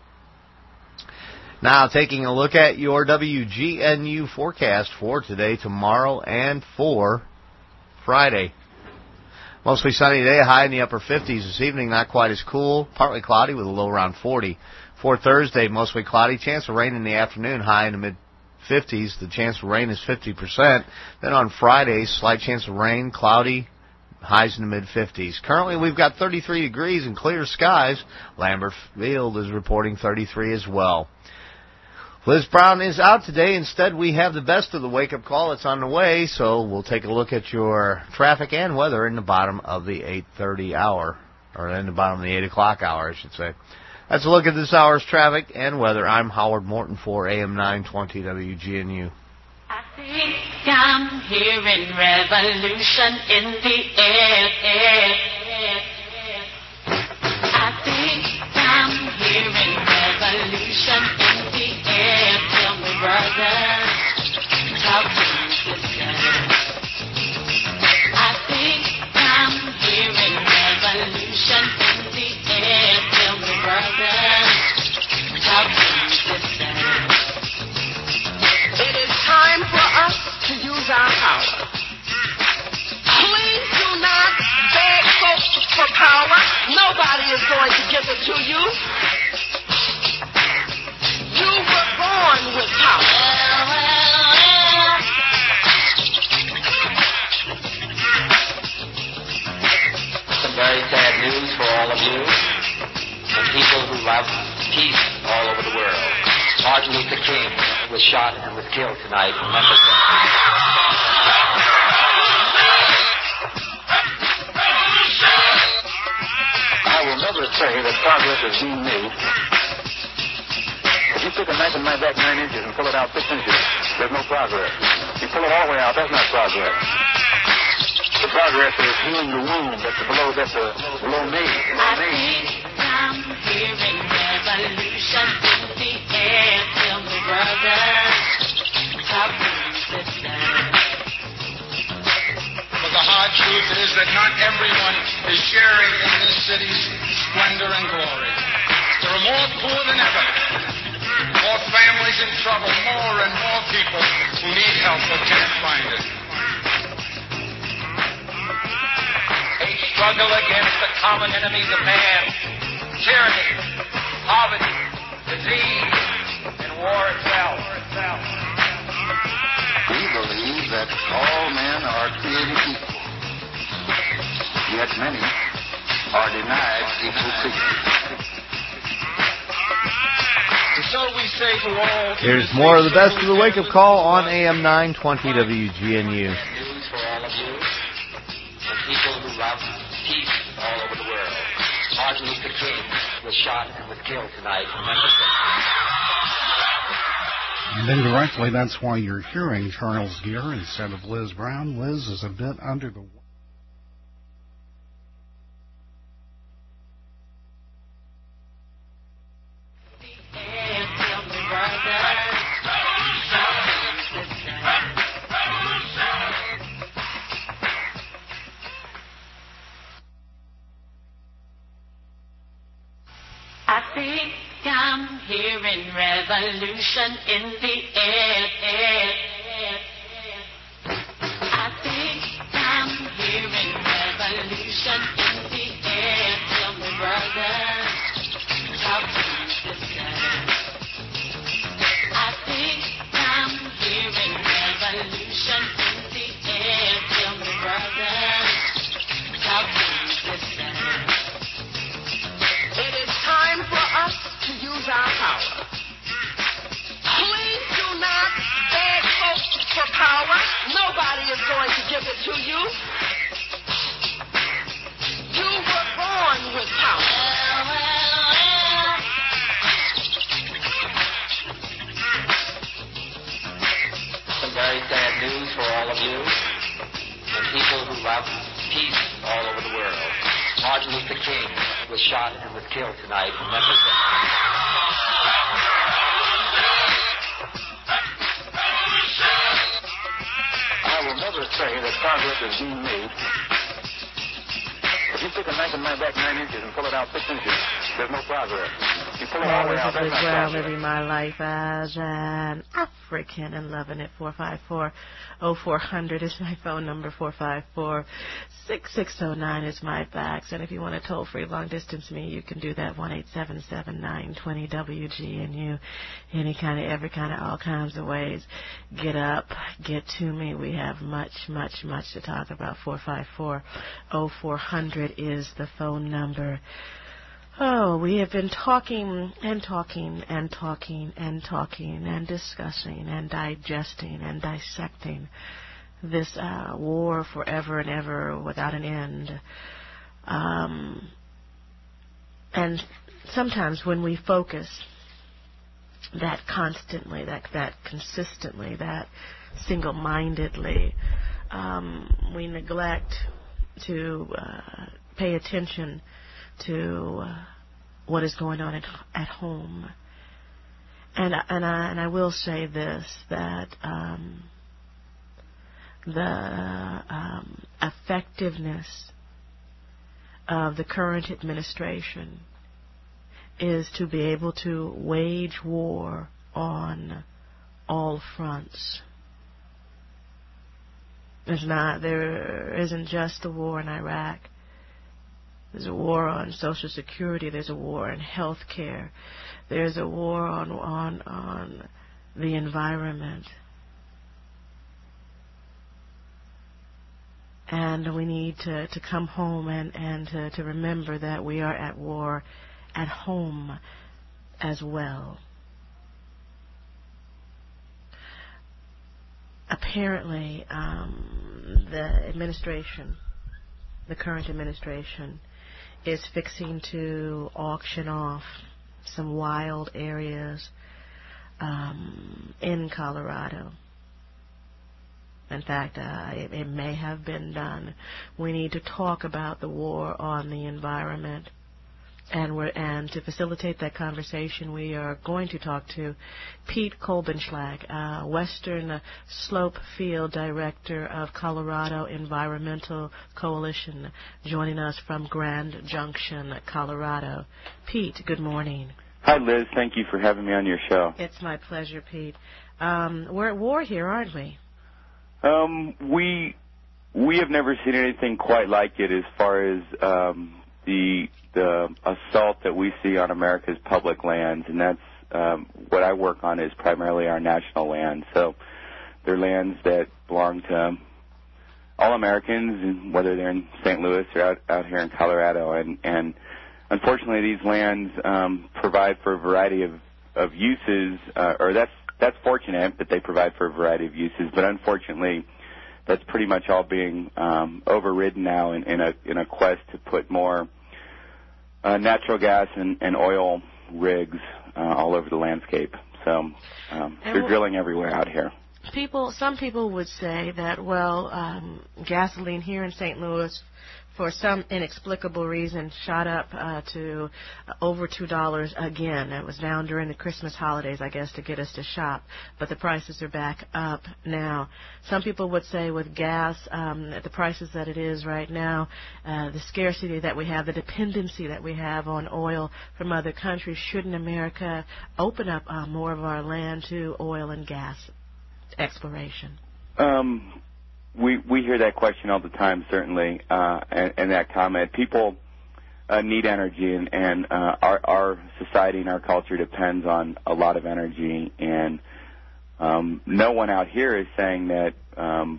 Now, taking a look at your W G N U forecast for today, tomorrow, and for Friday. Mostly sunny today, a high in the upper fifties. This evening, not quite as cool, partly cloudy with a low around forty. For Thursday, mostly cloudy, chance of rain in the afternoon, high in the mid-fifties. The chance of rain is fifty percent. Then on Friday, slight chance of rain, cloudy, highs in the mid-fifties. Currently, we've got thirty-three degrees and clear skies. Lambert Field is reporting thirty-three as well. Liz Brown is out today. Instead, we have the best of the wake-up call. It's on the way, so we'll take a look at your traffic and weather in the bottom of the eight thirty hour, or in the bottom of the eight o'clock hour, I should say. Let's look at this hour's traffic and weather. I'm Howard Morton for A M nine twenty W G N U. I think I'm hearing revolution in the air. I think I'm hearing revolution in the air. Tell me, brother, talk to me, sister. I think I'm hearing revolution in the air. Tell me, brother, talk to me, sister. It is time for us to use our power. Please do not beg folks for power. Nobody is going to give it to you. You were born with power. Martin Luther King was shot and was killed tonight in Memphis. I will never say that progress is being made. If you pick a knife and knife back nine inches and pull it out six inches, there's no progress. You pull it all the way out, that's not progress. The progress is healing the wound that's below, that's uh, below me. I think I'm hearing revolution in the air. Tell me, brother, how can you sister? But the hard truth is that not everyone is sharing in this city's splendor and glory. There are more poor than ever, more families in trouble, more and more people who need help but can't find it. A struggle against the common enemies of man, tyranny, poverty, disease, and war itself. We believe that all men are created equal, yet many are denied equal treatment. So we say to all... Here's more of the best of the wake-up call on A M nine twenty W G N U. News for all of you, and people who love peace all over the world. Martin Luther King was shot and was killed tonight in Memphis. And indirectly, that's why you're hearing Charles Gear instead of Liz Brown. Liz is a bit under the... I think I'm hearing revolution in the air. I think I'm hearing revolution in the air. Tell me, brother, how can you sister? I think I'm hearing revolution in the air. Tell me, brother, how can you sister? It is time for us to use our power. Please do not beg folks for power. Nobody is going to give it to you. You were born with power. Some very sad news for all of you, and people who love peace all over the world. Martin Luther King was shot and was killed tonight in Memphis. I will never say that progress is being made. If you pick a knife and knife back nine inches and pull it out six inches, there's no progress. You pull it all the way out, that's not well, progress. living my life as an African and loving it. four five four oh four hundred is my phone number. four five four six six oh nine is my fax. And if you want to toll free long distance me, you can do that. one eight seven seven nine two zero W G N U. Any kind of, every kind of, all kinds of ways. Get up, get to me. We have much, much, much to talk about. four five four oh four hundred is the phone number. Oh, we have been talking and talking and talking and talking and discussing and digesting and dissecting this uh, war forever and ever without an end. Um, and sometimes when we focus that constantly, that, that consistently, that single-mindedly, um, we neglect to uh, pay attention to uh, what is going on at, at home. And, and, I, and I will say this, that um, the um, effectiveness of the current administration is to be able to wage war on all fronts. There's not, there isn't just a war in Iraq. There's a war on Social Security. There's a war on health care. There's a war on on on the environment. And we need to, to come home and, and to, to remember that we are at war at home as well. apparently um, the administration, the current administration, is fixing to auction off some wild areas um, in Colorado. In fact, uh, it, it may have been done. We need to talk about the war on the environment. And we're, and to facilitate that conversation, we are going to talk to Pete Kolbenschlag, uh, Western Slope Field Director of Colorado Environmental Coalition, joining us from Grand Junction, Colorado. Pete, good morning. Hi, Liz. Thank you for having me on your show. It's my pleasure, Pete. Um, we're at war here, aren't we? Um, we we have never seen anything quite like it as far as um, the the assault that we see on America's public lands, and that's um, what I work on is primarily our national lands. So they're lands that belong to all Americans, and whether they're in Saint Louis or out, out here in Colorado. And, and unfortunately, these lands um, provide for a variety of, of uses, uh, or that's That's fortunate that they provide for a variety of uses, but unfortunately, that's pretty much all being um, overridden now in, in a in a quest to put more uh, natural gas and, and oil rigs uh, all over the landscape. So um, they're well, drilling everywhere out here. People, some people would say that well, um, gasoline here in Saint Louis, for some inexplicable reason, shot up uh, to uh, over two dollars again. It was down during the Christmas holidays, I guess, to get us to shop. But the prices are back up now. Some people would say with gas, um, at the prices that it is right now, uh, the scarcity that we have, the dependency that we have on oil from other countries, shouldn't America open up uh, more of our land to oil and gas exploration? Um. We we hear that question all the time, certainly, uh, and, and that comment. People uh, need energy, and, and uh, our, our society and our culture depends on a lot of energy. And um, no one out here is saying that um,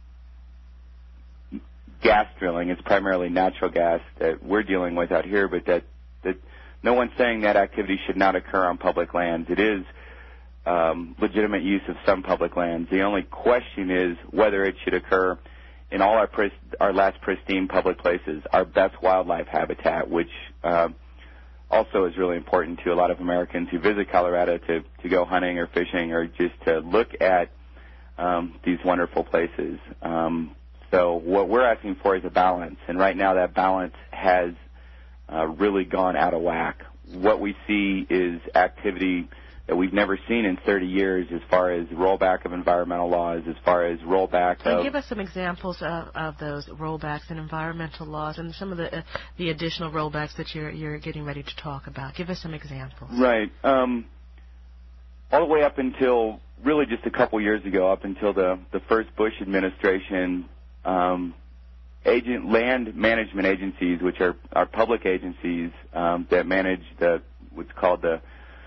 gas drilling, it's primarily natural gas that we're dealing with out here, but that, that no one's saying that activity should not occur on public lands. It is Um, legitimate use of some public lands. The only question is whether it should occur in all our pris- our last pristine public places, our best wildlife habitat, which uh, also is really important to a lot of Americans who visit Colorado to, to go hunting or fishing or just to look at um, these wonderful places. Um, so what we're asking for is a balance, and right now that balance has uh, really gone out of whack. What we see is activity that we've never seen in thirty years as far as rollback of environmental laws, as far as rollback and of... give us some examples of, of those rollbacks in environmental laws and some of the uh, the additional rollbacks that you're you're getting ready to talk about. Give us some examples. Right. Um, all the way up until really just a couple years ago, up until the, the first Bush administration, um, agent land management agencies, which are, are public agencies um, that manage the what's called the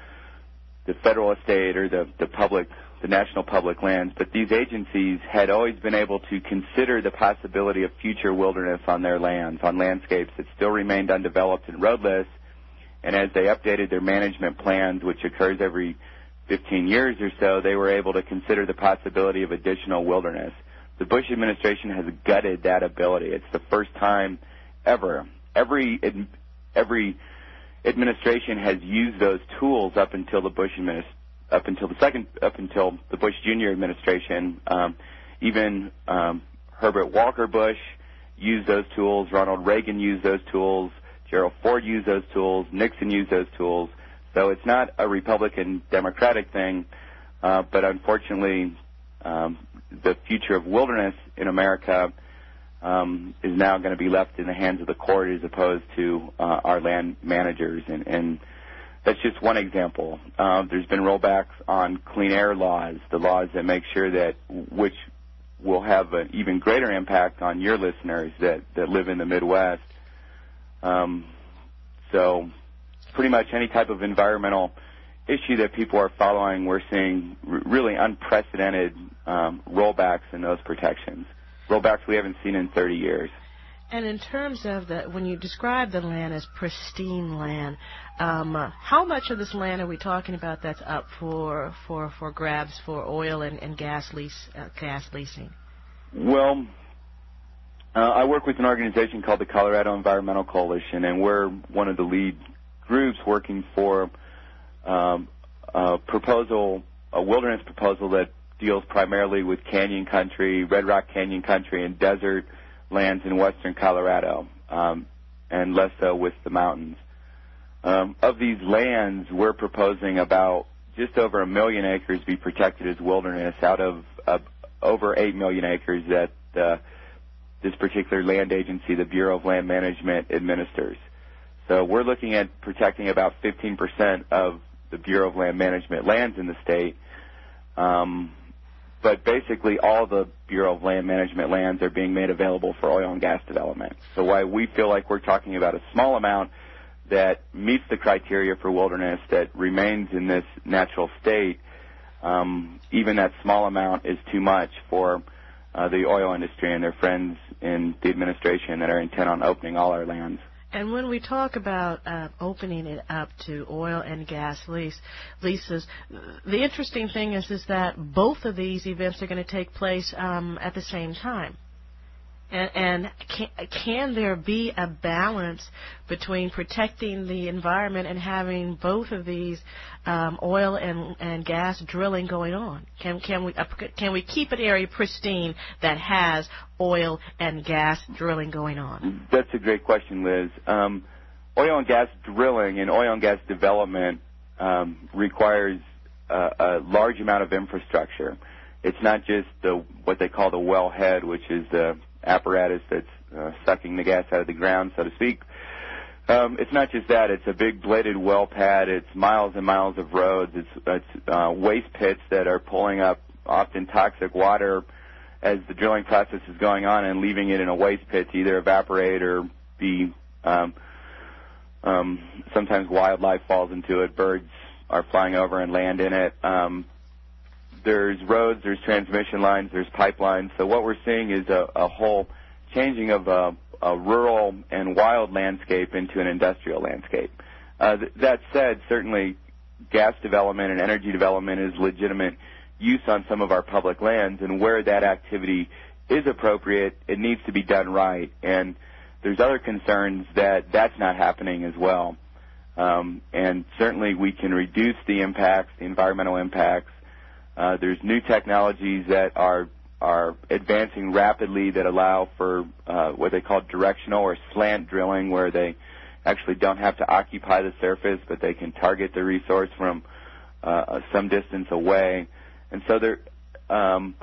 the federal estate or the, the public, the national public lands, but these agencies had always been able to consider the possibility of future wilderness on their lands, on landscapes that still remained undeveloped and roadless, and as they updated their management plans, which occurs every fifteen years or so, they were able to consider the possibility of additional wilderness. The Bush administration has gutted that ability. It's the first time ever. Every every administration has used those tools up until the Bush administ- up until the second up until the Bush Junior administration. Um, even um, Herbert Walker Bush used those tools. Ronald Reagan used those tools. Gerald Ford used those tools. Nixon used those tools. So it's not a Republican Democratic thing, uh, but unfortunately, um, the future of wilderness in America Um, is now going to be left in the hands of the court as opposed to uh, our land managers. And, and that's just one example. Uh, there's been rollbacks on clean air laws, the laws that make sure that, which will have an even greater impact on your listeners that, that live in the Midwest. Um, so pretty much any type of environmental issue that people are following, we're seeing r- really unprecedented um, rollbacks in those protections. Rollbacks we haven't seen in thirty years. And in terms of the, when you describe the land as pristine land, um, uh, how much of this land are we talking about that's up for for, for grabs for oil and, and gas lease uh, gas leasing? Well, uh, I work with an organization called the Colorado Environmental Coalition, and we're one of the lead groups working for um, a proposal, a wilderness proposal that deals primarily with canyon country, Red Rock Canyon country, and desert lands in western Colorado, um, and less so with the mountains. Um, of these lands, we're proposing about just over a million acres be protected as wilderness out of uh, over eight million acres that uh, this particular land agency, the Bureau of Land Management, administers. So we're looking at protecting about fifteen percent of the Bureau of Land Management lands in the state. Um, But basically, all the Bureau of Land Management lands are being made available for oil and gas development. So while we feel like we're talking about a small amount that meets the criteria for wilderness that remains in this natural state, um, even that small amount is too much for uh, the oil industry and their friends in the administration that are intent on opening all our lands. And when we talk about uh, opening it up to oil and gas lease, leases, the interesting thing is, is that both of these events are going to take place um, at the same time. And, and can, can there be a balance between protecting the environment and having both of these um, oil and, and gas drilling going on? Can, can we uh, can we keep an area pristine that has oil and gas drilling going on? That's a great question, Liz. Um, oil and gas drilling and oil and gas development um, requires uh, a large amount of infrastructure. It's not just the what they call the wellhead, which is the apparatus that's uh, sucking the gas out of the ground, so to speak. Um, it's not just that. It's a big bladed well pad. It's miles and miles of roads. It's, it's uh, waste pits that are pulling up often toxic water as the drilling process is going on and leaving it in a waste pit to either evaporate or be um, um, sometimes wildlife falls into it. Birds are flying over and land in it. Um, There's roads, there's transmission lines, there's pipelines. So what we're seeing is a, a whole changing of a, a rural and wild landscape into an industrial landscape. Uh, th- that said, certainly gas development and energy development is legitimate use on some of our public lands, and where that activity is appropriate, it needs to be done right. And there's other concerns that that's not happening as well. Um, and certainly we can reduce the impacts, the environmental impacts. Uh, there's new technologies that are are advancing rapidly that allow for uh, what they call directional or slant drilling, where they actually don't have to occupy the surface, but they can target the resource from uh, some distance away. And so there, um,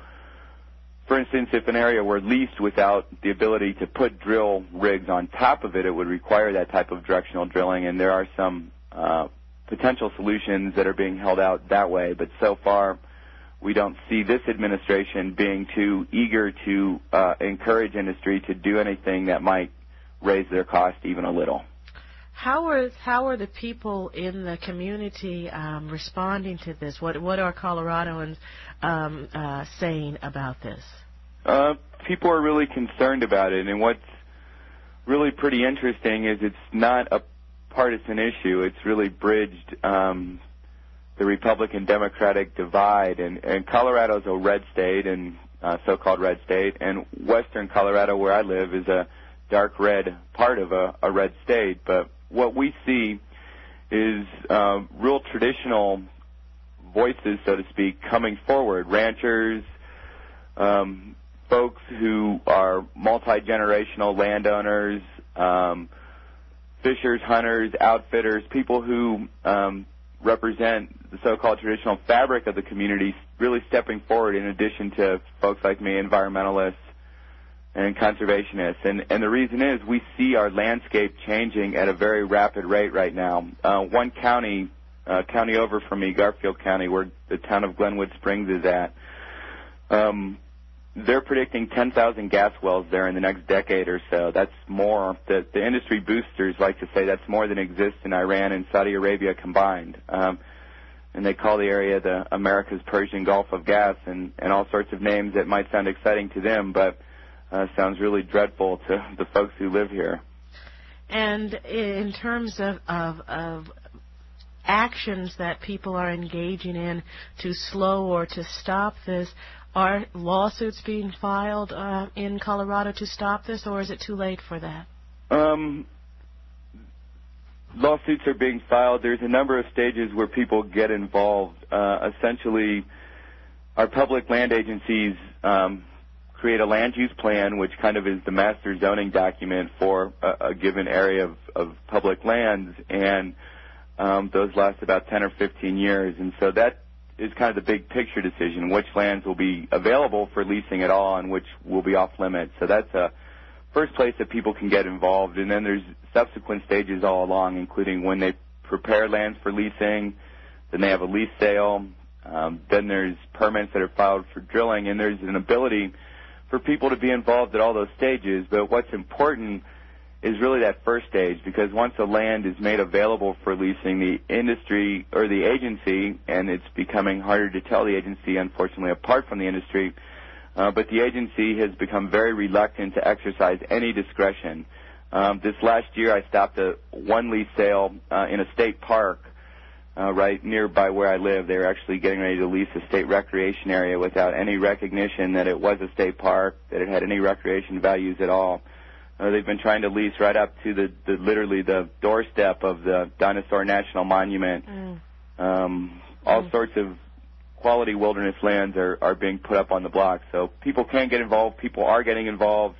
for instance, if an area were leased without the ability to put drill rigs on top of it, it would require that type of directional drilling, and there are some uh, potential solutions that are being held out that way. But so far, we don't see this administration being too eager to uh, encourage industry to do anything that might raise their cost even a little. How are how are the people in the community um, responding to this? What what are Coloradoans um, uh, saying about this? Uh, people are really concerned about it, and what's really pretty interesting is it's not a partisan issue. It's really bridged um, the Republican-Democratic divide, and, and Colorado's a red state, and uh, so-called red state, and western Colorado, where I live, is a dark red part of a, a red state. But what we see is uh, real traditional voices, so to speak, coming forward. Ranchers, um, folks who are multi-generational landowners, um, fishers, hunters, outfitters, people who um, represent the so-called traditional fabric of the community, really stepping forward, in addition to folks like me, environmentalists and conservationists. And, and the reason is we see our landscape changing at a very rapid rate right now. Uh, one county, uh, county over from me, Garfield County, where the town of Glenwood Springs is at, um, they're predicting ten thousand gas wells there in the next decade or so. That's more. The, the industry boosters like to say that's more than exists in Iran and Saudi Arabia combined. Um, and they call the area the America's Persian Gulf of gas, and, and all sorts of names that might sound exciting to them. But uh, sounds really dreadful to the folks who live here. And in terms of, of, of actions that people are engaging in to slow or to stop this, are lawsuits being filed uh, in Colorado to stop this, or is it too late for that? Um, lawsuits are being filed. There's a number of stages where people get involved. Uh, essentially, our public land agencies um, create a land use plan, which kind of is the master zoning document for a, a given area of, of public lands, and um, those last about ten or fifteen years. And so that is kind of the big picture decision, which lands will be available for leasing at all and which will be off limits. So that's a first place that people can get involved. And then there's subsequent stages all along, including when they prepare lands for leasing, then they have a lease sale, um, then there's permits that are filed for drilling, and there's an ability for people to be involved at all those stages. But what's important is really that first stage, because once the land is made available for leasing, the industry or the agency, and it's becoming harder to tell the agency, unfortunately, apart from the industry, uh, but the agency has become very reluctant to exercise any discretion. Um, this last year, I stopped a one lease sale uh, in a state park uh, right nearby where I live. They were actually getting ready to lease a state recreation area without any recognition that it was a state park, that it had any recreation values at all. Uh, they've been trying to lease right up to the, the literally the doorstep of the Dinosaur National Monument. Mm. Um, all mm. sorts of quality wilderness lands are, are being put up on the block. So people can get involved. People are getting involved.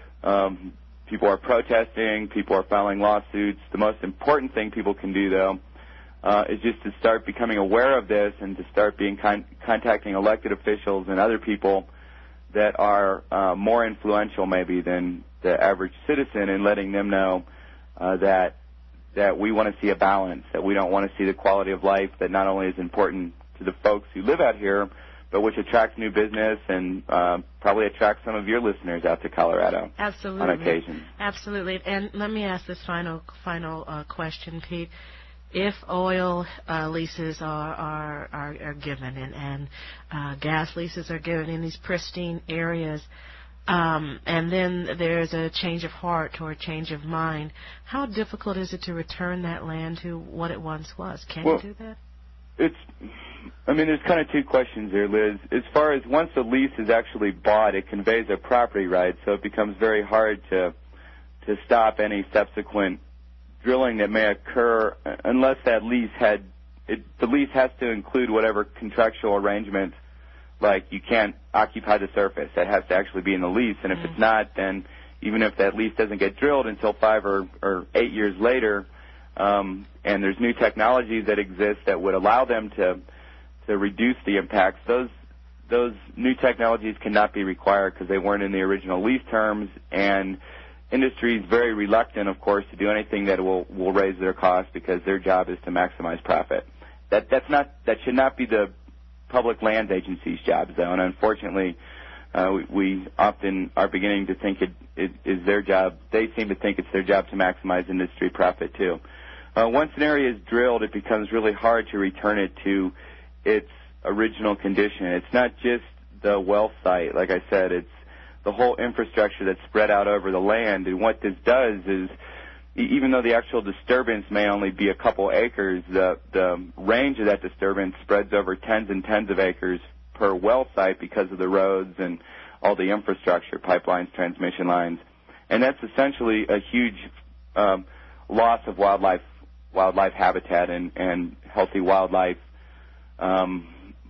Um, people are protesting. People are filing lawsuits. The most important thing people can do, though, uh, is just to start becoming aware of this and to start being con- contacting elected officials and other people that are uh, more influential maybe than the average citizen, and letting them know uh, that that we want to see a balance, that we don't want to see the quality of life that not only is important to the folks who live out here, but which attracts new business and uh, probably attracts some of your listeners out to Colorado. Absolutely. On occasion. Absolutely. And let me ask this final final uh, question, Pete. If oil uh, leases are, are, are, are given and, and uh, gas leases are given in these pristine areas, um, and then there's a change of heart or a change of mind, how difficult is it to return that land to what it once was? Can well, you do that? It's, I mean, there's kind of two questions there, Liz. As far as once a lease is actually bought, it conveys a property right, so it becomes very hard to to stop any subsequent drilling that may occur unless that lease had, it, the lease has to include whatever contractual arrangements, like you can't occupy the surface. That has to actually be in the lease, and if mm. it's not, then even if that lease doesn't get drilled until five or, or eight years later, um, and there's new technologies that exist that would allow them to to reduce the impacts, those those new technologies cannot be required because they weren't in the original lease terms, and industry is very reluctant, of course, to do anything that will, will raise their costs because their job is to maximize profit. That that's not that should not be the public lands agency's jobs, though, and unfortunately, uh, we, we often are beginning to think it, it is their job. They seem to think it's their job to maximize industry profit too. Uh, once an area is drilled, it becomes really hard to return it to its original condition. It's not just the well site, like I said, it's the whole infrastructure that's spread out over the land. And what this does is, even though the actual disturbance may only be a couple acres, the, the range of that disturbance spreads over tens and tens of acres per well site because of the roads and all the infrastructure, pipelines, transmission lines. And that's essentially a huge um, loss of wildlife wildlife habitat and, and healthy wildlife um,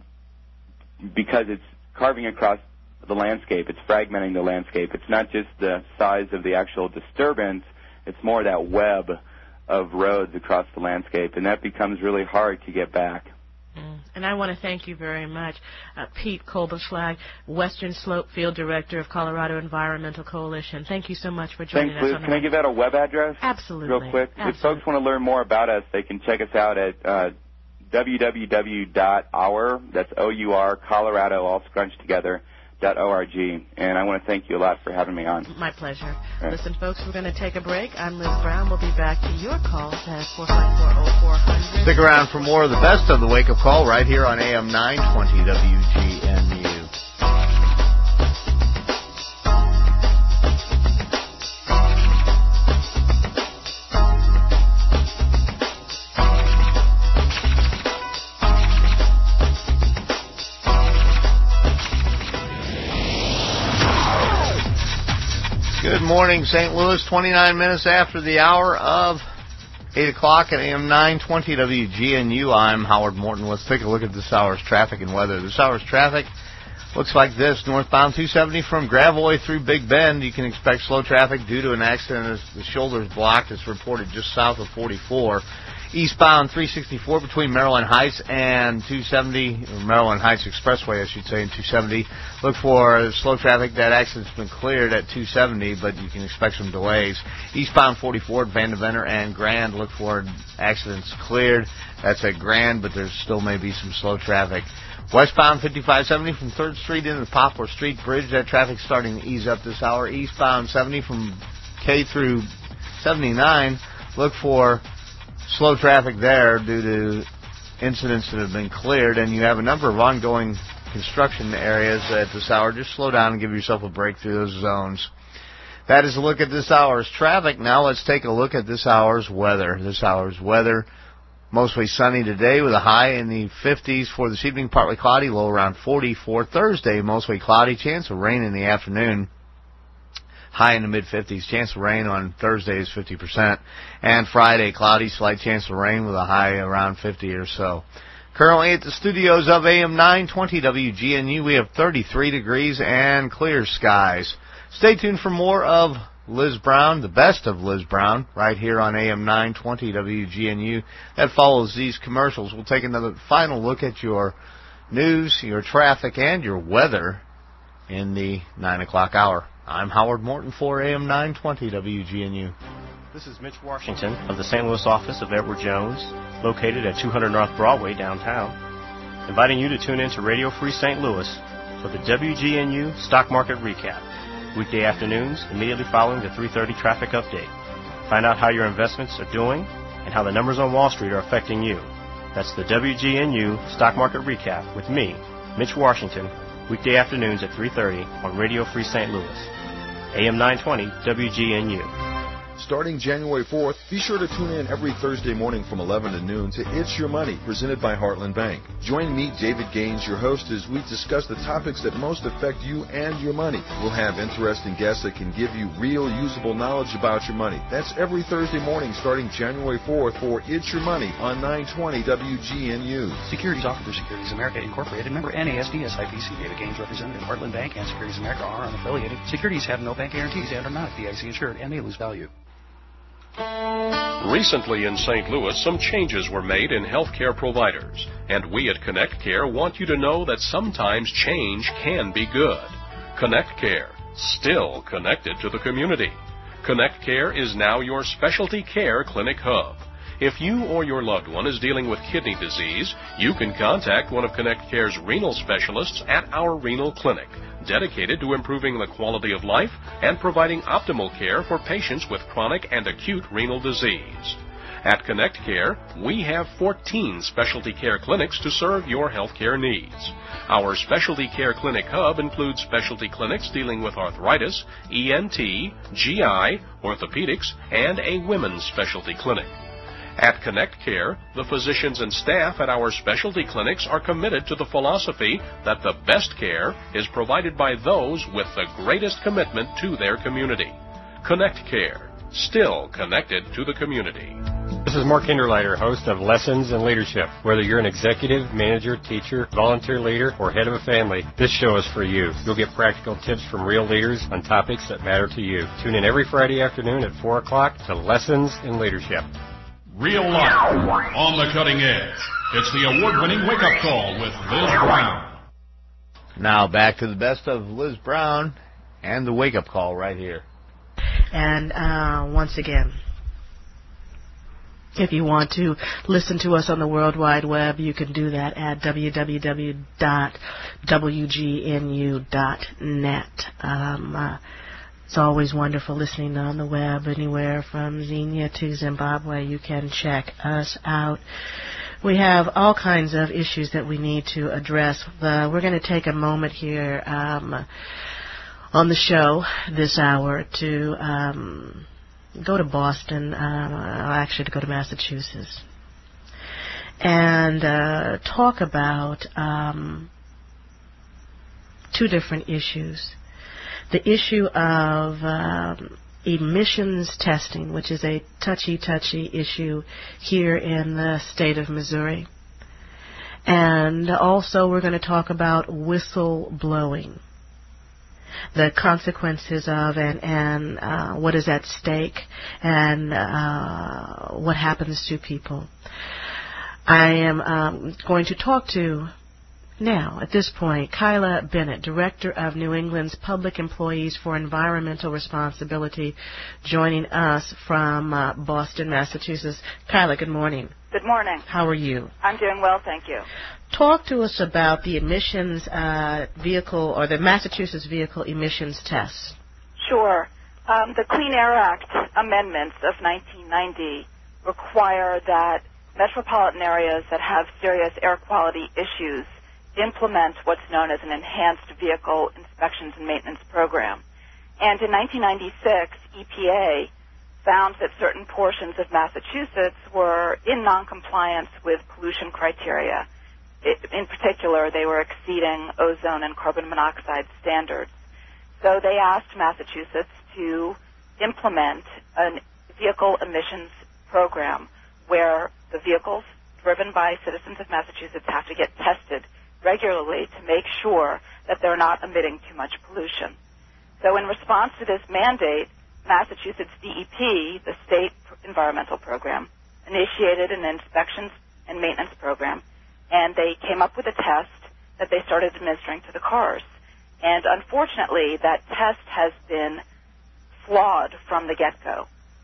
because it's carving across the landscape. It's fragmenting the landscape. It's not just the size of the actual disturbance. It's more that web of roads across the landscape, and that becomes really hard to get back. Mm. And I want to thank you very much, uh, Pete Kolbeschlag, Western Slope Field Director of Colorado Environmental Coalition. Thank you so much for joining Thanks, us. Liz. On Can I give out a web address? Absolutely. Real quick. Absolutely. If folks want to learn more about us, they can check us out at uh, w w w dot our, that's O U R, Colorado, all scrunched together, .org, and I want to thank you a lot for having me on. My pleasure. Right. Listen, folks, we're going to take a break. I'm Liz Brown. We'll be back to your calls at four five four, oh four hundred. Stick around for more of the best of the wake-up call right here on A M nine twenty W G N U. Good morning, Saint Louis. twenty-nine minutes after the hour of eight o'clock at A M nine twenty W G N U. I'm Howard Morton. Let's take a look at this hour's traffic and weather. This hour's traffic looks like this. Northbound two seventy from Gravois through Big Bend. You can expect slow traffic due to an accident as the shoulder is blocked. It's reported just south of forty-four. Eastbound three sixty-four between Maryland Heights and two seventy, or Maryland Heights Expressway, I should say, and two seventy. Look for slow traffic. That accident's been cleared at two seventy, but you can expect some delays. Eastbound forty-four at Vandeventer and Grand. Look for accidents cleared. That's at Grand, but there still may be some slow traffic. Westbound fifty-five seventy from third Street into the Poplar Street Bridge. That traffic's starting to ease up this hour. Eastbound seventy from K through seventy-nine. Look for slow traffic there due to incidents that have been cleared, and you have a number of ongoing construction areas at this hour. Just slow down and give yourself a break through those zones. That is a look at this hour's traffic. Now let's take a look at this hour's weather. This hour's weather, mostly sunny today with a high in the fifties for this evening, partly cloudy, low around forty. For Thursday, mostly cloudy, chance of rain in the afternoon. High in the mid-fifties. Chance of rain on Thursday is fifty percent. And Friday, cloudy, slight chance of rain with a high around fifty or so. Currently at the studios of A M nine twenty W G N U, we have thirty-three degrees and clear skies. Stay tuned for more of Liz Brown, the best of Liz Brown, right here on A M nine twenty W G N U. That follows these commercials. We'll take another final look at your news, your traffic, and your weather in the nine o'clock hour. I'm Howard Morton for A M nine twenty W G N U. This is Mitch Washington of the Saint Louis office of Edward Jones, located at two hundred North Broadway downtown, inviting you to tune in to Radio Free Saint Louis for the W G N U Stock Market Recap, weekday afternoons immediately following the three thirty traffic update. Find out how your investments are doing and how the numbers on Wall Street are affecting you. That's the W G N U Stock Market Recap with me, Mitch Washington, weekday afternoons at three thirty on Radio Free Saint Louis. A M nine twenty W G N U. Starting January fourth, be sure to tune in every Thursday morning from eleven to noon to It's Your Money, presented by Heartland Bank. Join me, David Gaines, your host, as we discuss the topics that most affect you and your money. We'll have interesting guests that can give you real, usable knowledge about your money. That's every Thursday morning starting January fourth for It's Your Money on nine twenty W G N U. Securities offered through Securities America Incorporated, member N A S D S I P C. David Gaines, representative Heartland Bank, and Securities America are unaffiliated. Securities have no bank guarantees and are not F D I C insured and may lose value. Recently in Saint Louis, some changes were made in healthcare providers, and we at Connect Care want you to know that sometimes change can be good. Connect Care, still connected to the community. Connect Care is now your specialty care clinic hub. If you or your loved one is dealing with kidney disease, you can contact one of Connect Care's renal specialists at our renal clinic, dedicated to improving the quality of life and providing optimal care for patients with chronic and acute renal disease. At Connect Care, we have fourteen specialty care clinics to serve your healthcare needs. Our specialty care clinic hub includes specialty clinics dealing with arthritis, E N T, G I, orthopedics, and a women's specialty clinic. At Connect Care, the physicians and staff at our specialty clinics are committed to the philosophy that the best care is provided by those with the greatest commitment to their community. Connect Care, still connected to the community. This is Mark Hinderleiter, host of Lessons in Leadership. Whether you're an executive, manager, teacher, volunteer leader, or head of a family, this show is for you. You'll get practical tips from real leaders on topics that matter to you. Tune in every Friday afternoon at four o'clock to Lessons in Leadership. Real life, on the cutting edge. It's the award-winning wake-up call with Liz Brown. Now back to the best of Liz Brown and the wake-up call right here. And uh, once again, if you want to listen to us on the World Wide Web, you can do that at w w w dot w g n u dot net. Um, uh, It's always wonderful listening on the web, anywhere from Xenia to Zimbabwe. You can check us out. We have all kinds of issues that we need to address. Uh, we're going to take a moment here um, on the show this hour to um, go to Boston, uh, actually to go to Massachusetts, and uh, talk about um, two different issues. the issue of um, emissions testing, which is a touchy, touchy issue here in the state of Missouri. And also we're going to talk about whistleblowing, the consequences of and, and uh, what is at stake and uh, what happens to people. I am um, going to talk to now, at this point, Kyla Bennett, Director of New England's Public Employees for Environmental Responsibility, joining us from uh, Boston, Massachusetts. Kyla, good morning. Good morning. How are you? I'm doing well, thank you. Talk to us about the emissions uh, vehicle or the Massachusetts vehicle emissions tests. Sure. Um, the Clean Air Act amendments of nineteen ninety require that metropolitan areas that have serious air quality issues implement what's known as an enhanced vehicle inspections and maintenance program. And in nineteen ninety-six, E P A found that certain portions of Massachusetts were in noncompliance with pollution criteria. It, in particular, they were exceeding ozone and carbon monoxide standards. So they asked Massachusetts to implement a vehicle emissions program where the vehicles driven by citizens of Massachusetts have to get tested regularly to make sure that they're not emitting too much pollution. So in response to this mandate, Massachusetts D E P, the state environmental program, initiated an inspections and maintenance program, and they came up with a test that they started administering to the cars. And unfortunately, that test has been flawed from the get-go.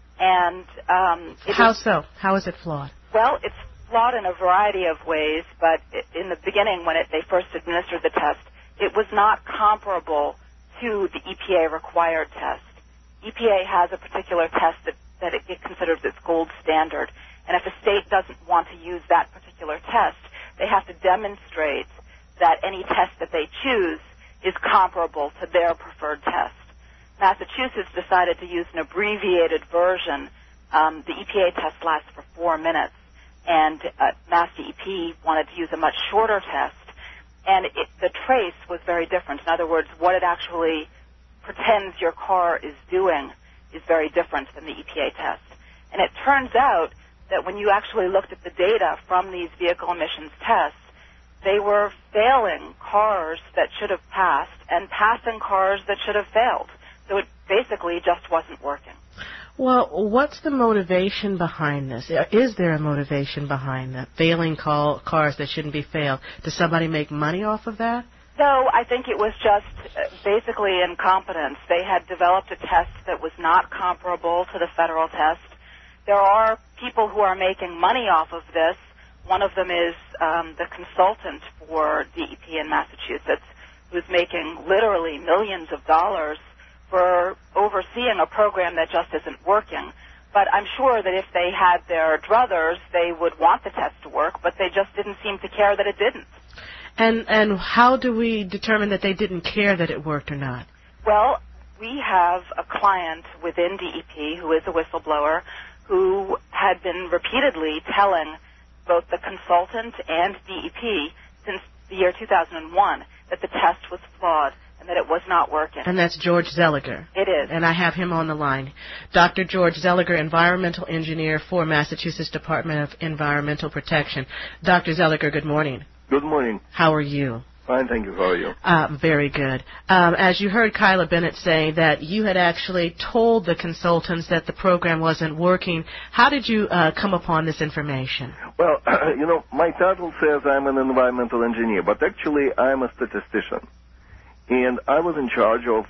And um, it How is, so? How is it flawed? Well, it's flawed in a variety of ways, but in the beginning, when it, they first administered the test, it was not comparable to the E P A required test. E P A has a particular test that, that it, it considers its gold standard, and if a state doesn't want to use that particular test, they have to demonstrate that any test that they choose is comparable to their preferred test. Massachusetts decided to use an abbreviated version. Um, the E P A test lasts for four minutes, and uh, Mass D E P wanted to use a much shorter test, and it, the trace was very different. In other words, what it actually pretends your car is doing is very different than the E P A test. And it turns out that when you actually looked at the data from these vehicle emissions tests, they were failing cars that should have passed and passing cars that should have failed. So it basically just wasn't working. Well, what's the motivation behind this? Is there a motivation behind that? Failing call, cars that shouldn't be failed. Does somebody make money off of that? No, I think it was just uh, basically incompetence. They had developed a test that was not comparable to the federal test. There are people who are making money off of this. One of them is um, the consultant for D E P in Massachusetts, who's making literally millions of dollars for overseeing a program that just isn't working. But I'm sure that if they had their druthers, they would want the test to work, but they just didn't seem to care that it didn't. And and how do we determine that they didn't care that it worked or not? Well, we have a client within D E P who is a whistleblower who had been repeatedly telling both the consultant and D E P since the year two thousand one that the test was flawed and that it was not working. And that's George Zeliger. It is. And I have him on the line. Doctor George Zeliger, environmental engineer for Massachusetts Department of Environmental Protection. Doctor Zeliger, good morning. Good morning. How are you? Fine, thank you. How are you? Uh, very good. Um, as you heard Kyla Bennett say that you had actually told the consultants that the program wasn't working. How did you uh, come upon this information? Well, you know, my title says I'm an environmental engineer, but actually I'm a statistician. And I was in charge of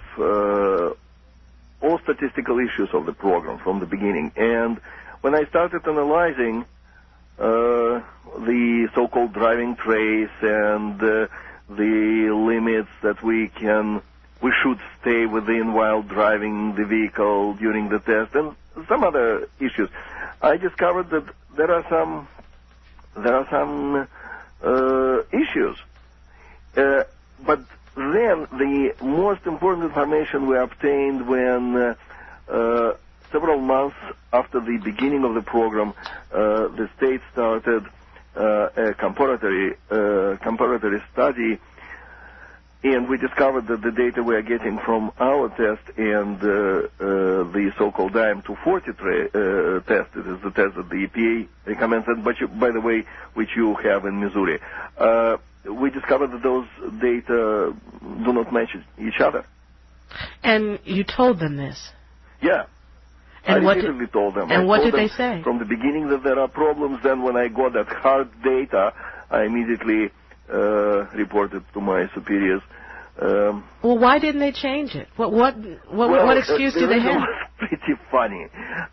uh, all statistical issues of the program from the beginning. And when I started analyzing uh, the so-called driving trace and uh, the limits that we can, we should stay within while driving the vehicle during the test, and some other issues, I discovered that there are some, there are some uh, issues. Uh, but then the most important information we obtained when uh, uh, several months after the beginning of the program, uh, the state started uh, a comparatory, uh, comparatory study, and we discovered that the data we are getting from our test and uh, uh, the so-called I M two forty tra- uh, test, it is the test that the E P A recommends, and but you, by the way, which you have in Missouri, uh, we discovered that those data do not match each other. And you told them this? Yeah. And I what repeatedly did, told them. And I what told did them they say? From the beginning that there are problems. Then when I got that hard data, I immediately uh, reported to my superiors. Um, well, why didn't they change it? What what what, well, what excuse uh, do they the have? was pretty funny.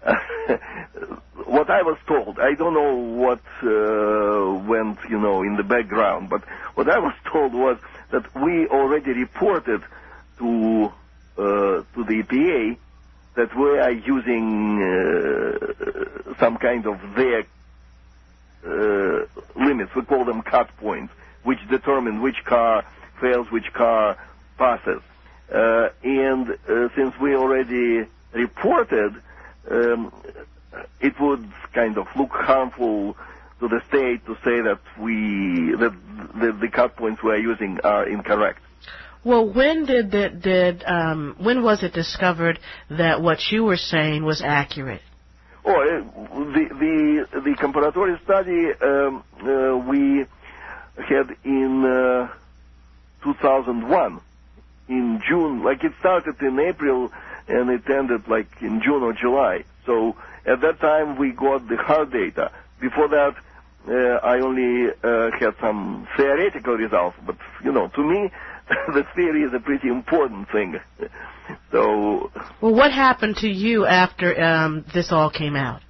What I was told, I don't know what uh, went, you know, in the background, but what I was told was that we already reported to uh, to the E P A that we are using uh, some kind of their uh, limits. We call them cut points, which determine which car fails, which car passes. Uh, and uh, since we already reported, um, it would kind of look harmful to the state to say that we that the, the cut points we are using are incorrect. Well, when did the, did um, when was it discovered that what you were saying was accurate? Oh, uh, the the the comparatory study um, uh, we had in uh, two thousand one in June. Like it started in April and it ended like in June or July. So at that time we got the hard data. Before that, uh, I only uh, had some theoretical results. But you know, to me, the theory is a pretty important thing. So. Well, what happened to you after um, this all came out?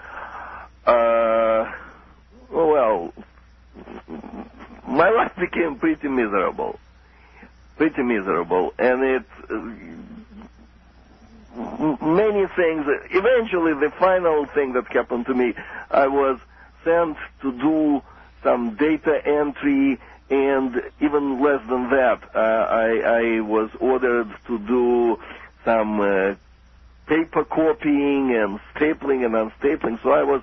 Uh, well, my life became pretty miserable, pretty miserable, and it uh, many things. Eventually, the final thing that happened to me, I was sent to do some data entry. And even less than that, uh, I, I was ordered to do some uh, paper copying and stapling and unstapling. So I was,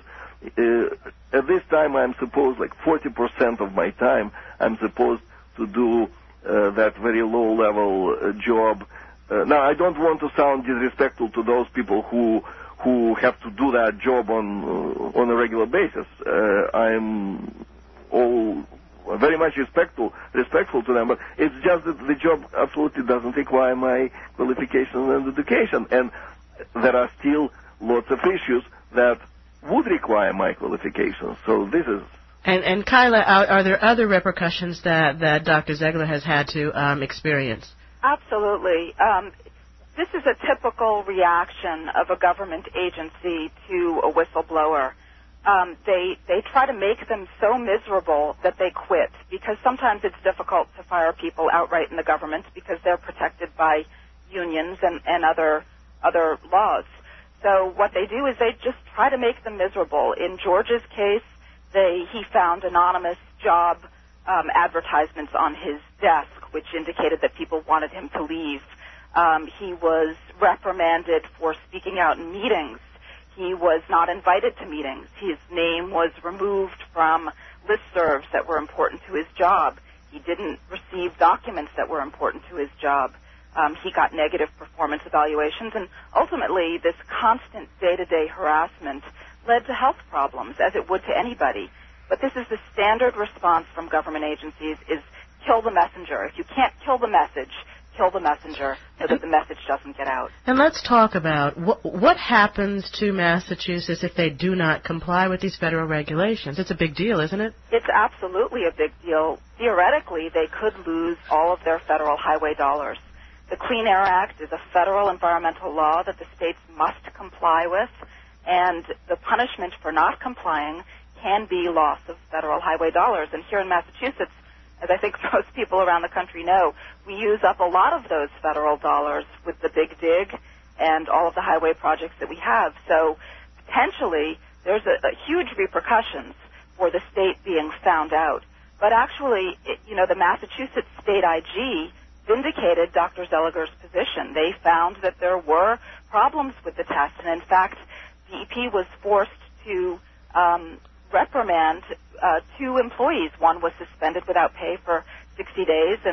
uh, at this time, I'm supposed, like forty percent of my time, I'm supposed to do uh, that very low-level uh, job. Uh, now, I don't want to sound disrespectful to those people who who have to do that job on uh, on a regular basis. Uh, I'm all... very much respectful, respectful to them, but it's just that the job absolutely doesn't require my qualifications and education, and there are still lots of issues that would require my qualifications. So this is. And and Kyla, are, are there other repercussions that that Doctor Zegler has had to um, experience? Absolutely. Um, this is a typical reaction of a government agency to a whistleblower. Um, they they try to make them so miserable that they quit, because sometimes it's difficult to fire people outright in the government because they're protected by unions and, and other other laws. So what they do is they just try to make them miserable. In George's case, they he found anonymous job um, advertisements on his desk, which indicated that people wanted him to leave. Um, he was reprimanded for speaking out in meetings. He was not invited to meetings. His name was removed from listservs that were important to his job. He didn't receive documents that were important to his job. Um, he got negative performance evaluations, and ultimately this constant day-to-day harassment led to health problems, as it would to anybody. But this is the standard response from government agencies, is kill the messenger. If you can't kill the message, kill the messenger so that the message doesn't get out. And let's talk about what, what happens to Massachusetts if they do not comply with these federal regulations. It's a big deal, isn't it? It's absolutely a big deal. Theoretically, they could lose all of their federal highway dollars. The Clean Air Act is a federal environmental law that the states must comply with, and the punishment for not complying can be loss of federal highway dollars. And here in Massachusetts, as I think most people around the country know, we use up a lot of those federal dollars with the Big Dig and all of the highway projects that we have. So potentially there's a, a huge repercussions for the state being found out. But actually, it, you know, the Massachusetts State I G vindicated Doctor Zeliger's position. They found that there were problems with the test, and in fact, the E P was forced to um, reprimand uh, two employees. One was suspended without pay for sixty days, and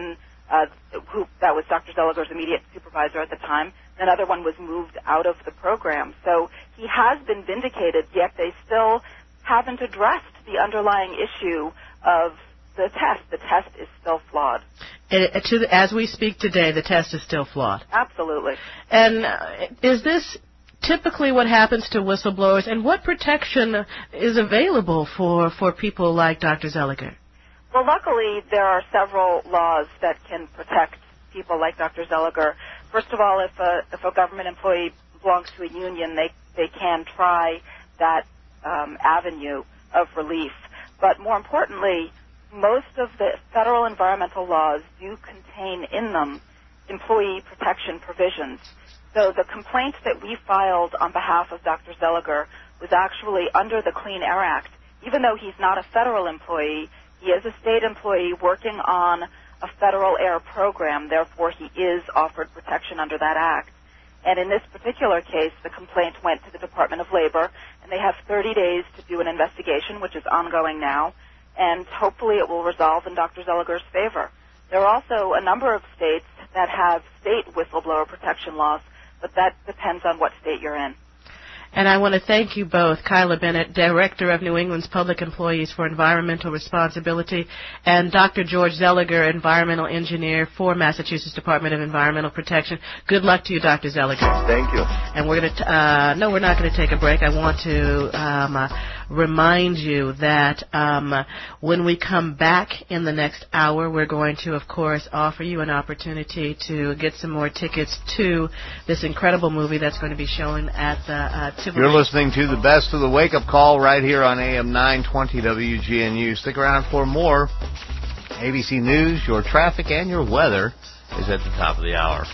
uh, who that was Doctor Zeliger's immediate supervisor at the time. Another one was moved out of the program. So he has been vindicated, yet they still haven't addressed the underlying issue of the test. The test is still flawed. It, to the, as we speak today, the test is still flawed. Absolutely. And uh, is this typically what happens to whistleblowers, and what protection is available for, for people like Doctor Zeliger? Well, luckily, there are several laws that can protect people like Doctor Zeliger. First of all, if a, if a government employee belongs to a union, they, they can try that um, avenue of relief. But more importantly, most of the federal environmental laws do contain in them employee protection provisions. So the complaint that we filed on behalf of Doctor Zeliger was actually under the Clean Air Act. Even though he's not a federal employee, he is a state employee working on a federal air program. Therefore, he is offered protection under that act. And in this particular case, the complaint went to the Department of Labor, and they have thirty days to do an investigation, which is ongoing now, and hopefully it will resolve in Doctor Zeliger's favor. There are also a number of states that have state whistleblower protection laws, but that depends on what state you're in. And I want to thank you both, Kyla Bennett, Director of New England's Public Employees for Environmental Responsibility, and Doctor George Zeliger, Environmental Engineer for Massachusetts Department of Environmental Protection. Good luck to you, Doctor Zeliger. Thank you. And we're going to, uh, no, we're not going to take a break. I want to um, uh, remind you that um, when we come back in the next hour, we're going to, of course, offer you an opportunity to get some more tickets to this incredible movie that's going to be shown at the uh, You're listening to the best of the wake-up call right here on A M nine twenty W G N U. Stick around for more. A B C News, your traffic, and your weather is at the top of the hour.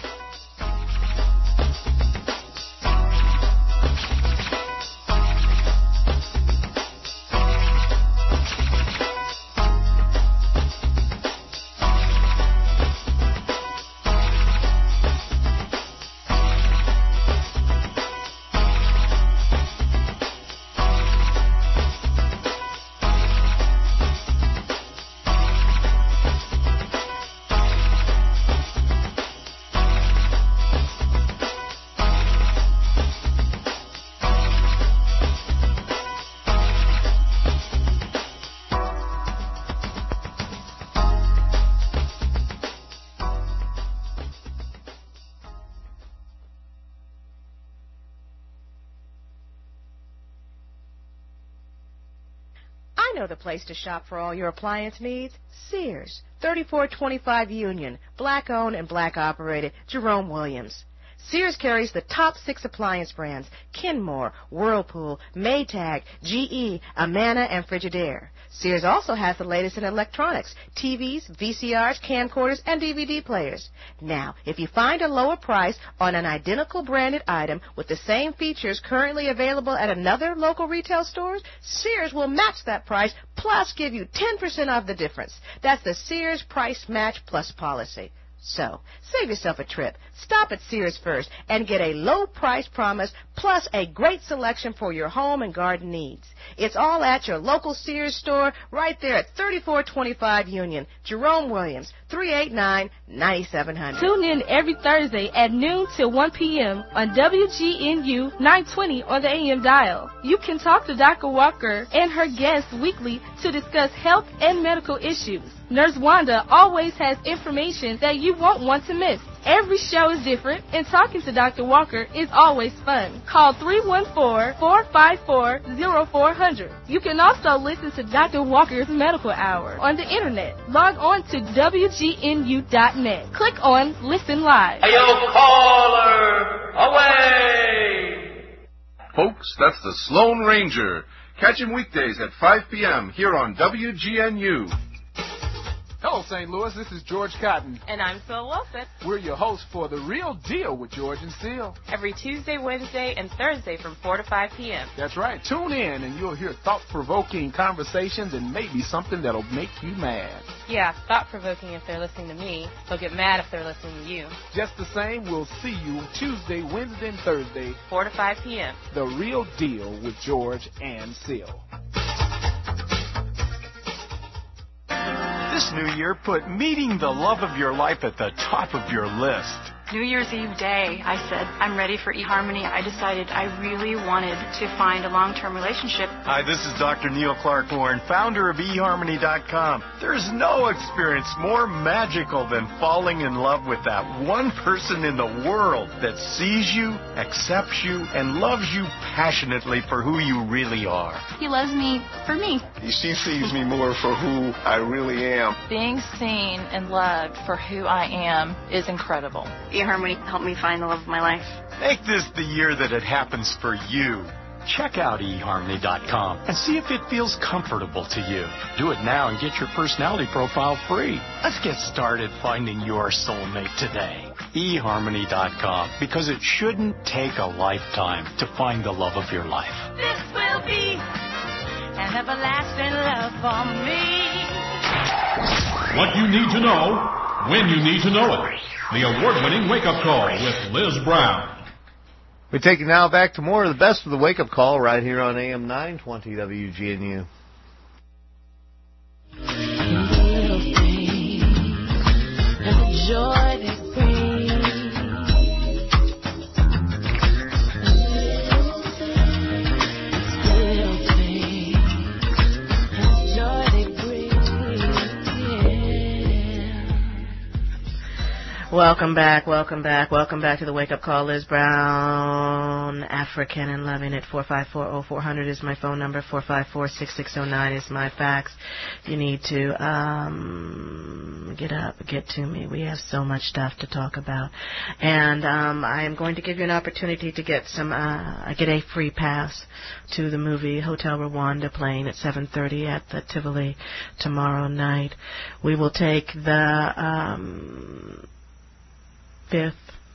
The place to shop for all your appliance needs? Sears, thirty-four twenty-five Union, black-owned and black-operated, Jerome Williams. Sears carries the top six appliance brands, Kenmore, Whirlpool, Maytag, G E, Amana, and Frigidaire. Sears also has the latest in electronics, T Vs, V C Rs, camcorders, and D V D players. Now, if you find a lower price on an identical branded item with the same features currently available at another local retail store, Sears will match that price plus give you ten percent off the difference. That's the Sears Price Match Plus policy. So, save yourself a trip. Stop at Sears first and get a low price promise plus a great selection for your home and garden needs. It's all at your local Sears store right there at thirty-four twenty-five Union. Jerome Williams, three eight nine, nine seven zero zero. Tune in every Thursday at noon till one p.m. on W G N U nine twenty on the A M dial. You can talk to Doctor Walker and her guests weekly to discuss health and medical issues. Nurse Wanda always has information that you won't want to miss. Every show is different, and talking to Doctor Walker is always fun. Call three one four, four five four, zero four zero zero. You can also listen to Doctor Walker's Medical Hour on the Internet. Log on to W G N U dot net. Click on Listen Live. Hey, yo, caller, away! Folks, that's the Sloan Ranger. Catch him weekdays at five p.m. here on W G N U. Hello, Saint Louis. This is George Cotton. And I'm Phil Wilson. We're your hosts for The Real Deal with George and Seal. Every Tuesday, Wednesday, and Thursday from four to five p.m. That's right. Tune in and you'll hear thought-provoking conversations and maybe something that'll make you mad. Yeah, thought-provoking if they're listening to me. They'll get mad if they're listening to you. Just the same, we'll see you Tuesday, Wednesday, and Thursday. four to five p.m. The Real Deal with George and Seal. This new year, put meeting the love of your life at the top of your list. New Year's Eve day, I said, I'm ready for eHarmony. I decided I really wanted to find a long-term relationship. Hi, this is Doctor Neil Clark Warren, founder of e harmony dot com. There's no experience more magical than falling in love with that one person in the world that sees you, accepts you, and loves you passionately for who you really are. He loves me for me. She sees me more for who I really am. Being seen and loved for who I am is incredible. eHarmony helped me find the love of my life. Make this the year that it happens for you. Check out e harmony dot com and see if it feels comfortable to you. Do it now and get your personality profile free. Let's get started finding your soulmate today. e harmony dot com, because it shouldn't take a lifetime to find the love of your life. This will be an everlasting love for me. What you need to know, when you need to know it. The award-winning Wake-Up Call with Liz Brown. We take you now back to more of the best of the Wake-Up Call right here on A M nine twenty W G N U. Joy they bring. Welcome back, welcome back, welcome back to the Wake Up Call. Liz Brown, African and Loving It. four five four, oh four hundred is my phone number. four five four, six six oh nine is my fax. You need to um, get up, get to me. We have so much stuff to talk about. And um, I am going to give you an opportunity to get some, uh, get a free pass to the movie Hotel Rwanda, playing at seven thirty at the Tivoli tomorrow night. We will take the Um, fifth,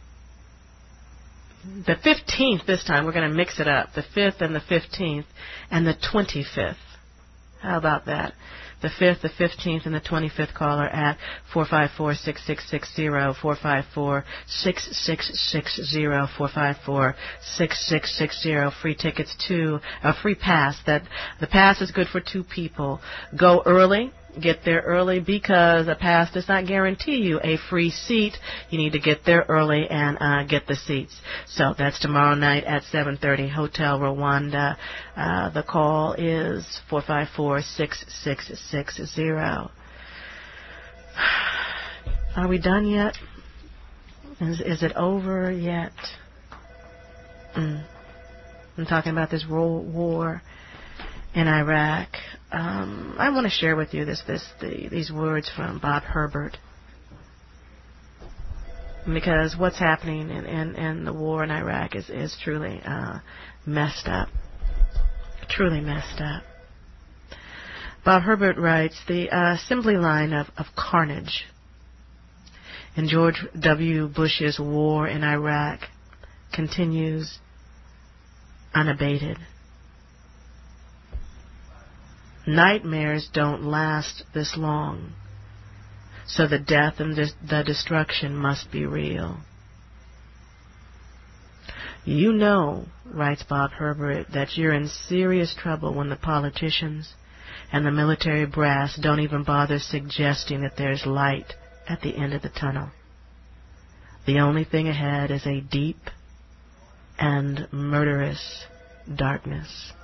the fifteenth this time. We're going to mix it up. The fifth and the fifteenth and the twenty-fifth. How about that? The fifth, the fifteenth, and the twenty-fifth caller at four five four, six six six zero, four five four, six six six zero, four five four, six six six zero. Free tickets to a free pass. That the pass is good for two people. Go early. Get there early, because a pass does not guarantee you a free seat. You need to get there early and uh, get the seats. So that's tomorrow night at seven thirty, Hotel Rwanda. Uh, the call is four five four, six six six zero. Are we done yet? Is, is it over yet? Mm. I'm talking about this war in Iraq. Um, I want to share with you this, this, the, these words from Bob Herbert, because what's happening in, in, in the war in Iraq is, is truly uh, messed up, truly messed up. Bob Herbert writes, the uh, assembly line of, of carnage in George W. Bush's war in Iraq continues unabated. Nightmares don't last this long, so the death and the destruction must be real. You know, writes Bob Herbert, that you're in serious trouble when the politicians and the military brass don't even bother suggesting that there's light at the end of the tunnel. The only thing ahead is a deep and murderous darkness.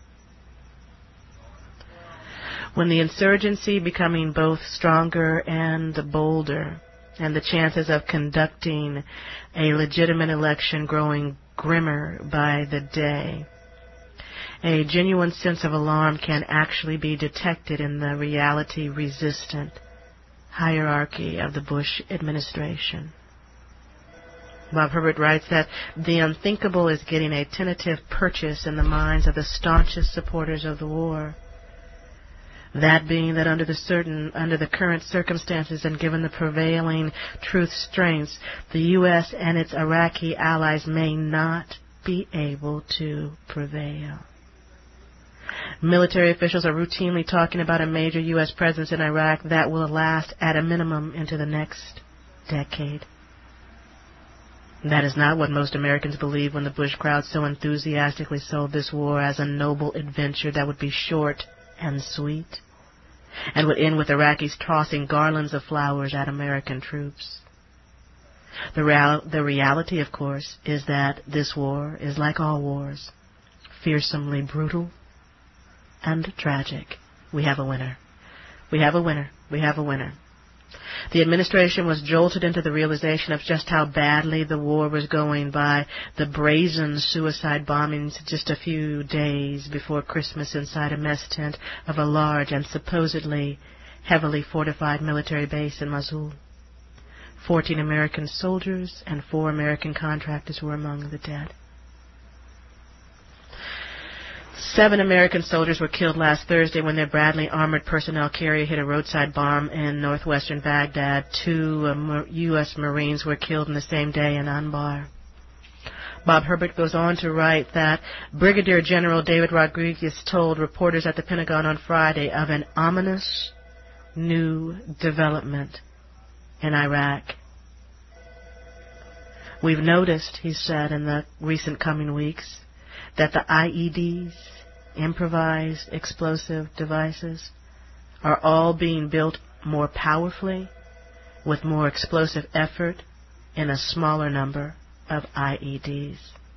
When the insurgency becoming both stronger and bolder, and the chances of conducting a legitimate election growing grimmer by the day, a genuine sense of alarm can actually be detected in the reality-resistant hierarchy of the Bush administration. Bob Herbert writes that the unthinkable is getting a tentative purchase in the minds of the staunchest supporters of the war. That being that under the certain, under the current circumstances and given the prevailing truth strengths, the U S and its Iraqi allies may not be able to prevail. Military officials are routinely talking about a major U S presence in Iraq that will last at a minimum into the next decade. That is not what most Americans believed when the Bush crowd so enthusiastically sold this war as a noble adventure that would be short and sweet. and would end with Iraqis tossing garlands of flowers at American troops. The, real- the reality, of course, is that this war is like all wars, fearsomely brutal and tragic. We have a winner. We have a winner. We have a winner. The administration was jolted into the realization of just how badly the war was going by the brazen suicide bombings just a few days before Christmas inside a mess tent of a large and supposedly heavily fortified military base in Mosul. Fourteen American soldiers and four American contractors were among the dead. Seven American soldiers were killed last Thursday when their Bradley armored personnel carrier hit a roadside bomb in northwestern Baghdad. Two uh, U S Marines were killed in the same day in Anbar. Bob Herbert goes on to write that Brigadier General David Rodriguez told reporters at the Pentagon on Friday of an ominous new development in Iraq. We've noticed, he said, in the recent coming weeks, that the I E Ds, improvised explosive devices, are all being built more powerfully, with more explosive effort, in a smaller number of I E Ds.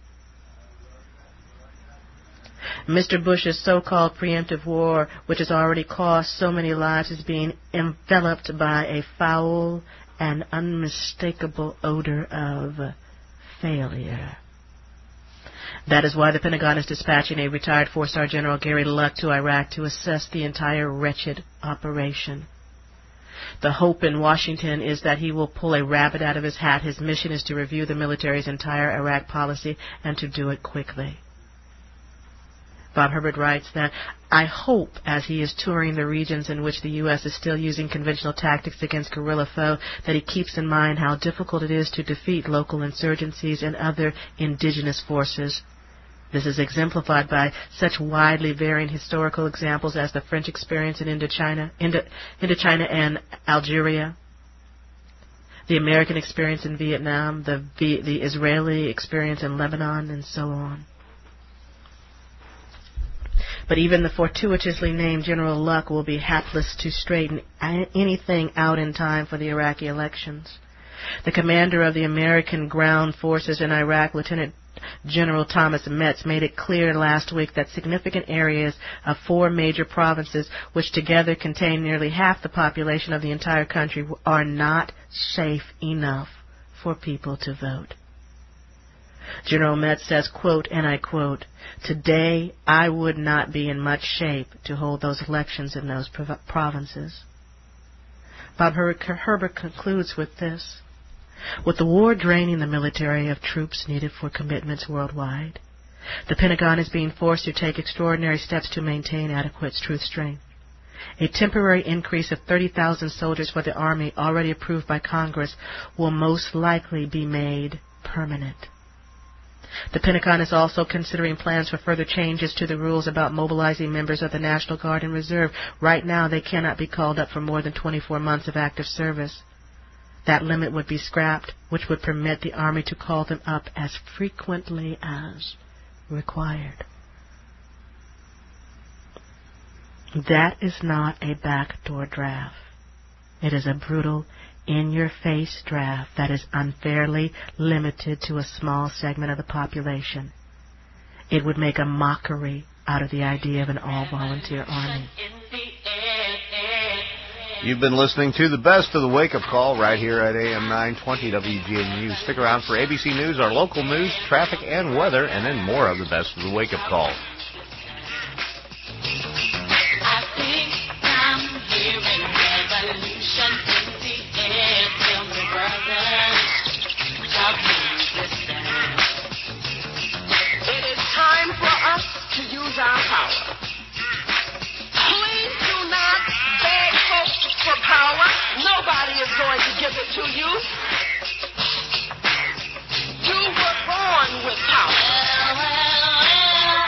Mister Bush's so-called preemptive war, which has already cost so many lives, is being enveloped by a foul and unmistakable odor of failure. That is why the Pentagon is dispatching a retired four-star General Gary Luck to Iraq to assess the entire wretched operation. The hope in Washington is that he will pull a rabbit out of his hat. His mission is to review the military's entire Iraq policy and to do it quickly. Bob Herbert writes that, I hope, as he is touring the regions in which the U S is still using conventional tactics against guerrilla foe, that he keeps in mind how difficult it is to defeat local insurgencies and other indigenous forces. This is exemplified by such widely varying historical examples as the French experience in Indochina, Indo, Indochina and Algeria, the American experience in Vietnam, the, the Israeli experience in Lebanon, and so on. But even the fortuitously named General Luck will be hapless to straighten anything out in time for the Iraqi elections. The commander of the American ground forces in Iraq, Lieutenant General Thomas Metz, made it clear last week that significant areas of four major provinces, which together contain nearly half the population of the entire country, are not safe enough for people to vote. General Metz says, quote, and I quote, today I would not be in much shape to hold those elections in those prov- provinces. Bob Her- Herbert concludes with this. With the war draining the military of troops needed for commitments worldwide, the Pentagon is being forced to take extraordinary steps to maintain adequate truth strength. A temporary increase of thirty thousand soldiers for the Army, already approved by Congress, will most likely be made permanent. The Pentagon is also considering plans for further changes to the rules about mobilizing members of the National Guard and Reserve. Right now, they cannot be called up for more than twenty-four months of active service. That limit would be scrapped, which would permit the Army to call them up as frequently as required. That is not a backdoor draft. It is a brutal, in-your-face draft that is unfairly limited to a small segment of the population. It would make a mockery out of the idea of an all-volunteer army. You've been listening to the best of the wake-up call right here at A M nine twenty W G N U. Stick around for A B C News, our local news, traffic, and weather, and then more of the best of the wake-up call. I think I'm hearing revolution in the air. Tell me, brother, talk to me, sister. It is time for us to use our power. Please do not beg folks for power. Nobody is going to give it to you. You were born with power. Well, well, well.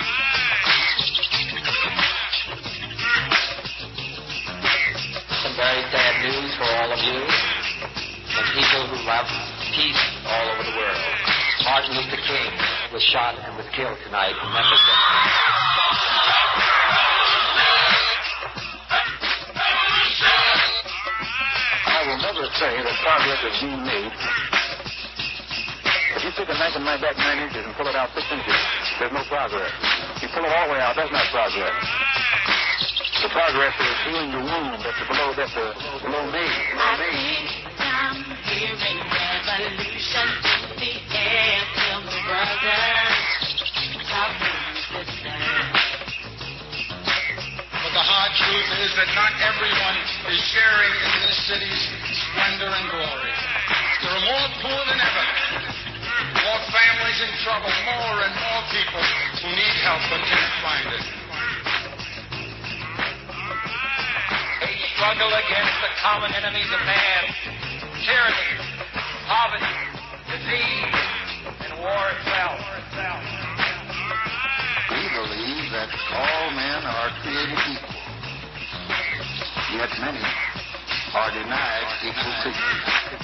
Some very sad news for all of you and people who love peace all over the world. Martin Luther King was shot and was killed tonight in Memphis. never say that progress is being made. If you take a knife and knife back nine inches and pull it out six inches, there's no progress. If you pull it all the way out, that's not progress. The progress is healing the wound that's below, that's the below me. Below me. I'm hearing revolution in the air. Tell me, brother, talk to me, sister. But the hard truth is that not everyone is sharing in this city's splendor and glory. There are more poor than ever, more families in trouble, more and more people who need help but can't find it. They struggle against the common enemies of man: tyranny, poverty, disease, and war itself. We believe that all men are created equal, yet many are denied equal treatment.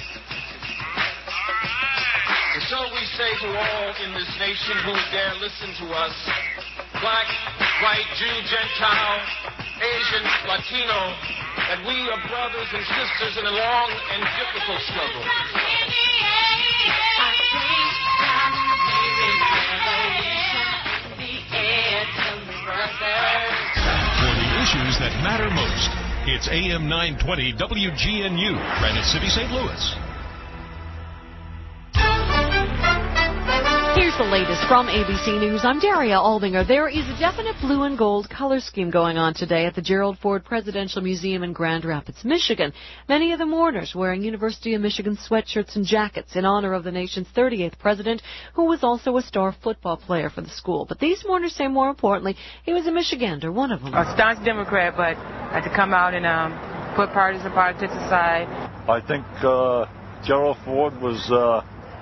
And so we say to all in this nation who dare listen to us, black, white, Jew, Gentile, Asian, Latino, that we are brothers and sisters in a long and difficult struggle. For the issues that matter most, it's A M nine twenty W G N U, Granite City, Saint Louis. Here's the latest from A B C News. I'm Daria Aldinger. There is a definite blue and gold color scheme going on today at the Gerald Ford Presidential Museum in Grand Rapids, Michigan. Many of the mourners wearing University of Michigan sweatshirts and jackets in honor of the nation's thirty-eighth president, who was also a star football player for the school. But these mourners say more importantly, he was a Michigander, one of them. A staunch Democrat, but I had to come out and um, put partisan politics aside. I think uh, Gerald Ford was... Uh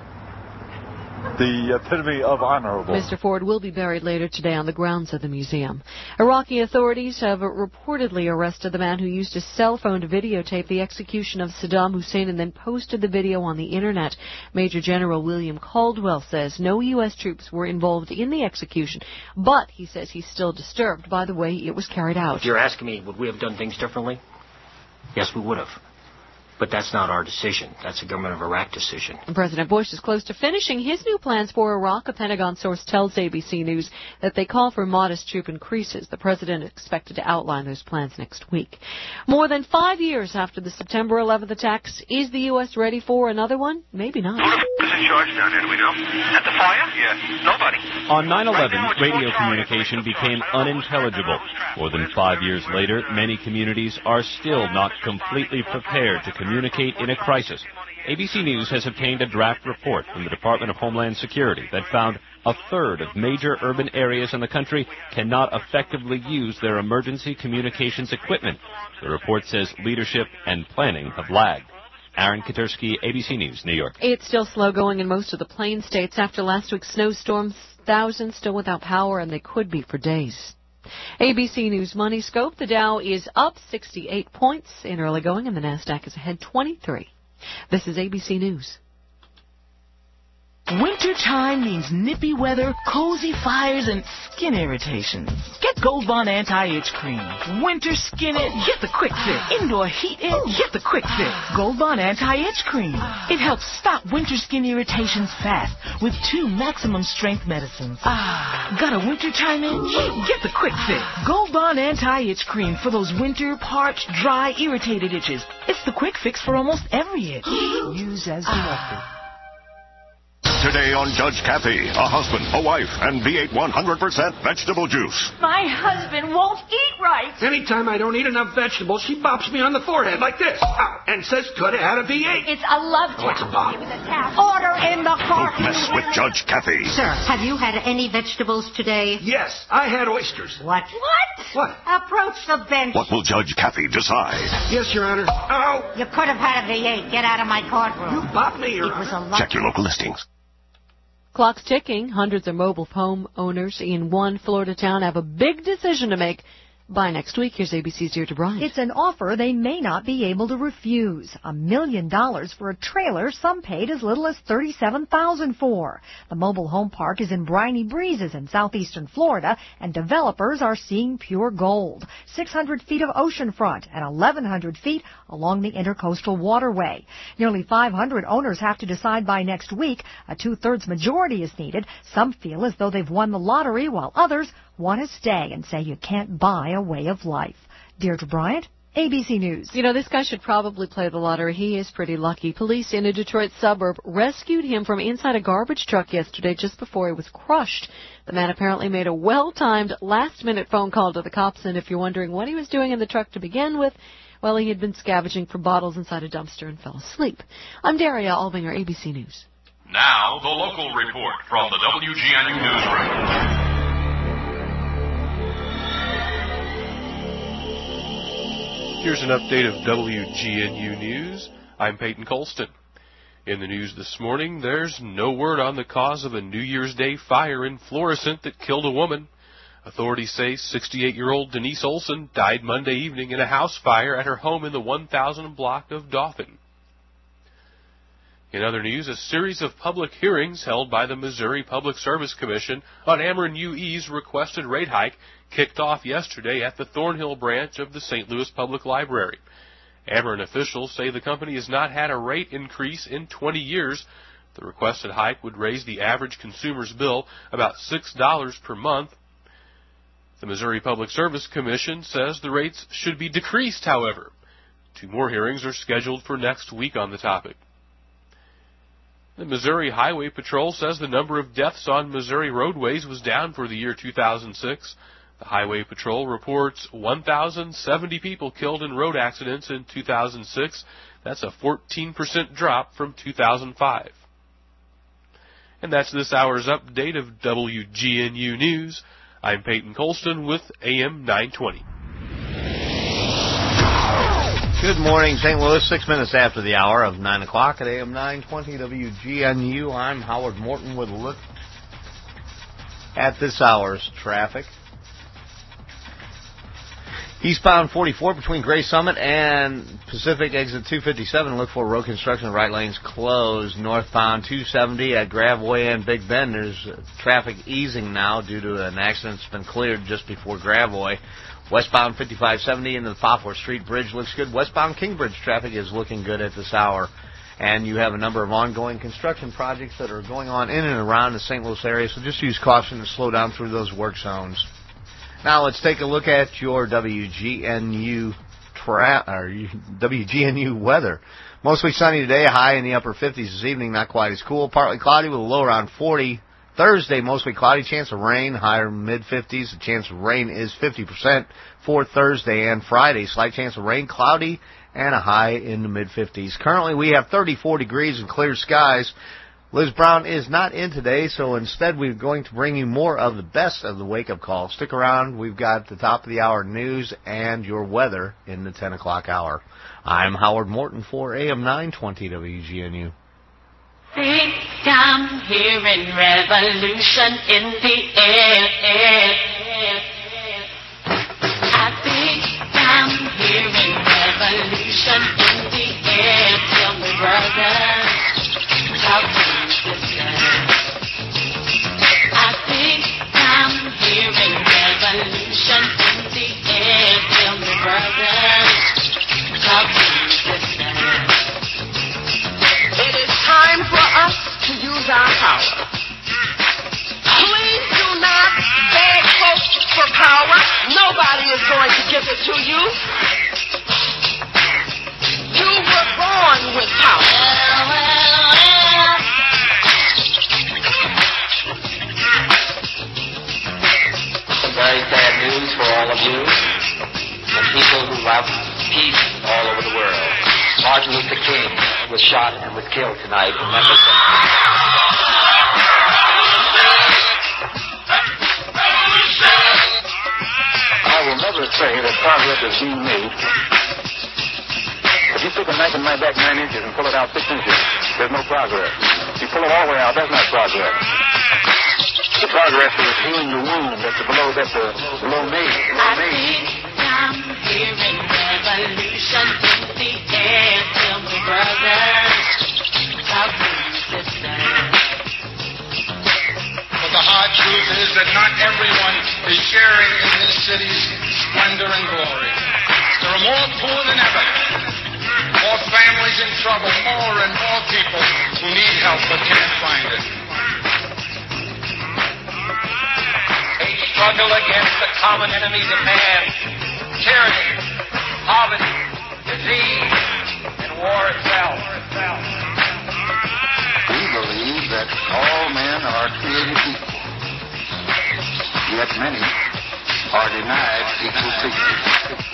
the epitome of honorable. Mister Ford will be buried later today on the grounds of the museum. Iraqi authorities have reportedly arrested the man who used his cell phone to videotape the execution of Saddam Hussein and then posted the video on the Internet. Major General William Caldwell says no U S troops were involved in the execution, but he says he's still disturbed by the way it was carried out. If you're asking me, would we have done things differently? Yes, we would have. But that's not our decision. That's a government of Iraq decision. President Bush is close to finishing his new plans for Iraq. A Pentagon source tells A B C News that they call for modest troop increases. The president is expected to outline those plans next week. More than five years after the September eleventh attacks, is the U S ready for another one? Maybe not. Who's in charge down there, do we know? At the fire? Yeah, nobody. On nine eleven, radio communication became unintelligible. More than five years later, many communities are still not completely prepared to communicate in a crisis. A B C News has obtained a draft report from the Department of Homeland Security that found a third of major urban areas in the country cannot effectively use their emergency communications equipment. The report says leadership and planning have lagged. Aaron Katursky, A B C News, New York. It's still slow going in most of the plain states after last week's snowstorms. Thousands still without power, and they could be for days. A B C News Money Scope. The Dow is up sixty-eight points in early going, and the NASDAQ is ahead twenty-three. This is A B C News. Wintertime means nippy weather, cozy fires, and skin irritations. Get Gold Bond Anti-Itch Cream. Winter skin it, get the quick fix. Indoor heat it, get the quick fix. Gold Bond Anti-Itch Cream. It helps stop winter skin irritations fast with two maximum strength medicines. Ah, got a wintertime itch? Get the quick fix. Gold Bond Anti-Itch Cream for those winter, parched, dry, irritated itches. It's the quick fix for almost every itch. Use as directed. Today on Judge Kathy, a husband, a wife, and V eight one hundred percent vegetable juice. My husband won't eat right. Anytime I don't eat enough vegetables, she bops me on the forehead like this and says, could have had a V eight. It's a love tap. What's a bop? It was a tap. Order in the car. Don't mess with Judge Kathy. Sir, have you had any vegetables today? Yes, I had oysters. What? What? What? Approach the bench. What will Judge Kathy decide? Yes, Your Honor. Oh! You could have had a V eight. Get out of my courtroom. You bopped me, Your It was Honor. a love Check your local listings. Clock's ticking. Hundreds of mobile home owners in one Florida town have a big decision to make By next week, here's A B C's Deirdre Bryant. It's an offer they may not be able to refuse. A million dollars for a trailer some paid as little as thirty-seven thousand dollars for. The mobile home park is in Briny Breezes in southeastern Florida, and developers are seeing pure gold. six hundred feet of oceanfront and eleven hundred feet along the Intercoastal Waterway. Nearly five hundred owners have to decide by next week. A two-thirds majority is needed. Some feel as though they've won the lottery, while others want to stay and say you can't buy a way of life. Deirdre Bryant, A B C News. You know, this guy should probably play the lottery. He is pretty lucky. Police in a Detroit suburb rescued him from inside a garbage truck yesterday just before he was crushed. The man apparently made a well-timed last-minute phone call to the cops, and if you're wondering what he was doing in the truck to begin with, well, he had been scavenging for bottles inside a dumpster and fell asleep. I'm Daria Albinger, A B C News. Now, the local report from the W G N U newsroom. Here's an update of W G N U News. I'm Peyton Colston. In the news this morning, there's no word on the cause of a New Year's Day fire in Florissant that killed a woman. Authorities say sixty-eight-year-old Denise Olson died Monday evening in a house fire at her home in the one thousand block of Dauphin. In other news, a series of public hearings held by the Missouri Public Service Commission on Ameren U E's requested rate hike kicked off yesterday at the Thornhill branch of the Saint Louis Public Library. Ameren officials say the company has not had a rate increase in twenty years. The requested hike would raise the average consumer's bill about six dollars per month. The Missouri Public Service Commission says the rates should be decreased, however. Two more hearings are scheduled for next week on the topic. The Missouri Highway Patrol says the number of deaths on Missouri roadways was down for the year two thousand six. The Highway Patrol reports one thousand seventy people killed in road accidents in two thousand six. That's a fourteen percent drop from two thousand five. And that's this hour's update of W G N U News. I'm Peyton Colston with A M nine twenty. Good morning, Saint Louis. Six minutes after the hour of nine o'clock at A M nine twenty W G N U. I'm Howard Morton with a look at this hour's traffic. Eastbound forty-four between Gray Summit and Pacific exit two fifty-seven. Look for road construction. Right lanes closed. Northbound two seventy at Gravois and Big Bend. There's traffic easing now due to an accident that's been cleared just before Gravois. Westbound fifty-five seventy into the Poplar Street Bridge looks good. Westbound Kingbridge traffic is looking good at this hour. And you have a number of ongoing construction projects that are going on in and around the Saint Louis area, so just use caution to slow down through those work zones. Now let's take a look at your W G N U tra- or W G N U weather. Mostly sunny today, a high in the upper fifties this evening, not quite as cool. Partly cloudy with a low around forty. Thursday, mostly cloudy, chance of rain, higher mid-fifties. The chance of rain is fifty percent for Thursday and Friday. Slight chance of rain, cloudy, and a high in the mid-fifties. Currently, we have thirty-four degrees and clear skies. Liz Brown is not in today, so instead we're going to bring you more of the best of the wake-up call. Stick around. We've got the top-of-the-hour news and your weather in the ten o'clock hour. I'm Howard Morton for A M nine twenty W G N U. Think I'm hearing revolution in the air, air, air. I think I'm hearing revolution in the air. Tell me, brother, talk to me, sister. I think I'm hearing revolution in the air. Tell me, brother, talk to me, sister. It is time for us to use our power. Please do not beg folks for power. Nobody is going to give it to you. You were born with power. Some very sad news for all of you and people who love peace all over the world. Martin Luther King was shot and was killed tonight in Memphis. I will never say that progress is being made. If you stick a knife in my back nine inches and pull it out six inches, there's no progress. If you pull it all the way out, that's not progress. The progress is healing the wound that's below that the below me. Below me. I'm hearing revolution in the air. Tell me, brothers, how do you sisters? But the hard truth is that not everyone is sharing in this city's splendor and glory. There are more poor than ever, more families in trouble, more and more people who need help but can't find it. A struggle against the common enemies of man, tyranny, poverty, disease, and war itself. We believe that all men are created equal, yet many are denied equal treatment.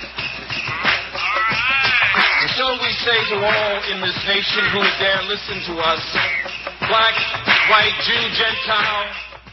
And so we say to all in this nation who would dare listen to us, black, white, Jew, Gentile,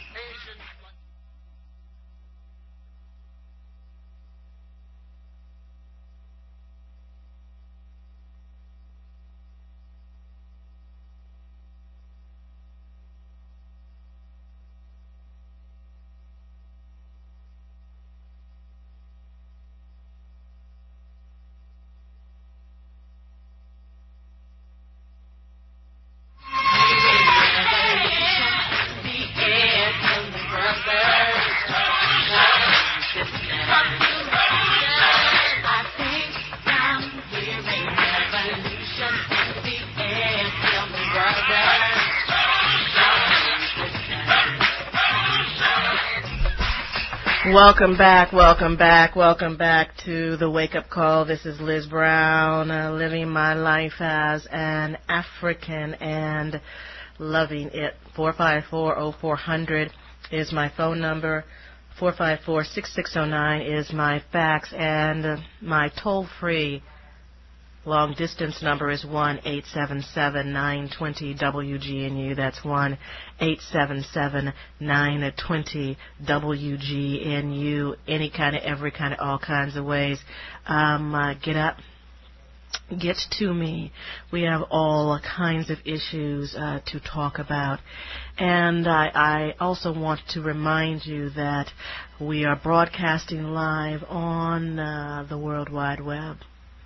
Welcome back, welcome back, welcome back to the Wake Up Call. This is Liz Brown, uh, living my life as an African and loving it. four five four, oh four hundred is my phone number. four five four, six six zero nine is my fax, and uh, my toll-free long-distance number is one eight seven seven, nine two zero, W G N U. That's one eight seven seven, nine two zero, W G N U. Any kind of, every kind of, all kinds of ways. Um, uh, get up. Get to me. We have all kinds of issues uh, to talk about. And I, I also want to remind you that we are broadcasting live on uh, the World Wide Web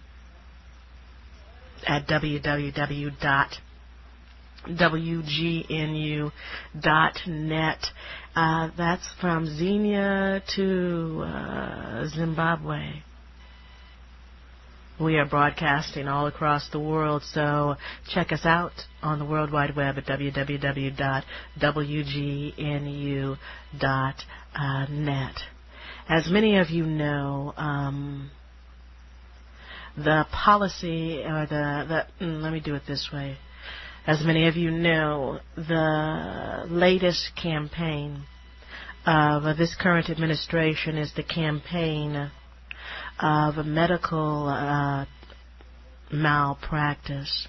at w w w dot w g n u dot net. Uh, that's from Xenia to uh, Zimbabwe. We are broadcasting all across the world, so check us out on the World Wide Web at w w w dot w g n u dot net. As many of you know, um, the policy, or the, the mm, let me do it this way. As many of you know, the latest campaign of this current administration is the campaign of medical uh, malpractice.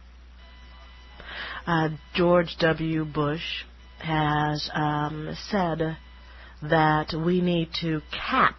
Uh, George W. Bush has um, said that we need to cap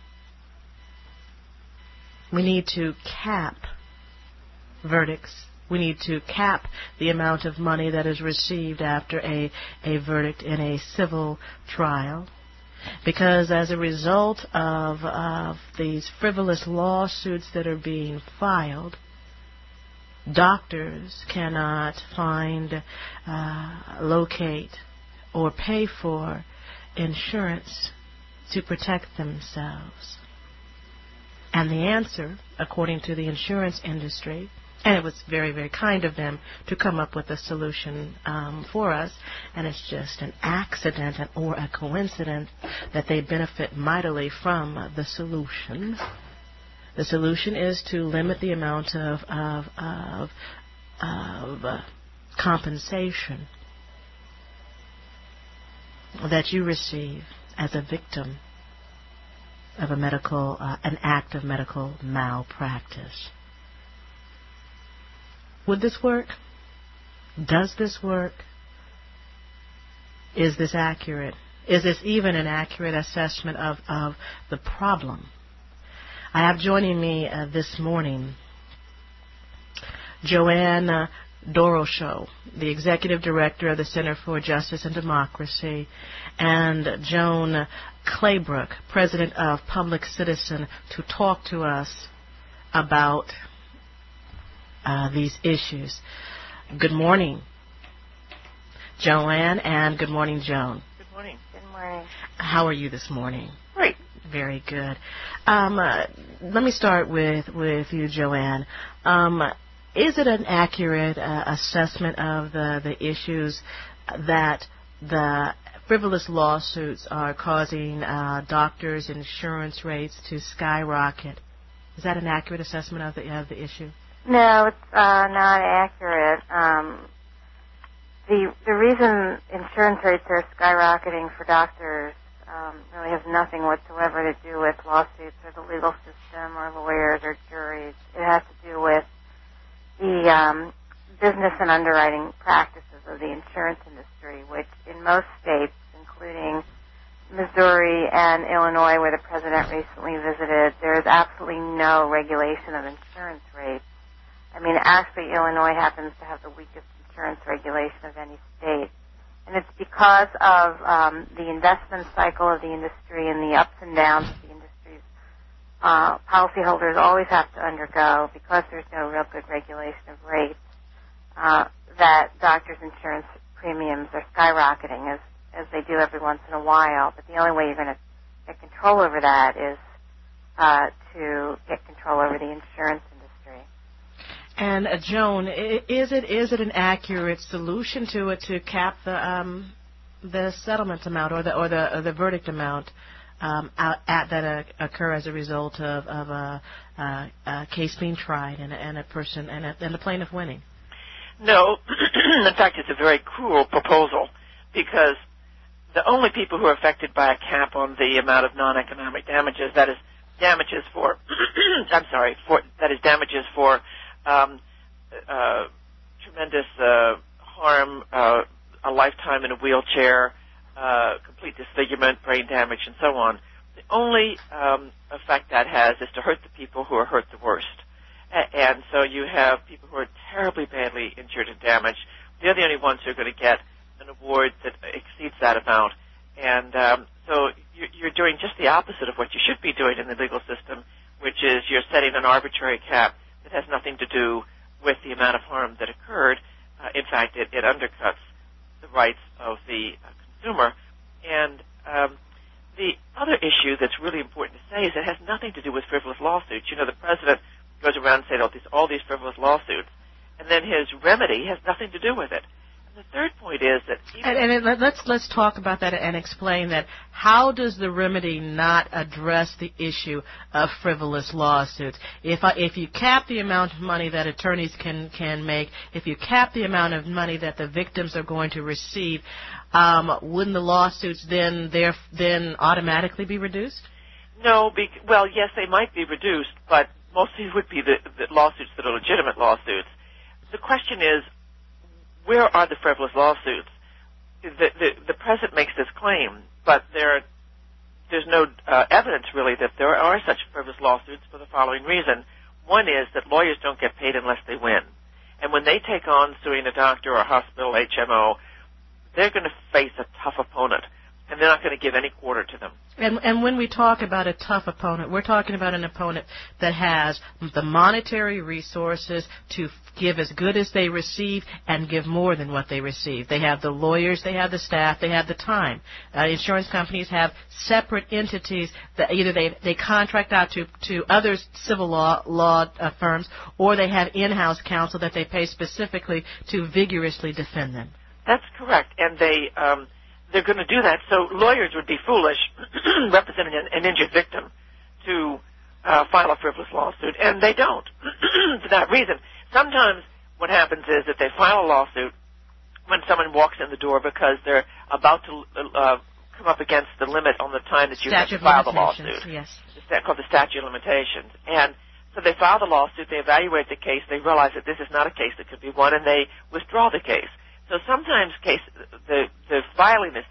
We need to cap verdicts. We need to cap the amount of money that is received after a, a verdict in a civil trial. Because as a result of, of these frivolous lawsuits that are being filed, doctors cannot find, uh, locate, or pay for insurance to protect themselves. And the answer, according to the insurance industry, and it was very, very kind of them to come up with a solution um, for us, and it's just an accident or a coincidence that they benefit mightily from the solution. The solution is to limit the amount of, of, of, of uh, compensation that you receive as a victim of a medical, uh, an act of medical malpractice. Would this work? Does this work? Is this accurate? Is this even an accurate assessment of, of the problem? I have joining me uh, this morning Joanne uh, Doroshow, the Executive Director of the Center for Justice and Democracy, and Joan Claybrook, President of Public Citizen, to talk to us about uh, these issues. Good morning, Joanne, and good morning, Joan. Good morning. Good morning. How are you this morning? Great. Very good. Um, uh, let me start with, with you, Joanne. Um, is it an accurate uh, assessment of the, the issues that the frivolous lawsuits are causing uh, doctors' insurance rates to skyrocket? Is that an accurate assessment of the, of the issue? No, it's uh, not accurate. Um, the the reason insurance rates are skyrocketing for doctors um, really has nothing whatsoever to do with lawsuits or the legal system or lawyers or juries. It has to do with the um, business and underwriting practices of the insurance industry, which in most states, including Missouri and Illinois, where the president recently visited, there is absolutely no regulation of insurance rates. I mean, actually, Illinois happens to have the weakest insurance regulation of any state. And it's because of um, the investment cycle of the industry and the ups and downs of the industry's uh, policyholders always have to undergo, because there's no real good regulation of rates, uh, that doctors' insurance premiums are skyrocketing as, as they do every once in a while. But the only way you're going to get control over that is uh, to get control over the insurance industry. And uh, Joan, is it is it an accurate solution to it to cap the um, the settlement amount or the or the or the verdict amount um, out, at, that uh, occur as a result of, of a, a, a case being tried and a, and a person and a, and the plaintiff winning? No, in fact, it's a very cruel proposal, because the only people who are affected by a cap on the amount of non-economic damages, that is damages for, I'm sorry, for that is damages for um, uh, tremendous uh, harm, uh, a lifetime in a wheelchair, uh, complete disfigurement, brain damage, and so on. The only um, effect that has is to hurt the people who are hurt the worst. A- and so you have people who are terribly badly injured and damaged. They're the only ones who are going to get an award that exceeds that amount. And um, so you're, you're doing just the opposite of what you should be doing in the legal system, which is you're setting an arbitrary cap that has nothing to do with the amount of harm that occurred. Uh, in fact, it, it undercuts the rights of the uh, consumer. And um, the other issue that's really important to say is it has nothing to do with frivolous lawsuits. You know, the president goes around saying all these, all these frivolous lawsuits, and then his remedy has nothing to do with it. And the third point is that even and, and it, let's let's talk about that and explain that. How does the remedy not address the issue of frivolous lawsuits? If I, if you cap the amount of money that attorneys can can make, if you cap the amount of money that the victims are going to receive, um, wouldn't the lawsuits then there then automatically be reduced? No, be, well, yes, they might be reduced, but mostly would be the, the lawsuits that are legitimate lawsuits. The question is, where are the frivolous lawsuits? The, the, the president makes this claim, but there, there's no uh, evidence really that there are such frivolous lawsuits for the following reason. One is that lawyers don't get paid unless they win. And when they take on suing a doctor or a hospital, H M O, they're going to face a tough opponent, and they're not going to give any quarter to them. And, and when we talk about a tough opponent, we're talking about an opponent that has the monetary resources to give as good as they receive and give more than what they receive. They have the lawyers, they have the staff, they have the time. Uh, insurance companies have separate entities that either they they contract out to, to other civil law law uh, firms, or they have in-house counsel that they pay specifically to vigorously defend them. That's correct, and they um, they're going to do that. So lawyers would be foolish, representing an, an injured victim, to uh, file a frivolous lawsuit, and they don't for that reason. Sometimes what happens is that they file a lawsuit when someone walks in the door because they're about to uh, come up against the limit on the time that you statute have to file the limitations, lawsuit. Yes. It's called the statute of limitations. And so they file the lawsuit, they evaluate the case, they realize that this is not a case that could be won, and they withdraw the case. So sometimes case, the, the filing is done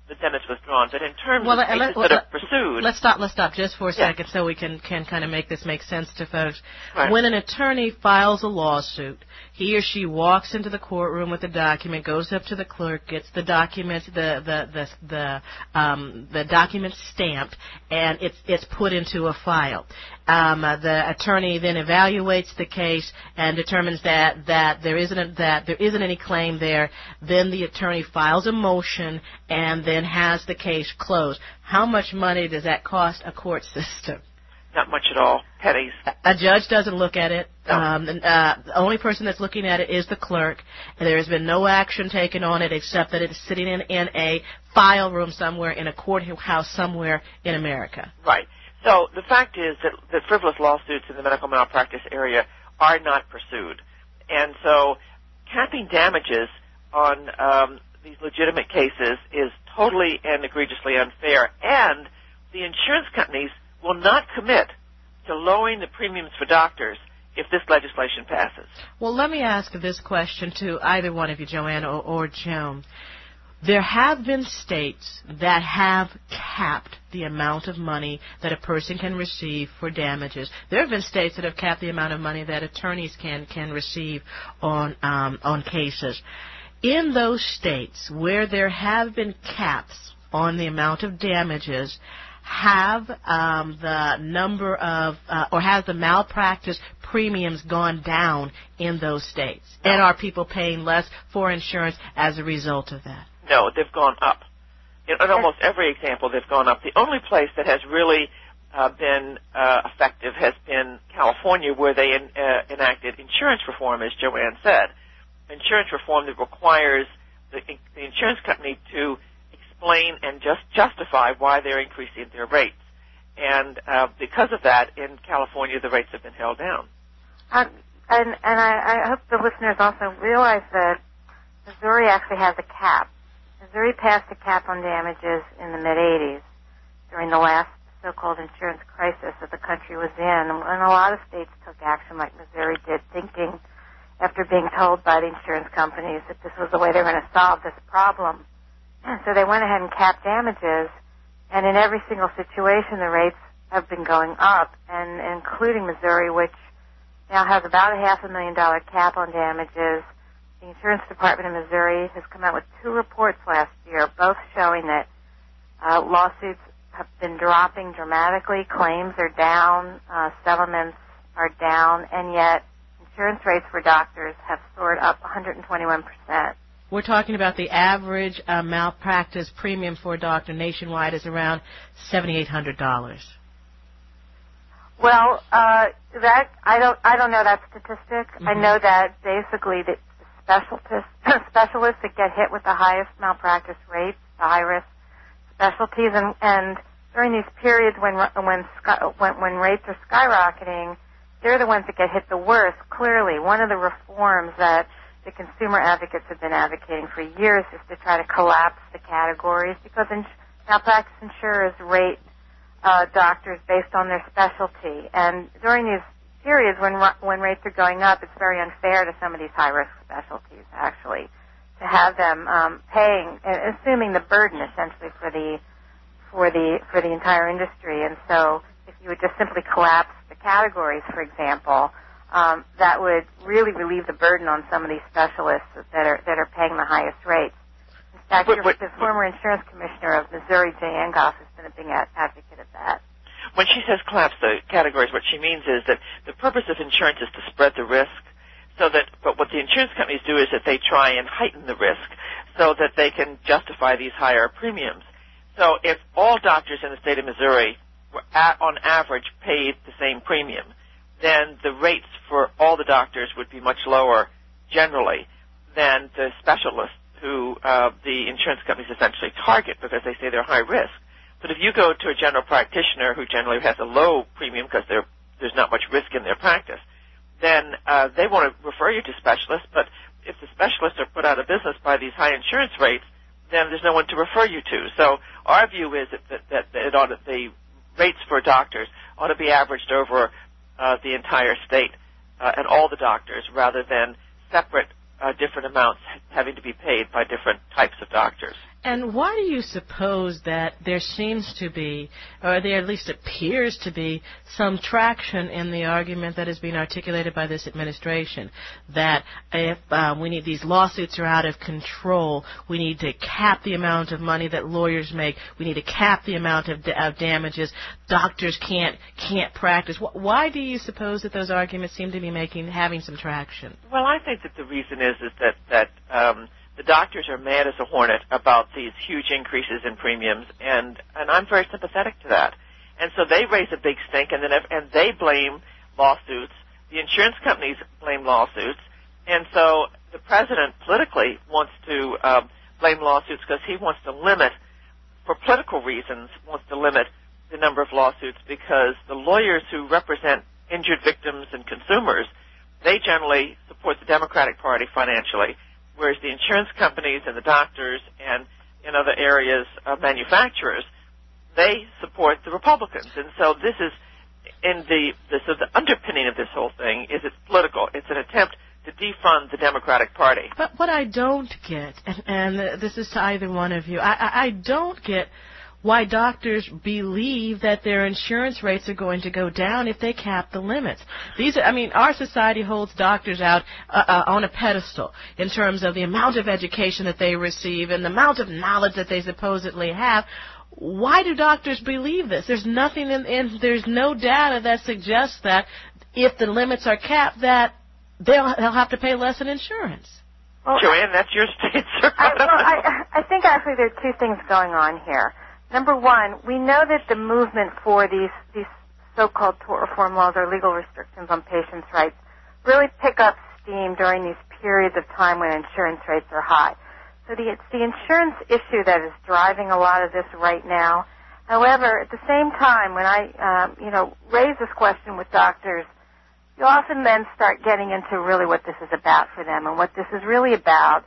but then it's withdrawn. But in terms well, of cases let, that let, are pursued... Let's stop, let's stop just for a Yeah. second so we can, can kind of make this make sense to folks. Right. When an attorney files a lawsuit, he or she walks into the courtroom with the document, goes up to the clerk, gets the document, the the the the, um, the document stamped, and it's it's put into a file. Um, uh, the attorney then evaluates the case and determines that that there isn't a, that there isn't any claim there. Then the attorney files a motion and then has the case closed. How much money does that cost a court system? Not much at all. Pennies. A judge doesn't look at it. Um, uh, the only person that's looking at it is the clerk. And there has been no action taken on it except that it is sitting in, in a file room somewhere in a courthouse somewhere in America. Right. So the fact is that, that frivolous lawsuits in the medical malpractice area are not pursued. And so capping damages on um, these legitimate cases is totally and egregiously unfair. And the insurance companies will not commit to lowering the premiums for doctors if this legislation passes. Well, let me ask this question to either one of you, Joanne or, or Joan. There have been states that have capped the amount of money that a person can receive for damages. There have been states that have capped the amount of money that attorneys can, can receive on, um, on cases. In those states where there have been caps on the amount of damages, have um, the number of, uh, or has the malpractice premiums gone down in those states? No. And are people paying less for insurance as a result of that? No, they've gone up. In, in almost every example, they've gone up. The only place that has really uh, been uh, effective has been California, where they in, uh, enacted insurance reform, as Joanne said. Insurance reform that requires the, the insurance company to explain and just justify why they're increasing their rates. And uh, because of that, in California, the rates have been held down. Um, and and I, I hope the listeners also realize that Missouri actually has a cap. Missouri passed a cap on damages in the mid-eighties during the last so-called insurance crisis that the country was in. And a lot of states took action like Missouri did, thinking, after being told by the insurance companies that this was the way they were going to solve this problem. So they went ahead and capped damages, and in every single situation, the rates have been going up, and including Missouri, which now has about a half a million dollar cap on damages. The Insurance Department of Missouri has come out with two reports last year, both showing that uh, lawsuits have been dropping dramatically, claims are down, uh, settlements are down, and yet insurance rates for doctors have soared up one hundred twenty-one percent. We're talking about the average uh, malpractice premium for a doctor nationwide is around seven thousand eight hundred dollars. Well, uh, that I don't I don't know that statistic. Mm-hmm. I know that basically the specialists specialists that get hit with the highest malpractice rates, the high risk specialties, and, and during these periods when when when when rates are skyrocketing, they're the ones that get hit the worst. Clearly, one of the reforms that the consumer advocates have been advocating for years is to try to collapse the categories, because ins- malpractice insurers rate uh, doctors based on their specialty. And during these periods when when rates are going up, it's very unfair to some of these high-risk specialties, actually, to have them um, paying, assuming the burden essentially for the for the for the entire industry. And so, if you would just simply collapse the categories, for example, Um, that would really relieve the burden on some of these specialists that are that are paying the highest rates. In fact, but, but, the former insurance commissioner of Missouri, Jay Angoff, has been a big advocate of that. When she says collapse the categories, what she means is that the purpose of insurance is to spread the risk, so that. But what the insurance companies do is that they try and heighten the risk so that they can justify these higher premiums. So if all doctors in the state of Missouri were at, on average paid the same premium, then the rates for all the doctors would be much lower generally than the specialists who uh, the insurance companies essentially target because they say they're high risk. But if you go to a general practitioner who generally has a low premium because there's not much risk in their practice, then uh, they want to refer you to specialists. But if the specialists are put out of business by these high insurance rates, then there's no one to refer you to. So our view is that, that, that it ought to, the rates for doctors ought to be averaged over Uh, the entire state uh, and all the doctors, rather than separate uh, different amounts having to be paid by different types of doctors. And why do you suppose that there seems to be, or there at least appears to be, some traction in the argument that is being articulated by this administration, that if uh, we need these lawsuits are out of control, we need to cap the amount of money that lawyers make, we need to cap the amount of, da- of damages, doctors can't can't practice. Why do you suppose that those arguments seem to be making having some traction? Well, I think that the reason is is that that um, the doctors are mad as a hornet about these huge increases in premiums, and, and I'm very sympathetic to that. And so they raise a big stink, and then if, and they blame lawsuits. The insurance companies blame lawsuits, and so the president politically wants to um, blame lawsuits because he wants to limit, for political reasons, wants to limit the number of lawsuits because the lawyers who represent injured victims and consumers, they generally support the Democratic Party financially, whereas the insurance companies and the doctors and in other areas of manufacturers, they support the Republicans. And so this is in the, the so the underpinning of this whole thing is it's political. It's an attempt to defund the Democratic Party. But what I don't get, and, and this is to either one of you, I, I, I don't get why doctors believe that their insurance rates are going to go down if they cap the limits. These are, I mean, our society holds doctors out uh, uh, on a pedestal in terms of the amount of education that they receive and the amount of knowledge that they supposedly have. Why do doctors believe this? There's nothing in, in there's no data that suggests that if the limits are capped, that they'll, they'll have to pay less in insurance. Well, Joanne, that's your answer. I, well, I, I think actually there are two things going on here. Number one, we know that the movement for these, these so-called tort reform laws or legal restrictions on patients' rights really pick up steam during these periods of time when insurance rates are high. So the, it's the insurance issue that is driving a lot of this right now. However, at the same time, when I, um, you know, raise this question with doctors, you often then start getting into really what this is about for them. And what this is really about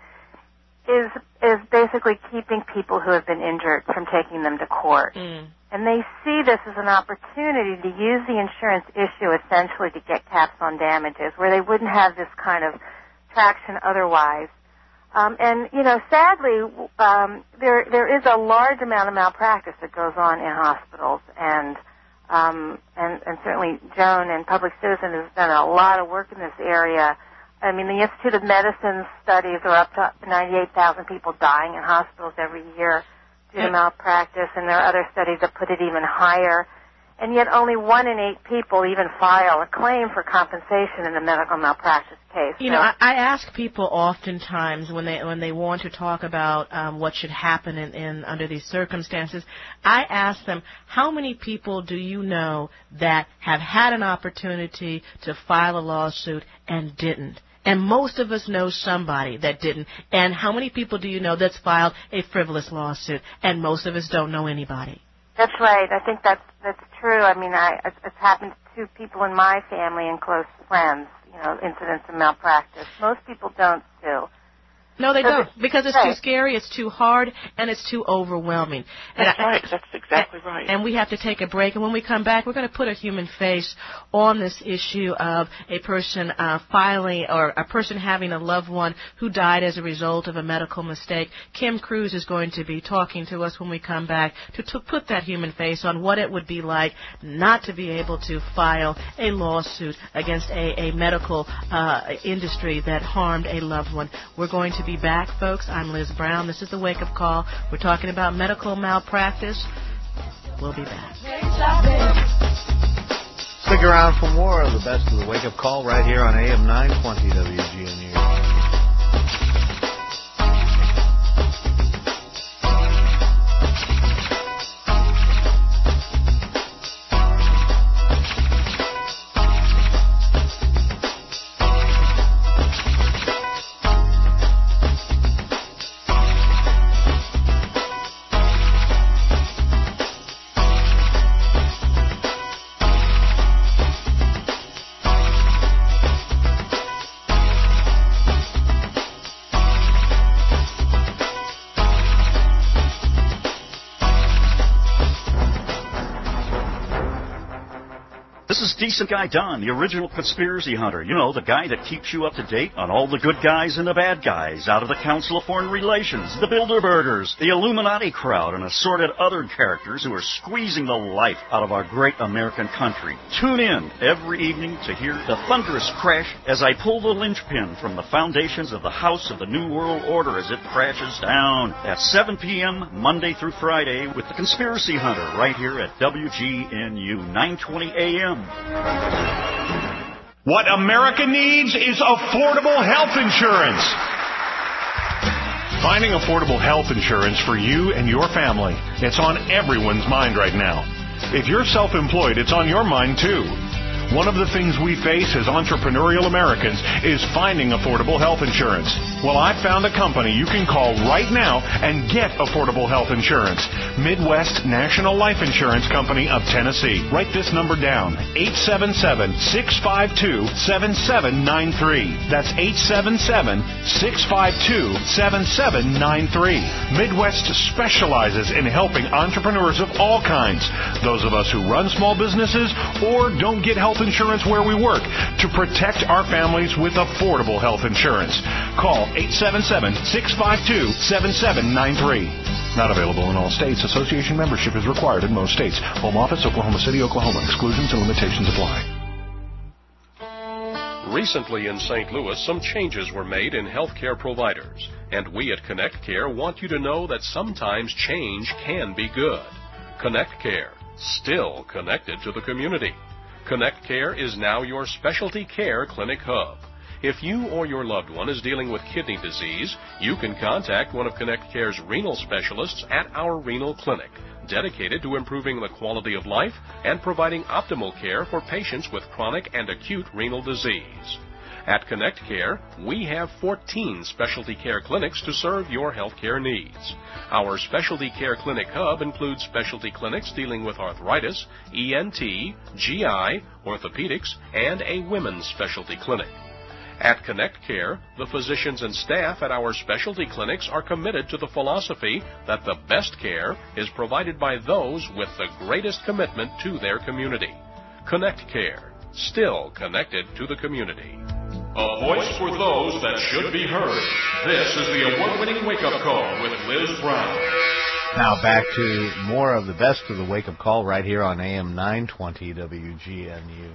is is basically keeping people who have been injured from taking them to court. Mm. And they see this as an opportunity to use the insurance issue essentially to get caps on damages, where they wouldn't have this kind of traction otherwise. Um, and, you know, sadly, um, there there is a large amount of malpractice that goes on in hospitals, and um, and, and certainly Joan and Public Citizen has done a lot of work in this area. I mean, the Institute of Medicine studies are up to ninety-eight thousand people dying in hospitals every year due to malpractice, and there are other studies that put it even higher. And yet only one in eight people even file a claim for compensation in a medical malpractice case. You know, I, I ask people oftentimes when they when they want to talk about um, what should happen in, in under these circumstances, I ask them, how many people do you know that have had an opportunity to file a lawsuit and didn't? And most of us know somebody that didn't. And how many people do you know that's filed a frivolous lawsuit? And most of us don't know anybody. That's right. I think that's that's true. I mean, I, it's, it's happened to people in my family and close friends, you know, incidents of malpractice. Most people don't sue. No, they so don't, because it's right. too scary, it's too hard, and it's too overwhelming. That's and right. I, That's exactly right. And we have to take a break, and when we come back, we're going to put a human face on this issue of a person uh, filing or a person having a loved one who died as a result of a medical mistake. Kim Cruz is going to be talking to us when we come back to, to put that human face on what it would be like not to be able to file a lawsuit against a, a medical uh, industry that harmed a loved one. We're going to be back, folks. I'm Liz Brown. This is the Wake Up Call. We're talking about medical malpractice. We'll be back. Stick around for more of the best of the Wake Up Call right here on A M nine twenty W G N U. This is Decent Guy Don, the original conspiracy hunter. You know, the guy that keeps you up to date on all the good guys and the bad guys out of the Council of Foreign Relations, the Bilderbergers, the Illuminati crowd, and assorted other characters who are squeezing the life out of our great American country. Tune in every evening to hear the thunderous crash as I pull the linchpin from the foundations of the House of the New World Order as it crashes down at seven p.m. Monday through Friday with the Conspiracy Hunter right here at W G N U nine twenty A M. What America needs is affordable health insurance. Finding affordable health insurance for you and your family, it's on everyone's mind right now. If you're self-employed, it's on your mind too. One of the things we face as entrepreneurial Americans is finding affordable health insurance. Well, I found a company you can call right now and get affordable health insurance. Midwest National Life Insurance Company of Tennessee. Write this number down, eight seven seven, six five two, seven seven nine three. That's eight seven seven, six five two, seven seven nine three. Midwest specializes in helping entrepreneurs of all kinds, those of us who run small businesses or don't get health insurance where we work, to protect our families with affordable health insurance. Call eight seven seven, six five two, seven seven nine three. Not available in all states. Association membership is required in most states. Home office, Oklahoma City, Oklahoma. Exclusions and limitations apply. Recently in Saint Louis, some changes were made in healthcare providers, and we at Connect Care want you to know that sometimes change can be good. Connect Care, still connected to the community. Connect Care is now your specialty care clinic hub. If you or your loved one is dealing with kidney disease, you can contact one of Connect Care's renal specialists at our renal clinic, dedicated to improving the quality of life and providing optimal care for patients with chronic and acute renal disease. At Connect Care, we have fourteen specialty care clinics to serve your healthcare needs. Our specialty care clinic hub includes specialty clinics dealing with arthritis, E N T, G I, orthopedics, and a women's specialty clinic. At Connect Care, the physicians and staff at our specialty clinics are committed to the philosophy that the best care is provided by those with the greatest commitment to their community. Connect Care, still connected to the community. A voice for those that should be heard. This is the award-winning wake-up call with Liz Brown. Now back to more of the best of the wake-up call right here on A M nine twenty W G N U.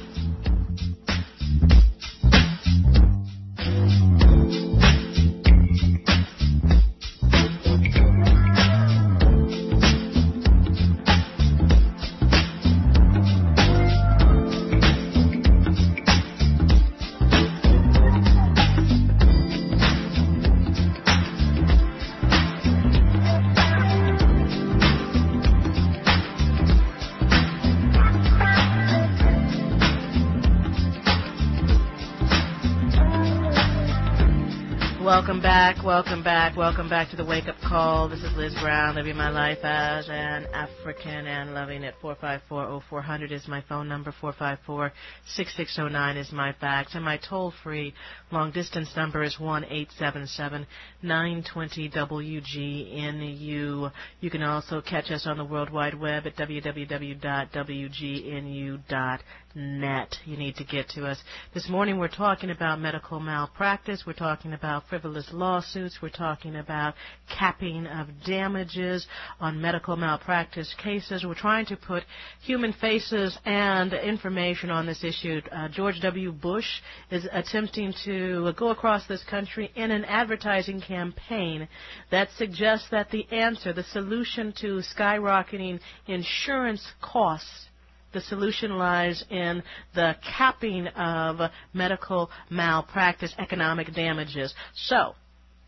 Welcome back, welcome back, welcome back to the Wake Up Call. This is Liz Brown, living my life as an African and loving it. four five four, oh four hundred is my phone number. four five four, six six oh nine is my fax. And my toll-free long-distance number is one eight seven seven, nine two zero, W G N U. You can also catch us on the World Wide Web at w w w dot w g n u dot net. You need to get to us. This morning we're talking about medical malpractice. We're talking about frivolous lawsuits. We're talking about capping of damages on medical malpractice cases. We're trying to put human faces and information on this issue. Uh, George W. Bush is attempting to go across this country in an advertising campaign that suggests that the answer, the solution to skyrocketing insurance costs, the solution lies in the capping of medical malpractice economic damages. So,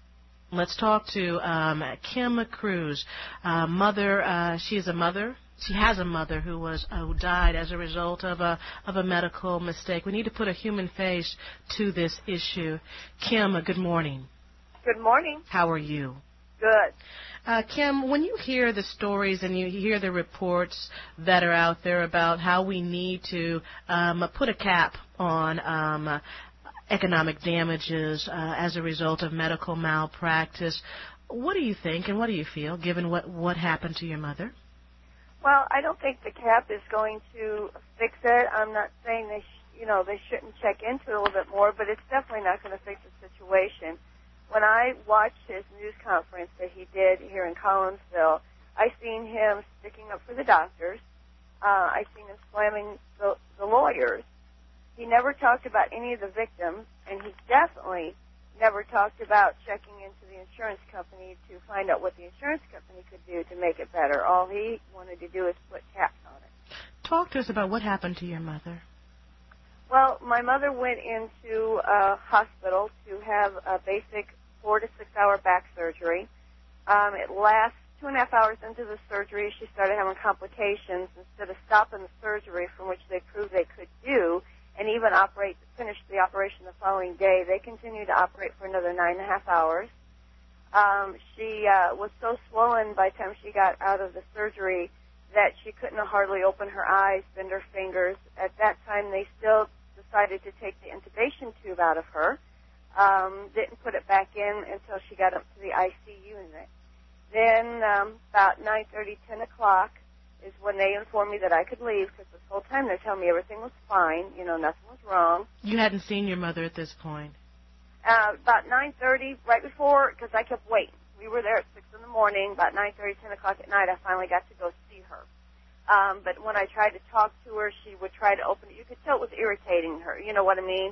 let's talk to um, Kim Cruz, uh, mother. Uh, she is a mother. She has a mother who was uh, who died as a result of a of a medical mistake. We need to put a human face to this issue. Kim, uh, good morning. Good morning. How are you? Good. Uh, Kim, when you hear the stories and you hear the reports that are out there about how we need to um, put a cap on um, uh, economic damages uh, as a result of medical malpractice, what do you think and what do you feel, given what, what happened to your mother? Well, I don't think the cap is going to fix it. I'm not saying they, sh- you know, they shouldn't check into it a little bit more, but it's definitely not going to fix the situation. When I watched his news conference that he did here in Collinsville, I seen him sticking up for the doctors. Uh, I seen him slamming the, the lawyers. He never talked about any of the victims, and he definitely never talked about checking into the insurance company to find out what the insurance company could do to make it better. All he wanted to do is put caps on it. Talk to us about what happened to your mother. Well, my mother went into a hospital to have a basic four to six hour back surgery. Um, it lasts two and a half hours into the surgery. She started having complications. Instead of stopping the surgery, from which they proved they could do, and even operate, finish the operation the following day, they continued to operate for another nine and a half hours. Um, she uh, was so swollen by the time she got out of the surgery that she couldn't hardly open her eyes, bend her fingers. At that time, they still decided to take the intubation tube out of her. Um, didn't put it back in until she got up to the I C U unit. Then um, about nine thirty, ten o'clock is when they informed me that I could leave, because this whole time they're telling me everything was fine, you know, nothing was wrong. You hadn't seen your mother at this point. Uh, about nine thirty, right before, because I kept waiting. We were there at six in the morning. About nine thirty, ten o'clock at night, I finally got to go see her. Um, but when I tried to talk to her, she would try to open it. You could tell it was irritating her, you know what I mean?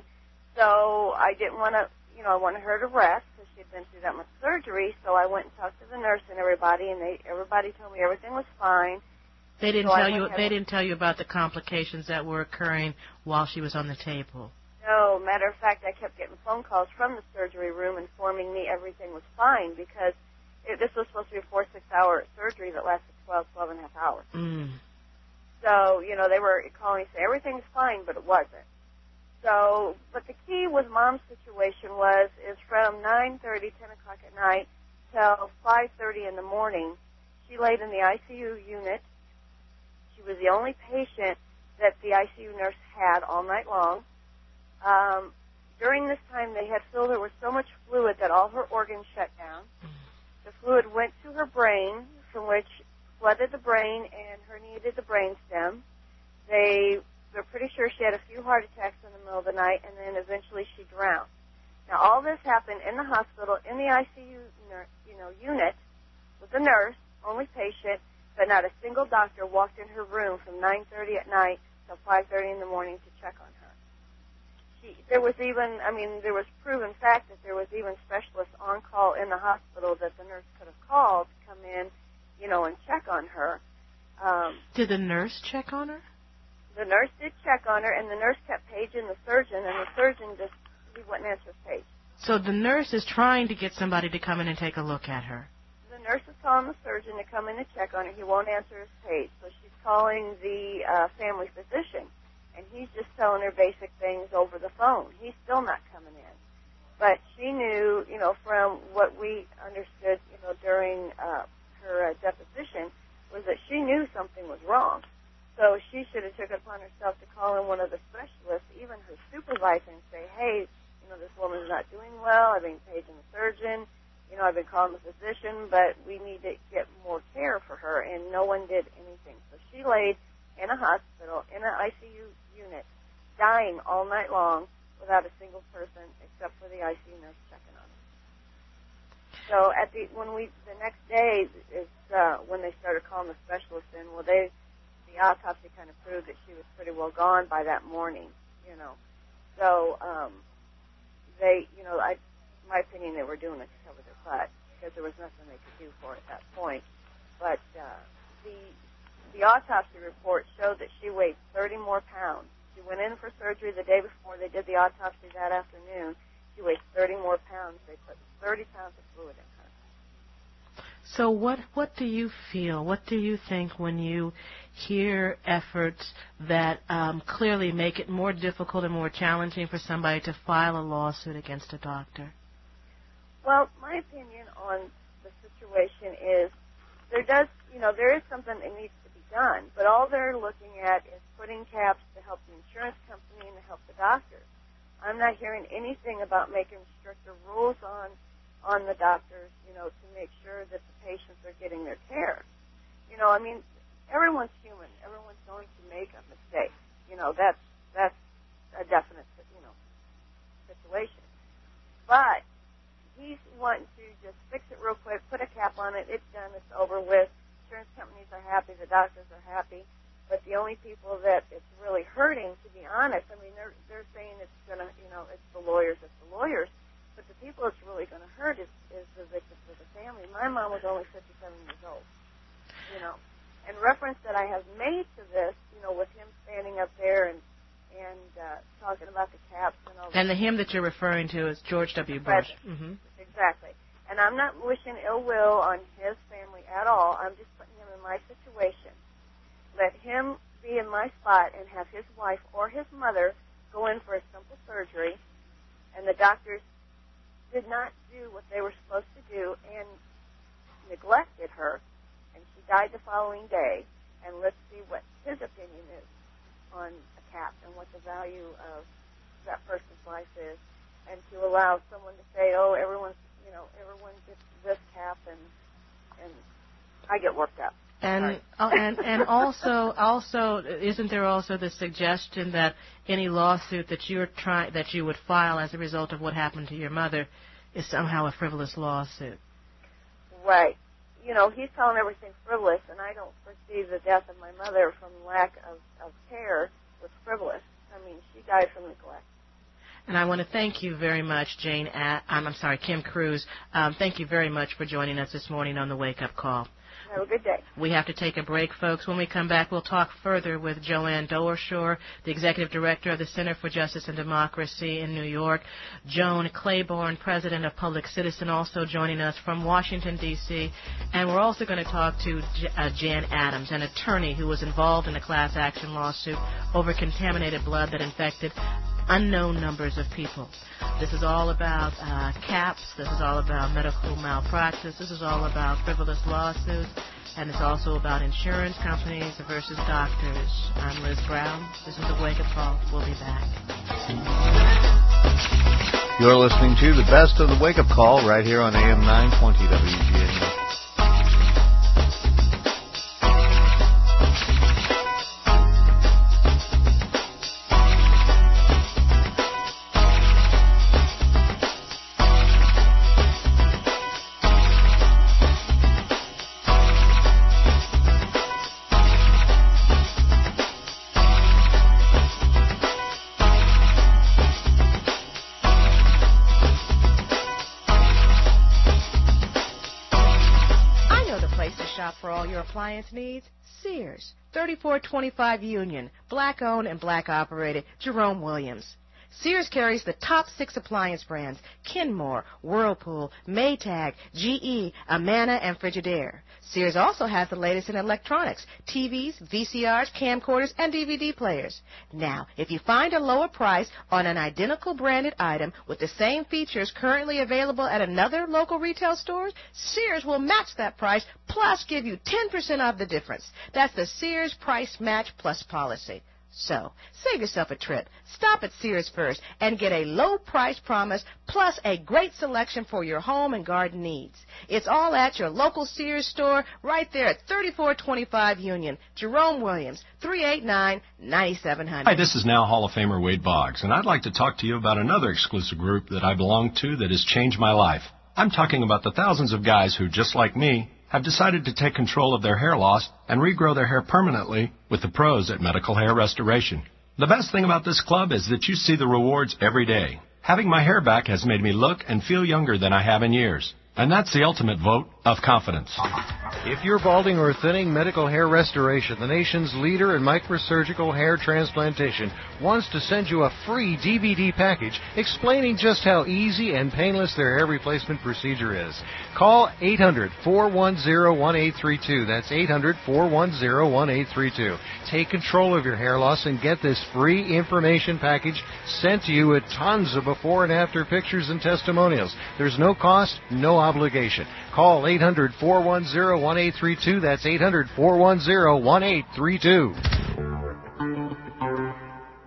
So I didn't want to, you know, I wanted her to rest because she had been through that much surgery. So I went and talked to the nurse and everybody, and they everybody told me everything was fine. They didn't so tell you. They didn't tell you about the complications that were occurring while she was on the table. No, matter of fact, I kept getting phone calls from the surgery room informing me everything was fine, because it, this was supposed to be a four, six-hour surgery that lasted twelve, twelve and a half hours. Mm. So, you know, they were calling me saying everything's fine, but it wasn't. So, but the key with Mom's situation was, is from nine thirty, ten o'clock at night till five thirty in the morning, she laid in the I C U unit. She was the only patient that the I C U nurse had all night long. Um, during this time, they had filled her with so much fluid that all her organs shut down. The fluid went to her brain, from which flooded the brain and herniated the brainstem. They were pretty sure she had a few heart attacks in the middle of the night, and then eventually she drowned. Now, all this happened in the hospital, in the I C U you know, unit, with a nurse, only patient, but not a single doctor walked in her room from nine thirty at night till five thirty in the morning to check on her. She, there was even, I mean, there was proven fact that there was even specialists on call in the hospital that the nurse could have called to come in, you know, and check on her. Um, Did the nurse check on her? The nurse did check on her, and the nurse kept paging the surgeon, and the surgeon just, he wouldn't answer his page. So the nurse is trying to get somebody to come in and take a look at her. The nurse is calling the surgeon to come in and check on her. He won't answer his page, so she's calling the uh, family physician, and he's just telling her basic things over the phone. He's still not coming in. But she knew, you know, from what we understood, you know, during uh, her uh, deposition, was that she knew something was wrong. So she should have took it upon herself to call in one of the specialists, even her supervisor, and say, hey, you know, this woman's not doing well. I've been paging the surgeon. You know, I've been calling the physician, but we need to get more care for her. And no one did anything. So she laid in a hospital, in an I C U unit, dying all night long without a single person except for the I C U nurse checking on her. So at the when we the next day is uh, when they started calling the specialists in. Well, they the autopsy kind of proved that she was pretty well gone by that morning. You know, so um, they, you know, I, in my opinion, they were doing it to cover their butt because there was nothing they could do for it at that point. But uh, the the autopsy report showed that she weighed thirty more pounds. She went in for surgery the day before they did the autopsy that afternoon. She weighed thirty more pounds. They put thirty pounds of fluid in her. So what what do you feel? What do you think when you hear efforts that um, clearly make it more difficult and more challenging for somebody to file a lawsuit against a doctor? Well, my opinion on the situation is there does, you know, there is something that needs to be done, but all they're looking at is putting caps to help the insurance company and to help the doctors. I'm not hearing anything about making stricter rules on on the doctors, you know, to make sure that the patients are getting their care. You know, I mean, everyone's human. Everyone's going to make a mistake. You know, that's that's a definite, you know, situation. But he's wanting to just fix it real quick, put a cap on it. It's done. It's over with. Insurance companies are happy. The doctors are happy. But the only people that it's really hurting, to be honest, I mean, they're they're saying it's gonna, you know, it's the lawyers, it's the lawyers. But the people it's really going to hurt is, is the victims of the family. My mom was only fifty-seven years old, you know. And reference that I have made to this, you know, with him standing up there and and uh, talking about the caps and all that. And the him that you're referring to is George W. Bush. Mm-hmm. Exactly. And I'm not wishing ill will on his family at all. I'm just putting him in my situation. Let him be in my spot and have his wife or his mother go in for a simple surgery, and the doctors did not do what they were supposed to do and neglected her, and she died the following day. And let's see what his opinion is on a cap and what the value of that person's life is, and to allow someone to say, oh, everyone's, you know, everyone gets this cap, and and I get worked up. And uh, and and also also isn't there also the suggestion that any lawsuit that you're trying that you would file as a result of what happened to your mother is somehow a frivolous lawsuit? Right. You know, he's calling everything frivolous, and I don't foresee the death of my mother from lack of, of care was frivolous. I mean, she died from neglect. And I want to thank you very much, Jane. At, I'm, I'm sorry, Kim Cruz. Um, thank you very much for joining us this morning on the Wake Up Call. Have a good day. We have to take a break, folks. When we come back, we'll talk further with Joanne Doershore, the Executive Director of the Center for Justice and Democracy in New York. Joan Claiborne, President of Public Citizen, also joining us from Washington, D C And we're also going to talk to J- uh, Jan Adams, an attorney who was involved in a class action lawsuit over contaminated blood that infected unknown numbers of people. This is all about uh, caps. This is all about medical malpractice. This is all about frivolous lawsuits. And it's also about insurance companies versus doctors. I'm Liz Brown. This is the Wake Up Call. We'll be back. You're listening to the best of the Wake Up Call right here on A M nine twenty W G N U. Appliance needs? Sears, thirty-four twenty-five Union, black-owned and black-operated, Jerome Williams. Sears carries the top six appliance brands, Kenmore, Whirlpool, Maytag, G E, Amana, and Frigidaire. Sears also has the latest in electronics, T Vs, V C Rs, camcorders, and D V D players. Now, if you find a lower price on an identical branded item with the same features currently available at another local retail store, Sears will match that price plus give you ten percent off the difference. That's the Sears Price Match Plus policy. So, save yourself a trip. Stop at Sears first and get a low price promise plus a great selection for your home and garden needs. It's all at your local Sears store right there at thirty-four twenty-five Union. Jerome Williams, three eight nine, nine seven zero zero. Hi, this is now Hall of Famer Wade Boggs, and I'd like to talk to you about another exclusive group that I belong to that has changed my life. I'm talking about the thousands of guys who, just like me, have decided to take control of their hair loss and regrow their hair permanently with the pros at Medical Hair Restoration. The best thing about this club is that you see the rewards every day. Having my hair back has made me look and feel younger than I have in years. And that's the ultimate vote of confidence. If you're balding or thinning, Medical Hair Restoration, the nation's leader in microsurgical hair transplantation, wants to send you a free D V D package explaining just how easy and painless their hair replacement procedure is. Call eight hundred, four one zero, one eight three two. That's eight hundred, four one zero, one eight three two. Take control of your hair loss and get this free information package sent to you with tons of before and after pictures and testimonials. There's no cost, no obligation. Call eight hundred, four one zero, one eight three two. That's eight hundred, four one zero, one eight three two. Hi,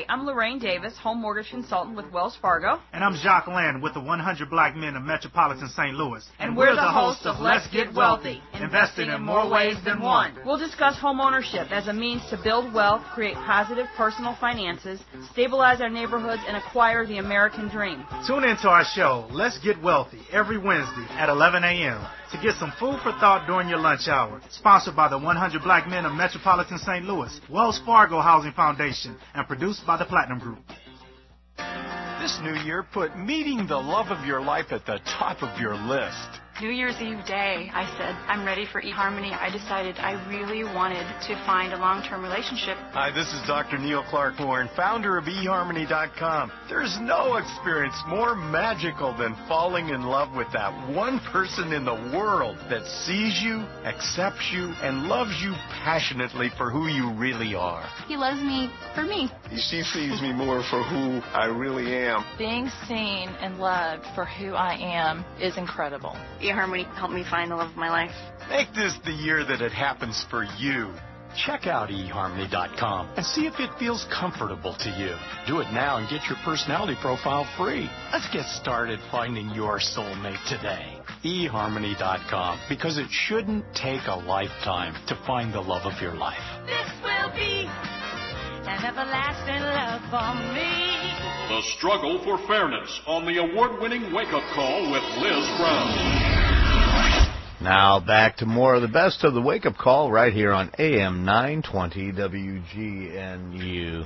I'm Lorraine Davis, home mortgage consultant with Wells Fargo. And I'm Jacques Land with the one hundred Black Men of Metropolitan Saint Louis. And, and we're, we're the hosts of Let's Get Wealthy, investing in more ways than one. We'll discuss home ownership as a means to build wealth, create positive personal finances, stabilize our neighborhoods, and acquire the American dream. Tune into our show, Let's Get Wealthy, every Wednesday at eleven a.m. to get some food for thought during your lunch hour. Sponsored by the one hundred Black Men of Metropolitan Saint Louis, Wells Fargo Housing Foundation, and produced by the Platinum Group. This new year, put meeting the love of your life at the top of your list. New Year's Eve day, I said, I'm ready for eHarmony. I decided I really wanted to find a long-term relationship. Hi, this is Doctor Neil Clark Warren, founder of e harmony dot com. There's no experience more magical than falling in love with that one person in the world that sees you, accepts you, and loves you passionately for who you really are. He loves me for me. She sees me more for who I really am. Being seen and loved for who I am is incredible. eHarmony helped me find the love of my life. Make this the year that it happens for you. Check out e harmony dot com and see if it feels comfortable to you. Do it now and get your personality profile free. Let's get started finding your soulmate today. e harmony dot com, because it shouldn't take a lifetime to find the love of your life. This will be an everlasting love for me. The struggle for fairness on the award-winning Wake Up Call with Liz Brown. Now back to more of the best of the Wake Up Call right here on A M nine twenty W G N U.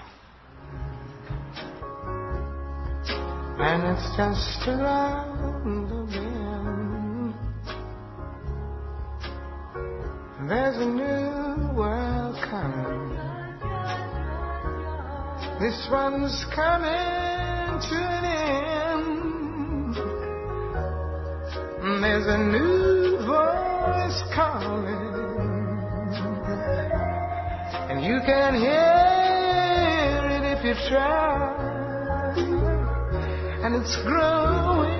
And it's just around the bend. There's a new world coming. This one's coming to an end. There's a new voice calling, and you can hear it if you try, and it's growing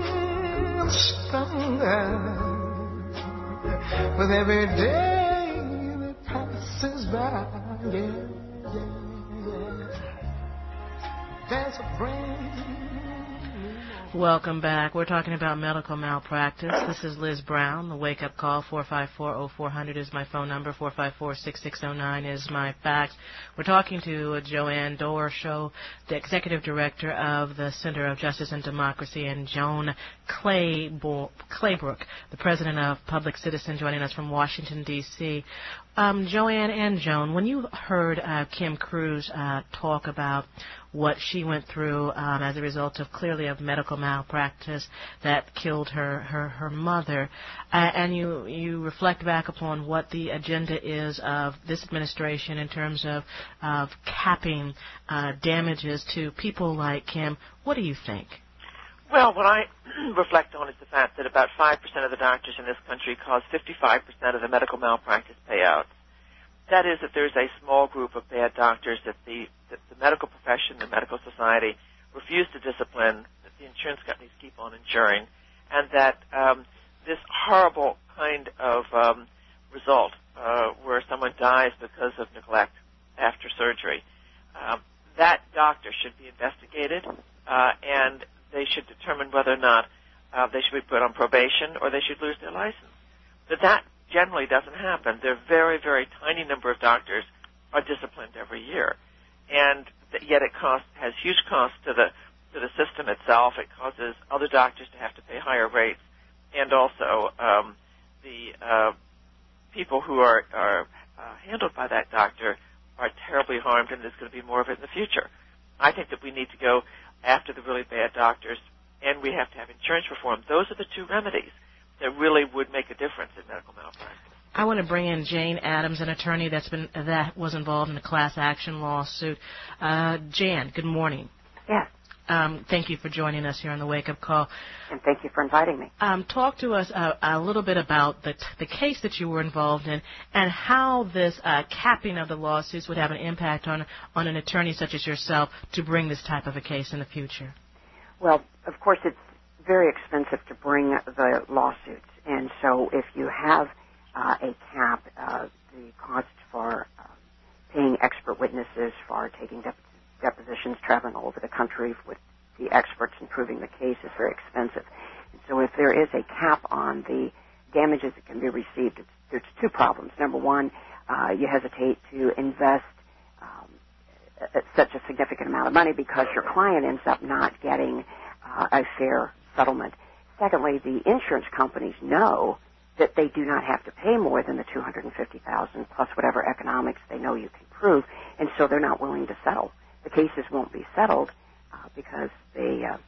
stronger with every day that passes by. Yeah, yeah, yeah. There's a brand. Welcome back. We're talking about medical malpractice. This is Liz Brown. The Wake Up Call, four five four, oh four hundred is my phone number. four five four, six six oh nine is my fax. We're talking to Joanne Dorshow, the Executive Director of the Center of Justice and Democracy, and Joan Claybo- Claybrook, the President of Public Citizen, joining us from Washington, D C Um, Joanne and Joan, when you heard uh, Kim Cruz uh, talk about what she went through um, as a result of clearly of medical malpractice that killed her her, her mother, uh, and you you reflect back upon what the agenda is of this administration in terms of of capping uh, damages to people like Kim, what do you think? Well, what I reflect on is the fact that about five percent of the doctors in this country cause fifty-five percent of the medical malpractice payouts. That is, that there's a small group of bad doctors that the, that the medical profession, the medical society, refuse to discipline, that the insurance companies keep on insuring, and that um, this horrible kind of um, result uh, where someone dies because of neglect after surgery, um, that doctor should be investigated, uh, and they should determine whether or not uh, they should be put on probation or they should lose their license. But that generally doesn't happen. There are very, very tiny number of doctors are disciplined every year, and th- yet it costs has huge costs to the to the system itself. It causes other doctors to have to pay higher rates, and also um, the uh, people who are are uh, handled by that doctor are terribly harmed, and there's going to be more of it in the future. I think that we need to go after the really bad doctors, and we have to have insurance reform. Those are the two remedies that really would make a difference in medical malpractice. I want to bring in Jane Adams, an attorney that's been that was involved in the class action lawsuit. Uh, Jan, good morning. Yes. Um, thank you for joining us here on the Wake Up Call. And thank you for inviting me. Um, talk to us uh, a little bit about the, the case that you were involved in and how this uh, capping of the lawsuits would have an impact on, on an attorney such as yourself to bring this type of a case in the future. Well, of course, it's very expensive to bring the lawsuits. And so if you have uh, a cap, uh, the cost for uh, paying expert witnesses, for taking dep- depositions traveling all over the country with the experts and proving the case is very expensive. And so if there is a cap on the damages that can be received, it's, there's two problems. Number one, uh, you hesitate to invest um, such a significant amount of money because your client ends up not getting uh, a fair settlement. Secondly, the insurance companies know that they do not have to pay more than the two hundred fifty thousand dollars plus whatever economics they know you can prove, and so they're not willing to settle. The cases won't be settled uh, because they uh,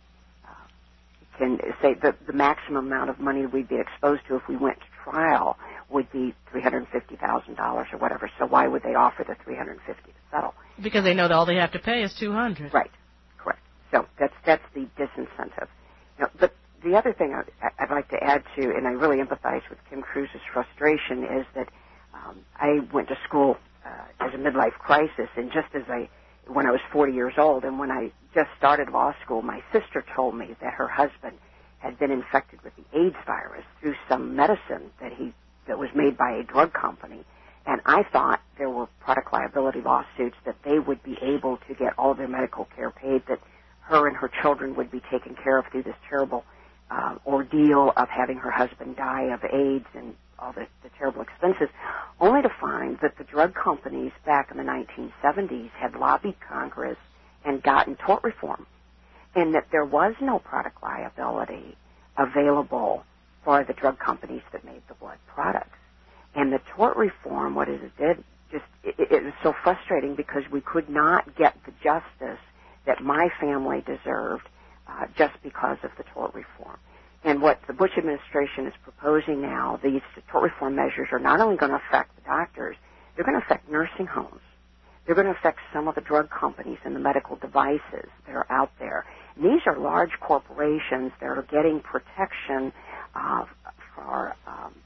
uh, can say that the maximum amount of money we'd be exposed to if we went to trial would be three hundred fifty thousand dollars or whatever. So why would they offer the three hundred fifty thousand dollars to settle? Because they know that all they have to pay is two hundred dollars. Right, correct. So that's that's the disincentive. Now, but the other thing I'd, I'd like to add to, and I really empathize with Kim Cruz's frustration, is that um, I went to school uh, as a midlife crisis, and just as I, when I was forty years old, and when I just started law school, my sister told me that her husband had been infected with the AIDS virus through some medicine that he that was made by a drug company, and I thought there were product liability lawsuits that they would be able to get all their medical care paid, that her and her children would be taken care of through this terrible uh, ordeal of having her husband die of AIDS and all the, the terrible expenses, only to find that the drug companies back in the nineteen seventies had lobbied Congress and gotten tort reform, and that there was no product liability available for the drug companies that made the blood products. And the tort reform, what it did, just it, it was so frustrating because we could not get the justice that my family deserved uh, just because of the tort reform. And what the Bush administration is proposing now, these tort reform measures are not only going to affect the doctors, they're going to affect nursing homes. They're going to affect some of the drug companies and the medical devices that are out there. And these are large corporations that are getting protection uh, for um,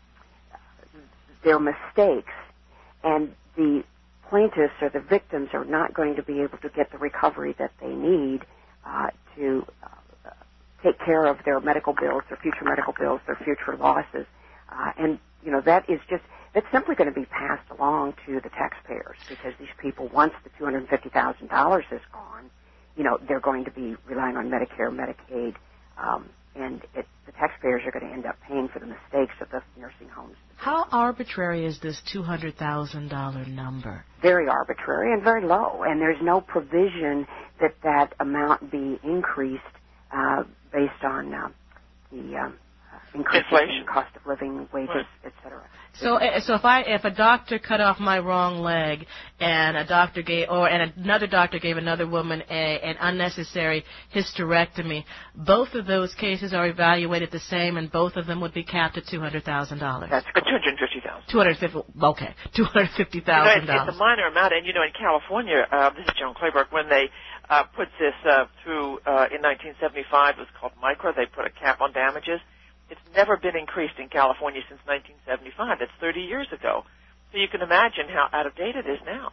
their mistakes, and the plaintiffs or the victims are not going to be able to get the recovery that they need uh, to uh, take care of their medical bills, their future medical bills, their future losses. Uh, and, you know, that is just, that's simply going to be passed along to the taxpayers because these people, once the two hundred fifty thousand dollars is gone, you know, they're going to be relying on Medicare, Medicaid, um, and it, the taxpayers are going to end up paying for the mistakes of the nursing homes. How arbitrary is this two hundred thousand dollars number? Very arbitrary and very low, and there's no provision that that amount be increased uh, based on uh, the um, increase in cost of living, wages, right, et cetera. So, so if I if a doctor cut off my wrong leg, and a doctor gave, or and another doctor gave another woman a an unnecessary hysterectomy, both of those cases are evaluated the same, and both of them would be capped at two hundred thousand dollars. That's two hundred fifty thousand. Two hundred fifty. Okay, two hundred fifty thousand dollars. It's a minor amount, and you know, in California, uh, this is Joan Clayburgh, when they uh, put this uh, through uh, in nineteen seventy-five, it was called MICRA. They put a cap on damages. It's never been increased in California since nineteen seventy-five. That's thirty years ago. So you can imagine how out of date it is now.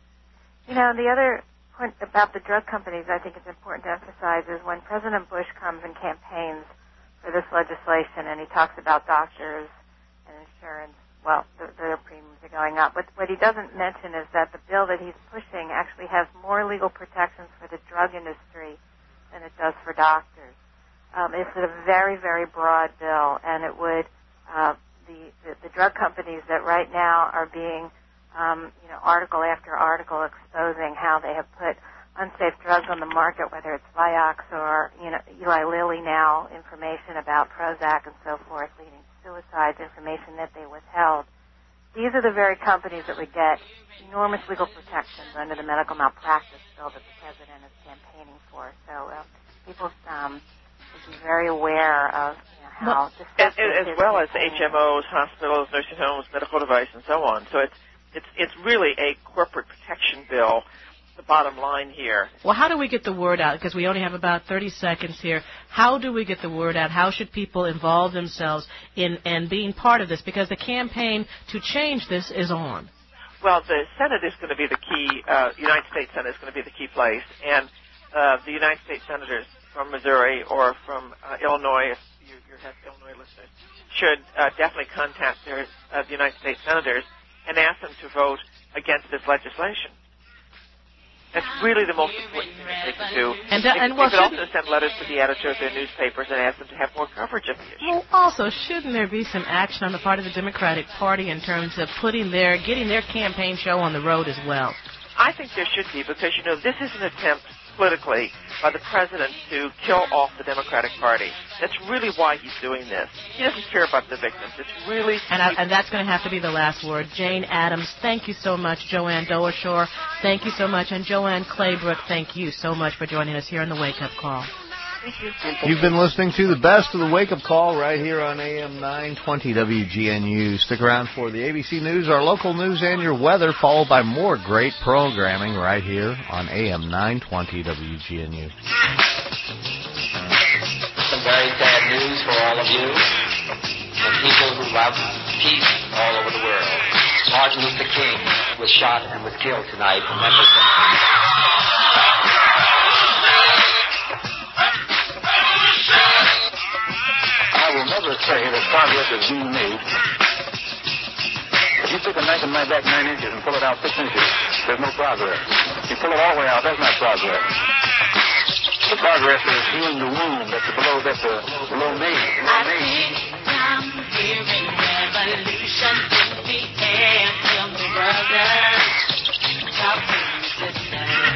You know, the other point about the drug companies I think it's important to emphasize is when President Bush comes and campaigns for this legislation and he talks about doctors and insurance, well, the, their premiums are going up. But what he doesn't mention is that the bill that he's pushing actually has more legal protections for the drug industry than it does for doctors. Um, it's a very, very broad bill, and it would uh, the, the the drug companies that right now are being, um, you know, article after article exposing how they have put unsafe drugs on the market, whether it's Vioxx or you know Eli Lilly now information about Prozac and so forth, leading to suicides, information that they withheld. These are the very companies that would get enormous legal protections under the medical malpractice bill that the president is campaigning for. So uh, people. Um, be very aware of you know, how well, as, as well as H M Os, hospitals, nursing homes, medical device, and so on. So it's it's it's really a corporate protection bill. The bottom line here. Well, how do we get the word out? Because we only have about thirty seconds here. How do we get the word out? How should people involve themselves in in being part of this? Because the campaign to change this is on. Well, the Senate is going to be the key. Uh, United States Senate is going to be the key place, and uh, the United States senators from Missouri or from uh, Illinois, if you, you have Illinois listeners, should uh, definitely contact their, uh, the United States senators and ask them to vote against this legislation. That's really the most important thing that they can do. And, they, uh, and they well, could also send letters to the editor of their newspapers and ask them to have more coverage of the issue. Well, also, shouldn't there be some action on the part of the Democratic Party in terms of putting their, getting their campaign show on the road as well? I think there should be, because, you know, this is an attempt politically by the president to kill off the Democratic Party. That's really why he's doing this. He doesn't care about the victims. It's really... And, I, and that's going to have to be the last word. Jane Addams, thank you so much. Joanne Doershore, thank you so much. And Joanne Claybrook, thank you so much for joining us here on the Wake Up Call. Thank you. You've been listening to the best of the Wake Up Call right here on A M nine twenty W G N U. Stick around for the A B C News, our local news, and your weather, followed by more great programming right here on A M nine twenty W G N U. Some very sad news for all of you and people who love peace all over the world. Martin Luther King was shot and was killed tonight in Memphis. I will never say that progress is being made. If you take a knife and knife back nine inches and pull it out six inches, there's no progress. If you pull it all the way out, that's not progress. The progress is healing the wound that's below, that's uh, below me. Below me. I'm hearing revolution in the air. Tell me, brother, how can you listen?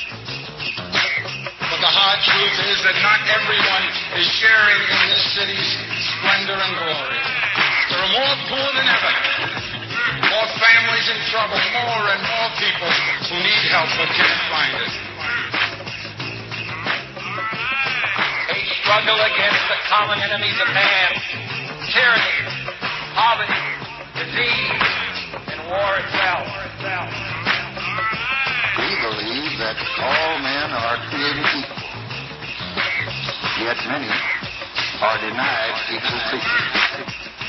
But the hard truth is that not everyone is sharing in this city's splendor and glory. There are more poor than ever, more families in trouble, more and more people who need help but can't find it. A struggle against the common enemies of man, tyranny, poverty, disease, and war itself. We believe that all men are created equal, yet many are denied equal treatment.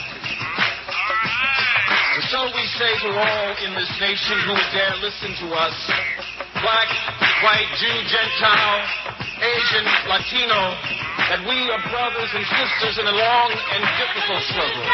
And so we say to all in this nation who would dare listen to us, black, white, Jew, Gentile, Asian, Latino, that we are brothers and sisters in a long and difficult struggle.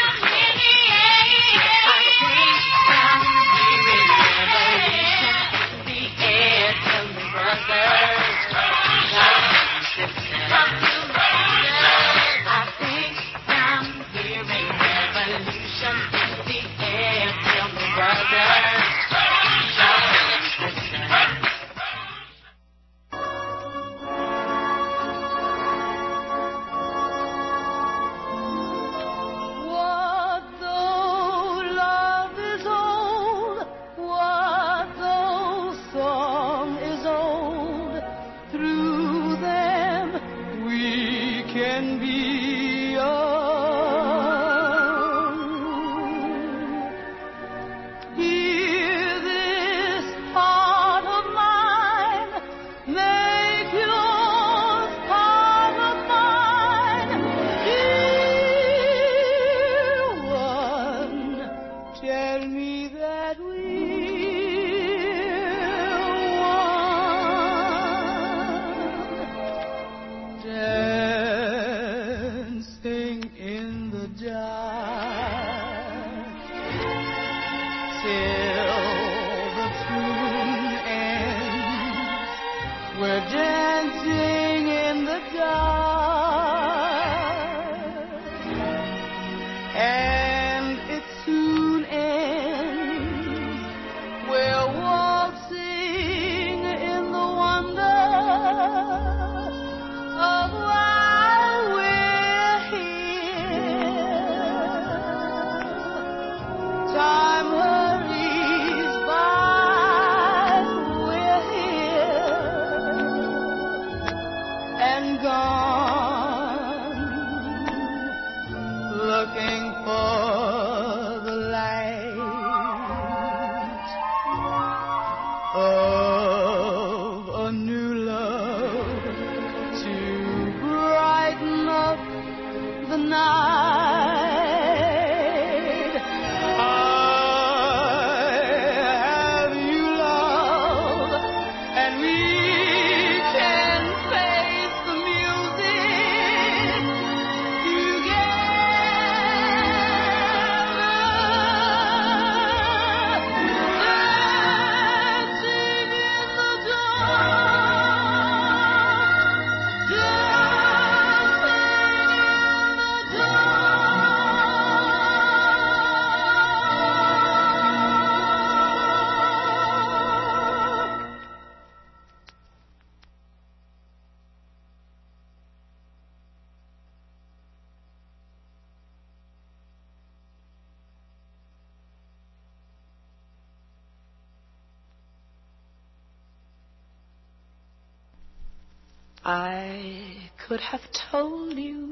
I could have told you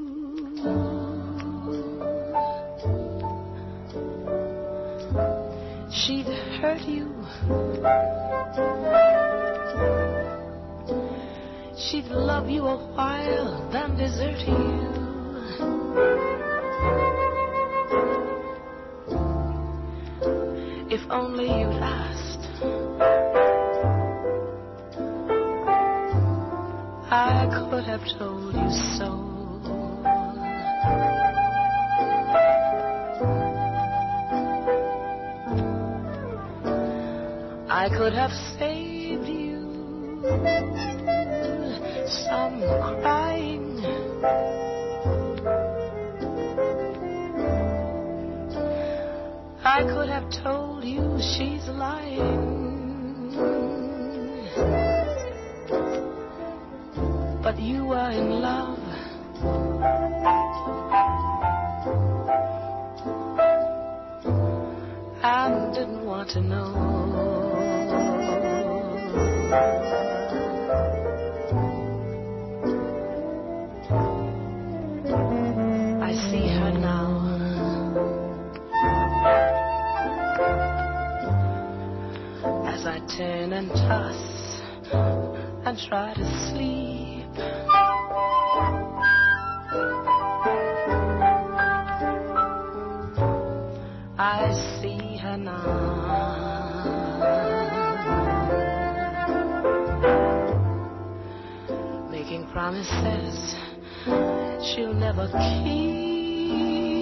she'd hurt you. She'd love you a while, then desert you. If only you'd asked, I could have told you so. I could have saved you some crying. I could have told you she's lying. But you are in love. And didn't want to know. I see her now. As I turn and toss and try to sleep, I see her now. Making promises she'll never keep.